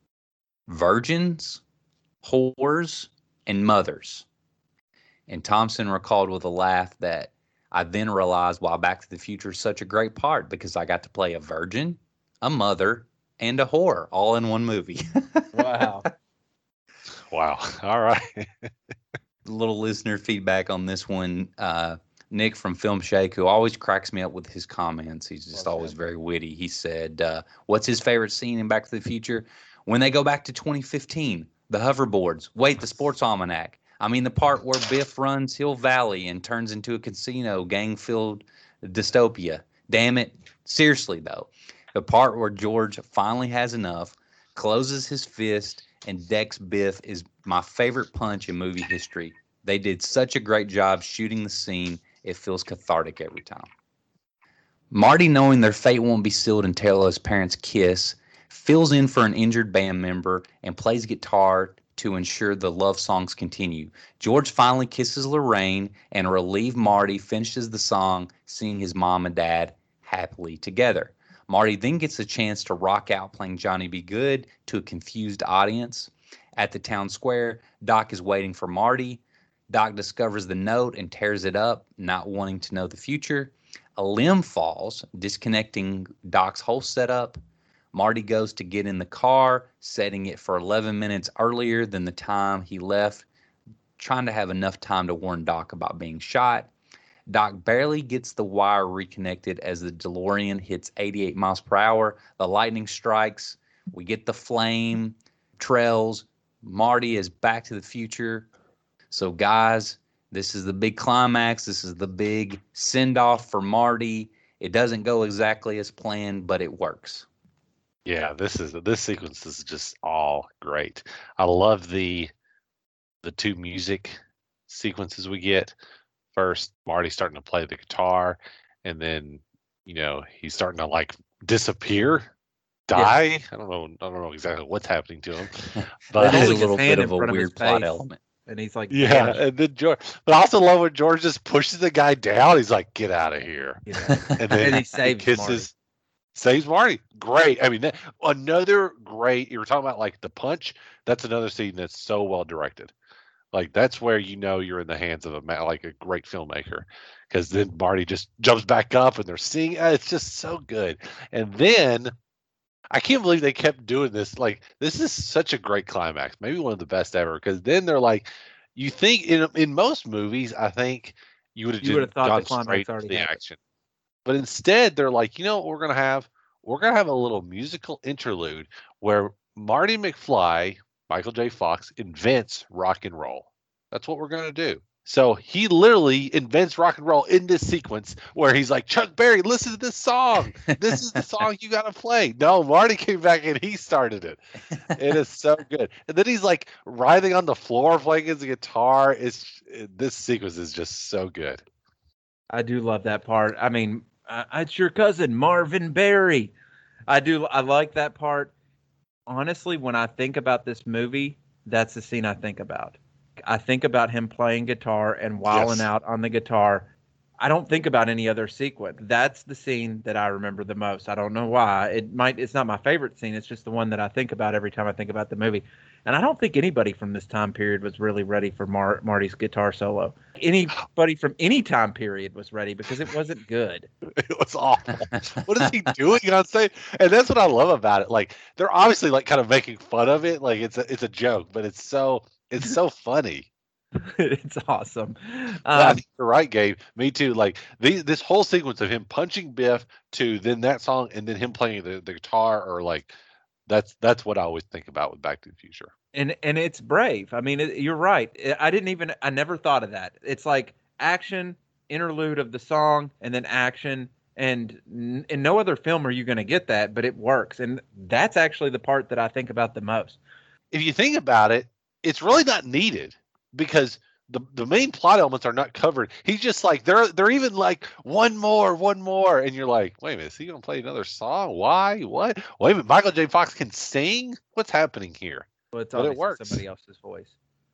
virgins, whores, and mothers." And Thompson recalled with a laugh that I then realized why Back to the Future is such a great part, because I got to play a virgin, a mother, and a whore all in one movie. Wow. Wow. All right. Little listener feedback on this one. Uh, Nick from Film Shake, who always cracks me up with his comments. He's just Love always him. very witty. He said, uh, what's his favorite scene in Back to the Future? When they go back to twenty fifteen, the hoverboards. Wait, the sports almanac. I mean, the part where Biff runs Hill Valley and turns into a casino, gang-filled dystopia. Damn it. Seriously, though. The part where George finally has enough, closes his fist, and decks Biff is my favorite punch in movie history. They did such a great job shooting the scene. It feels cathartic every time. Marty, knowing their fate won't be sealed until his parents kiss, fills in for an injured band member and plays guitar to ensure the love songs continue. George finally kisses Lorraine, and relieved Marty finishes the song, seeing his mom and dad happily together. Marty then gets a chance to rock out playing Johnny Be Good to a confused audience. At the town square, Doc is waiting for Marty. Doc discovers the note and tears it up, not wanting to know the future. A limb falls, disconnecting Doc's whole setup. Marty goes to get in the car, setting it for eleven minutes earlier than the time he left, trying to have enough time to warn Doc about being shot. Doc barely gets the wire reconnected as the DeLorean hits eighty-eight miles per hour. The lightning strikes. We get the flame trails. Marty is back to the future. So, guys, this is the big climax. This is the big send-off for Marty. It doesn't go exactly as planned, but it works. Yeah, this is this sequence is just all great. I love the the two music sequences we get. First, Marty's starting to play the guitar, and then, you know, he's starting to like disappear, die. Yeah. I don't know. I don't know exactly what's happening to him, but there's a little bit of a weird plot element. And he's like, yeah. Gosh. And then George, but I also love when George just pushes the guy down. He's like, "Get out of here!" Yeah. And then and he saves he kisses, Marty. saves Marty. Great. I mean, that, another great. You were talking about like the punch. That's another scene that's so well directed. Like, that's where you know you're in the hands of a like a great filmmaker, because then Marty just jumps back up and they're singing. It's just so good. And then I can't believe they kept doing this. Like, this is such a great climax, maybe one of the best ever. Because then they're like, you think in in most movies, I think you would have you just thought gone the climax straight to already the happened. action, but instead they're like, you know what we're gonna have? We're gonna have a little musical interlude where Marty McFly, Michael J. Fox, invents rock and roll. That's what we're going to do. So he literally invents rock and roll in this sequence where he's like, Chuck Berry, listen to this song. This is the song you got to play. No, Marty came back and he started it. It is so good. And then he's like writhing on the floor playing his guitar. It's it, this sequence is just so good. I do love that part. I mean, uh, it's your cousin, Marvin Berry. I do. I like that part. Honestly, when I think about this movie, that's the scene I think about. I think about him playing guitar and wilding Yes. out on the guitar. I don't think about any other sequence. That's the scene that I remember the most. I don't know why. It might. It's not my favorite scene. It's just the one that I think about every time I think about the movie. And I don't think anybody from this time period was really ready for Mar- Marty's guitar solo. Anybody from any time period was ready because it wasn't good. It was awful. What is he doing on stage? And that's what I love about it. Like, they're obviously like kind of making fun of it. Like, it's a it's a joke, but it's so it's so funny. It's awesome. Yeah, I Um, think you're right, Gabe. Me too. Like, these, this whole sequence of him punching Biff to then that song and then him playing the, the guitar, or like, that's that's what I always think about with Back to the Future. and and it's brave. I mean, it, you're right. I didn't even. I never thought of that. It's like action, interlude of the song, and then action. And n- in no other film are you going to get that, but it works. And that's actually the part that I think about the most. If you think about it, it's really not needed because the the main plot elements are not covered. He's just like, they're they're even like one more, one more, and you're like, wait a minute, is he gonna play another song? Why? What? Wait a minute, Michael J. Fox can sing? What's happening here? Well, it's But it obviously works. somebody else's voice.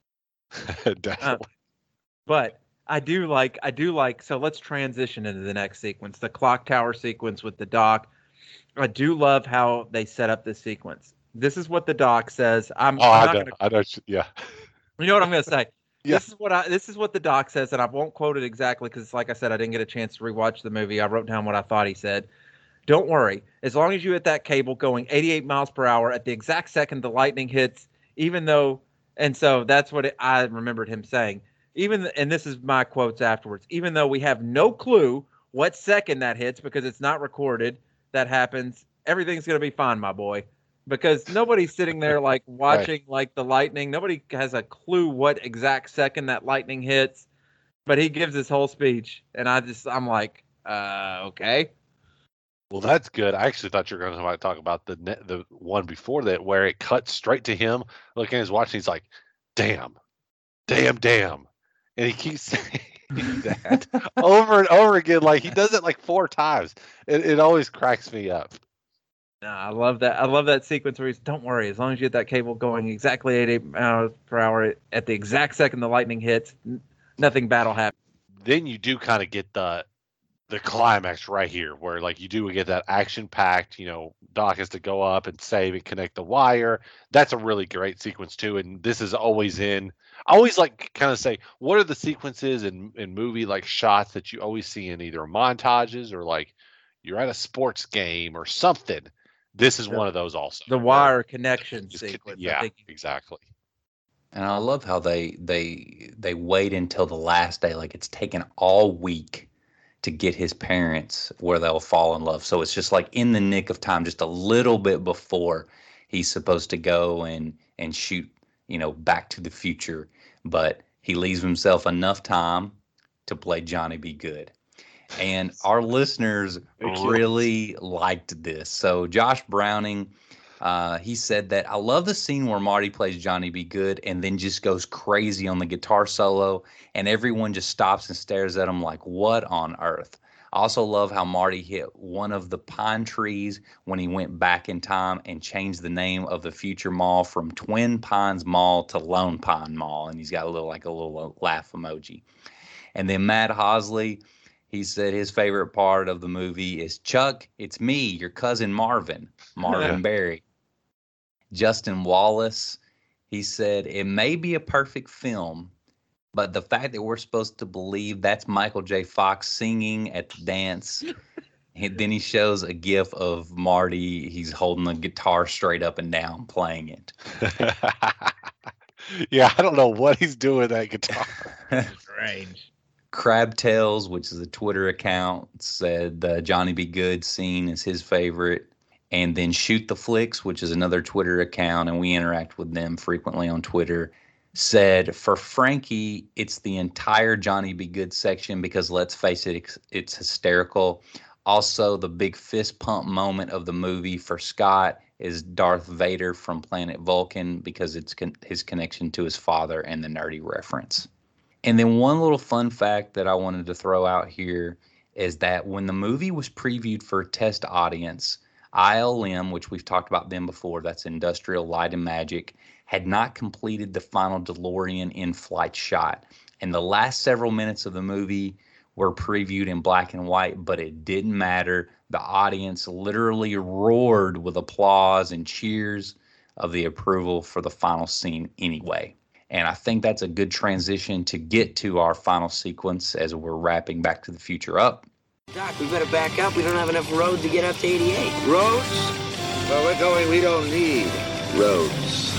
Definitely. But I do like, I do like, so let's transition into the next sequence, the clock tower sequence with the doc. I do love how they set up this sequence. This is what the doc says. I'm, oh, I'm I not know. gonna, I know. Yeah. you know what I'm going to say? Yeah. This is what I, this is what the doc says, and I won't quote it exactly because, like I said, I didn't get a chance to rewatch the movie. I wrote down what I thought he said. Don't worry. As long as you hit that cable going eighty-eight miles per hour at the exact second the lightning hits, even though, and so that's what it, I remembered him saying. Even, and this is my quotes afterwards, even though we have no clue what second that hits because it's not recorded, that happens, everything's going to be fine, my boy. Because nobody's sitting there like watching like the lightning. Nobody has a clue what exact second that lightning hits. But he gives his whole speech, and I just, I'm like, uh, okay. Well, that's good. I actually thought you were going to talk about the ne- the one before that, where it cuts straight to him looking at his watch. And he's like, "Damn, damn, damn," and he keeps saying that over and over again. Like, he does it like four times. It it always cracks me up. No, I love that. I love that sequence where he's, don't worry, as long as you get that cable going exactly eighty miles per hour at the exact second the lightning hits, n- nothing bad will happen. Then you do kind of get the the climax right here, where like you do get that action packed. You know, Doc has to go up and save and connect the wire. That's a really great sequence too. And this is always in. I always like kind of say, what are the sequences in in movie like shots that you always see in either montages or like you're at a sports game or something. This is The- one of those also. The where wire connection just con- sequence. I Yeah, think exactly. And I love how they they they wait until the last day. Like it's taken all week to get his parents where they'll fall in love. So it's just like in the nick of time, just a little bit before he's supposed to go and and shoot, you know, Back to the Future. But he leaves himself enough time to play Johnny Be Good. And our listeners really liked this. So Josh Browning, uh, he said that I love the scene where Marty plays Johnny Be Good and then just goes crazy on the guitar solo, and everyone just stops and stares at him like, what on earth? I also love how Marty hit one of the pine trees when he went back in time and changed the name of the future mall from Twin Pines Mall to Lone Pine Mall, and he's got a little like a little laugh emoji. And then Matt Hosley, he said his favorite part of the movie is Chuck, it's me, your cousin Marvin, Marvin Yeah. Berry. Justin Wallace, he said it may be a perfect film, but the fact that we're supposed to believe that's Michael J. Fox singing at the dance, and then he shows a gif of Marty, he's holding the guitar straight up and down playing it. Yeah, I don't know what he's doing with that guitar. strange. Crab Tales, which is a Twitter account, said the Johnny Be Good scene is his favorite. And then Shoot the Flicks, which is another Twitter account, and we interact with them frequently on Twitter, said for Frankie, it's the entire Johnny Be Good section because let's face it, it's, it's hysterical. Also, the big fist pump moment of the movie for Scott is Darth Vader from Planet Vulcan because it's con- his connection to his father and the nerdy reference. And then one little fun fact that I wanted to throw out here is that when the movie was previewed for a test audience, I L M, which we've talked about them before, that's Industrial Light and Magic, had not completed the final DeLorean in-flight shot. And the last several minutes of the movie were previewed in black and white, but it didn't matter. The audience literally roared with applause and cheers of the approval for the final scene anyway. And I think that's a good transition to get to our final sequence as we're wrapping Back to the Future up. Doc, we better back up. We don't have enough road to get up to eighty-eight. Roads? Where we're going, we don't need roads.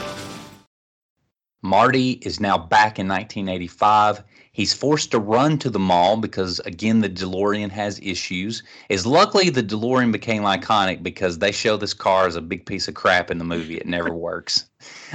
Marty is now back in nineteen eighty-five. He's forced to run to the mall because, again, the DeLorean has issues. Is luckily the DeLorean became iconic because they show this car as a big piece of crap in the movie. It never works.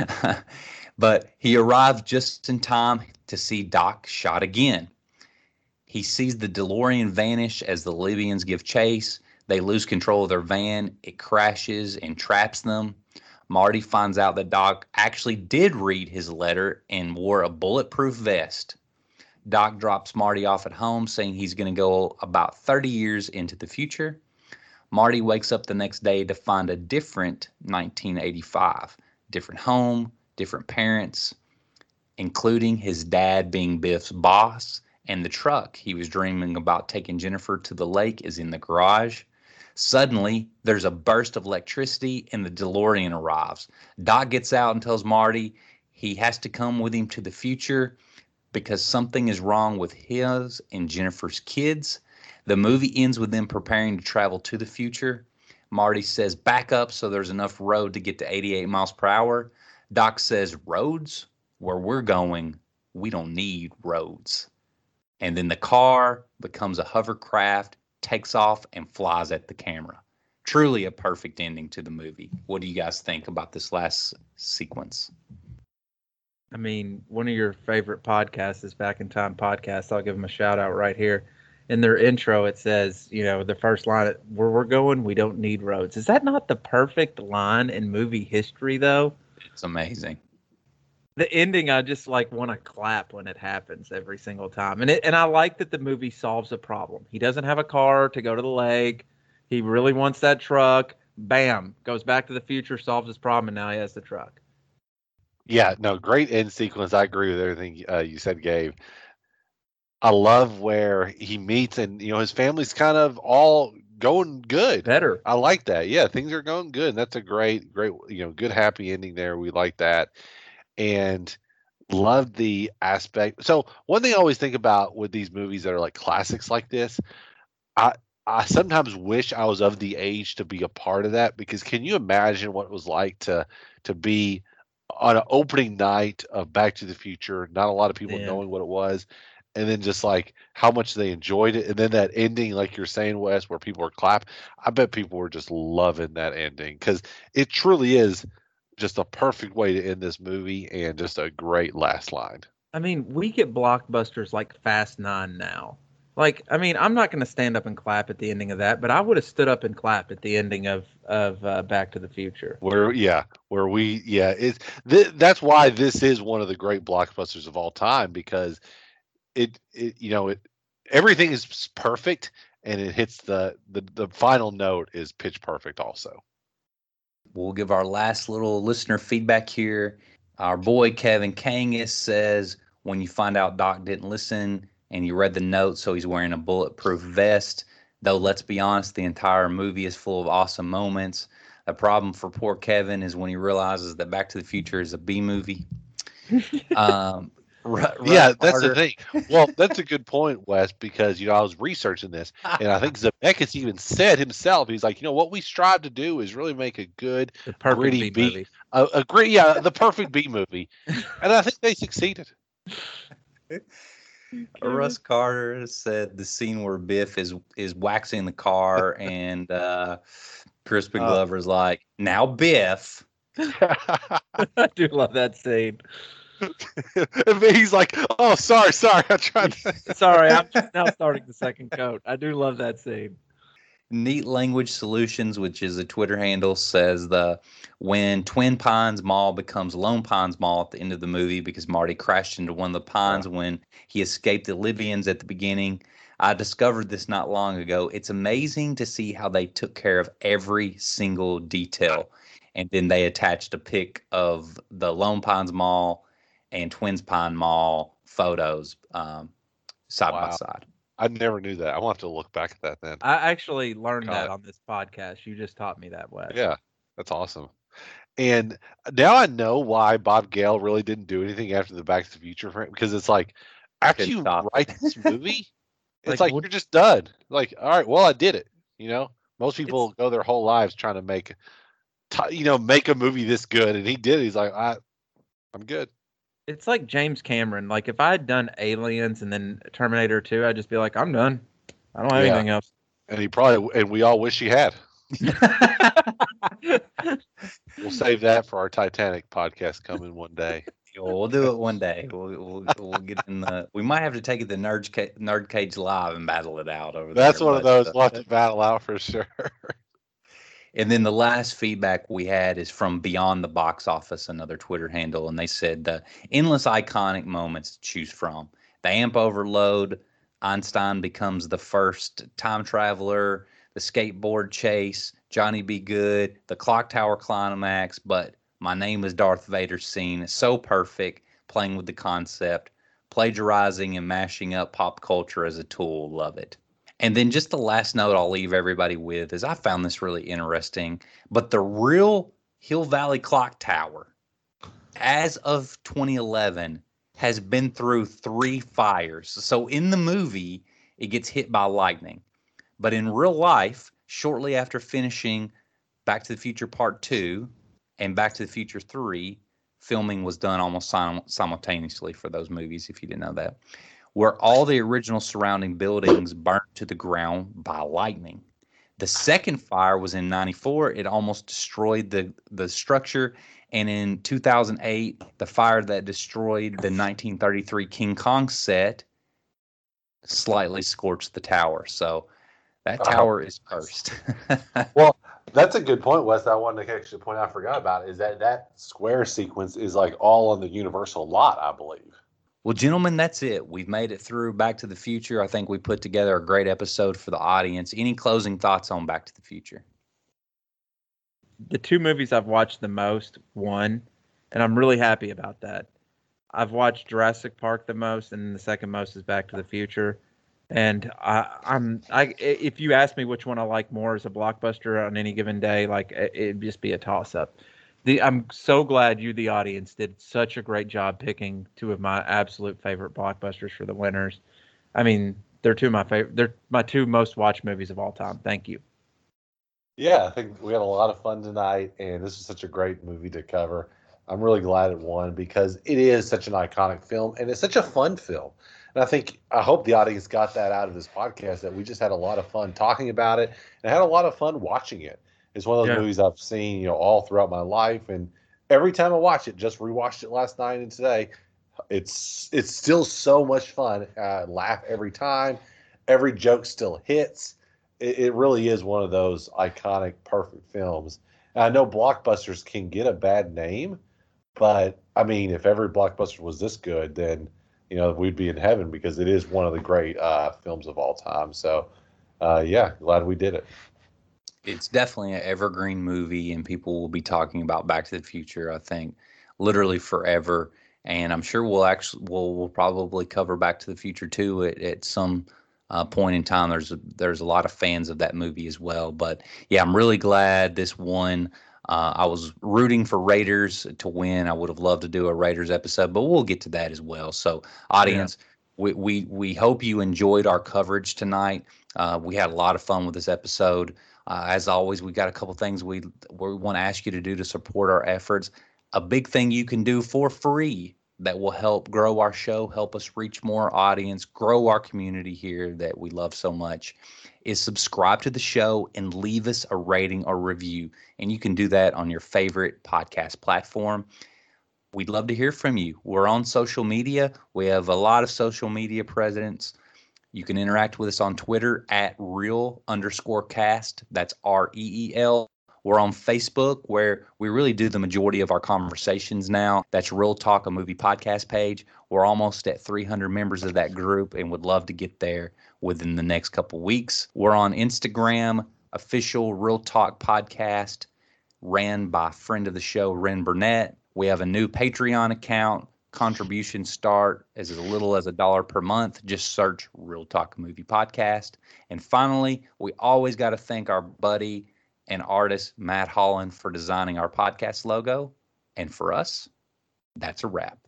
But he arrived just in time to see Doc shot again. He sees the DeLorean vanish as the Libyans give chase. They lose control of their van. It crashes and traps them. Marty finds out that Doc actually did read his letter and wore a bulletproof vest. Doc drops Marty off at home, saying he's going to go about thirty years into the future. Marty wakes up the next day to find a different nineteen eighty-five. Different home, different parents, including his dad being Biff's boss, and the truck he was dreaming about taking Jennifer to the lake is in the garage. Suddenly, there's a burst of electricity and the DeLorean arrives. Doc gets out and tells Marty he has to come with him to the future because something is wrong with his and Jennifer's kids. The movie ends with them preparing to travel to the future. Marty says, back up so there's enough road to get to eighty-eight miles per hour. Doc says, roads? Where we're going, we don't need roads. And then the car becomes a hovercraft, takes off, and flies at the camera. Truly a perfect ending to the movie. What do you guys think about this last sequence? I mean, one of your favorite podcasts is Back in Time Podcast. I'll give them a shout out right here. In their intro, it says, you know, the first line, where we're going, we don't need roads. Is that not the perfect line in movie history, though? It's amazing. The ending, I just like want to clap when it happens every single time. And it, and I like that the movie solves a problem. He doesn't have a car to go to the lake. He really wants that truck. Bam, goes back to the future, solves his problem, and now he has the truck. Yeah, no, great end sequence. I agree with everything uh, you said, Gabe. I love where he meets and, you know, his family's kind of all going good. Better. I like that. Yeah, things are going good. And that's a great, great, you know, good, happy ending there. We like that. And love the aspect. So one thing I always think about with these movies that are like classics like this, I, I sometimes wish I was of the age to be a part of that, because can you imagine what it was like to to be on an opening night of Back to the Future, not a lot of people Yeah. knowing what it was, and then just like how much they enjoyed it, and then that ending, like you're saying, Wes, where people were clapping. I bet people were just loving that ending, because it truly is just a perfect way to end this movie and just a great last line. I mean, we get blockbusters like Fast Nine now. Like, I mean, I'm not going to stand up and clap at the ending of that, but I would have stood up and clapped at the ending of of uh, Back to the Future. Where, yeah, where we, yeah, it's th- that's why this is one of the great blockbusters of all time, because it, it, you know, it, everything is perfect, and it hits the the the final note is pitch perfect also. We'll give our last little listener feedback here. Our boy Kevin Kangas says, when you find out Doc didn't listen and you read the note, so he's wearing a bulletproof vest. Though, let's be honest, the entire movie is full of awesome moments. The problem for poor Kevin is when he realizes that Back to the Future is a B movie. um, R- yeah, that's Carter. the thing. Well, that's a good point, Wes, because, you know, I was researching this, and I think Zemeckis even said himself, he's like, you know, what we strive to do is really make a good, The perfect gritty B B, movie. a, a great, yeah, the perfect B movie, and I think they succeeded. Russ Carter said the scene where Biff is is waxing the car and uh, Crispin Uh, Glover's like, now Biff. I do love that scene. And he's like, oh, sorry, sorry, I tried to. Sorry, I'm just now starting the second coat. I do love that scene. Neat Language Solutions, which is a Twitter handle, says the when Twin Pines Mall becomes Lone Pines Mall at the end of the movie because Marty crashed into one of the pines when he escaped the Libyans at the beginning. I discovered this not long ago. It's amazing to see how they took care of every single detail. And then they attached a pic of the Lone Pines Mall and Twins Pine Mall photos um, side by Wow. side. I never knew that. I want to look back at that then. I actually learned Got that it. on this podcast. You just taught me that, Wes. Yeah, that's awesome. And now I know why Bob Gale really didn't do anything after the Back to the Future frame, because it's like, after Couldn't you stop write this movie, Like, it's like, what- you're just done. Like, all right, well, I did it. You know, most people go their whole lives trying to make, t- you know, make a movie this good, and he did. He's like, I, I'm good. It's like James Cameron. Like, if I had done Aliens and then Terminator two, I'd just be like, I'm done. I don't have Yeah. anything else. And he probably, and we all wish he had. We'll save that for our Titanic podcast coming one day. We'll do it one day. We'll, we'll, we'll get in the. We might have to take it to Nerd, Ca- Nerd Cage Live and battle it out over there. That's one of but, those uh, we'll have to battle out for sure. And then the last feedback we had is from Beyond the Box Office, another Twitter handle, and they said the endless iconic moments to choose from. The amp overload, Einstein becomes the first time traveler, the skateboard chase, Johnny Be Good, the clock tower climax, but my name is Darth Vader scene is so perfect, playing with the concept, plagiarizing and mashing up pop culture as a tool. Love it. And then just the last note I'll leave everybody with is I found this really interesting, but the real Hill Valley Clock Tower, as of twenty eleven, has been through three fires. So in the movie, it gets hit by lightning. But in real life, shortly after finishing Back to the Future Part two and Back to the Future three, filming was done almost sim- simultaneously for those movies, if you didn't know that, where all the original surrounding buildings burnt to the ground by lightning. The second fire was in ninety-four. It almost destroyed the, the structure. And in two thousand eight, the fire that destroyed the nineteen thirty-three King Kong set slightly scorched the tower. So that Uh-huh. tower is cursed. Well, that's a good point, Wes. I wanted to actually point out, I forgot about, is that that square sequence is like all on the Universal lot, I believe. Well, gentlemen, that's it. We've made it through Back to the Future. I think we put together a great episode for the audience. Any closing thoughts on Back to the Future? The two movies I've watched the most, one, and I'm really happy about that. I've watched Jurassic Park the most, and the second most is Back to the Future. And I, I'm, I, if you ask me which one I like more as a blockbuster on any given day, like it- it'd just be a toss-up. The I'm so glad you, the audience, did such a great job picking two of my absolute favorite blockbusters for the winners. I mean, they're two of my favorite. They're my two most watched movies of all time. Thank you. Yeah, I think we had a lot of fun tonight, and this is such a great movie to cover. I'm really glad it won because it is such an iconic film, and it's such a fun film. And I think, I hope the audience got that out of this podcast, that we just had a lot of fun talking about it and had a lot of fun watching it. It's one of those Yeah. movies I've seen, you know, all throughout my life, and every time I watch it, just rewatched it last night and today, it's it's still so much fun. I laugh every time. Every joke still hits. It, it really is one of those iconic, perfect films. And I know blockbusters can get a bad name, but I mean, if every blockbuster was this good, then you know we'd be in heaven because it is one of the great uh, films of all time. So, uh, yeah, glad we did it. It's definitely an evergreen movie, and people will be talking about Back to the Future, I think, literally forever. And I'm sure we'll actually we'll, we'll probably cover Back to the Future too at, at some uh, point in time. There's a, there's a lot of fans of that movie as well. But yeah, I'm really glad this won. Uh, I was rooting for Raiders to win. I would have loved to do a Raiders episode, but we'll get to that as well. So, audience, we, we we hope you enjoyed our coverage tonight. Uh, we had a lot of fun with this episode. Uh, as always, we got a couple things we we want to ask you to do to support our efforts. A big thing you can do for free that will help grow our show, help us reach more audience, grow our community here that we love so much, is subscribe to the show and leave us a rating or review. And you can do that on your favorite podcast platform. We'd love to hear from you. We're on social media. We have a lot of social media presence. You can interact with us on Twitter at real underscore cast. That's R E E L. We're on Facebook, where we really do the majority of our conversations now. That's Real Talk, a movie podcast page. We're almost at three hundred members of that group and would love to get there within the next couple weeks. We're on Instagram, official Real Talk podcast, ran by friend of the show, Ren Burnett. We have a new Patreon account. Contributions start as little as a dollar per month. Just search Real Talk Movie Podcast. And finally, we always got to thank our buddy and artist Matt Holland for designing our podcast logo. And for us, that's a wrap.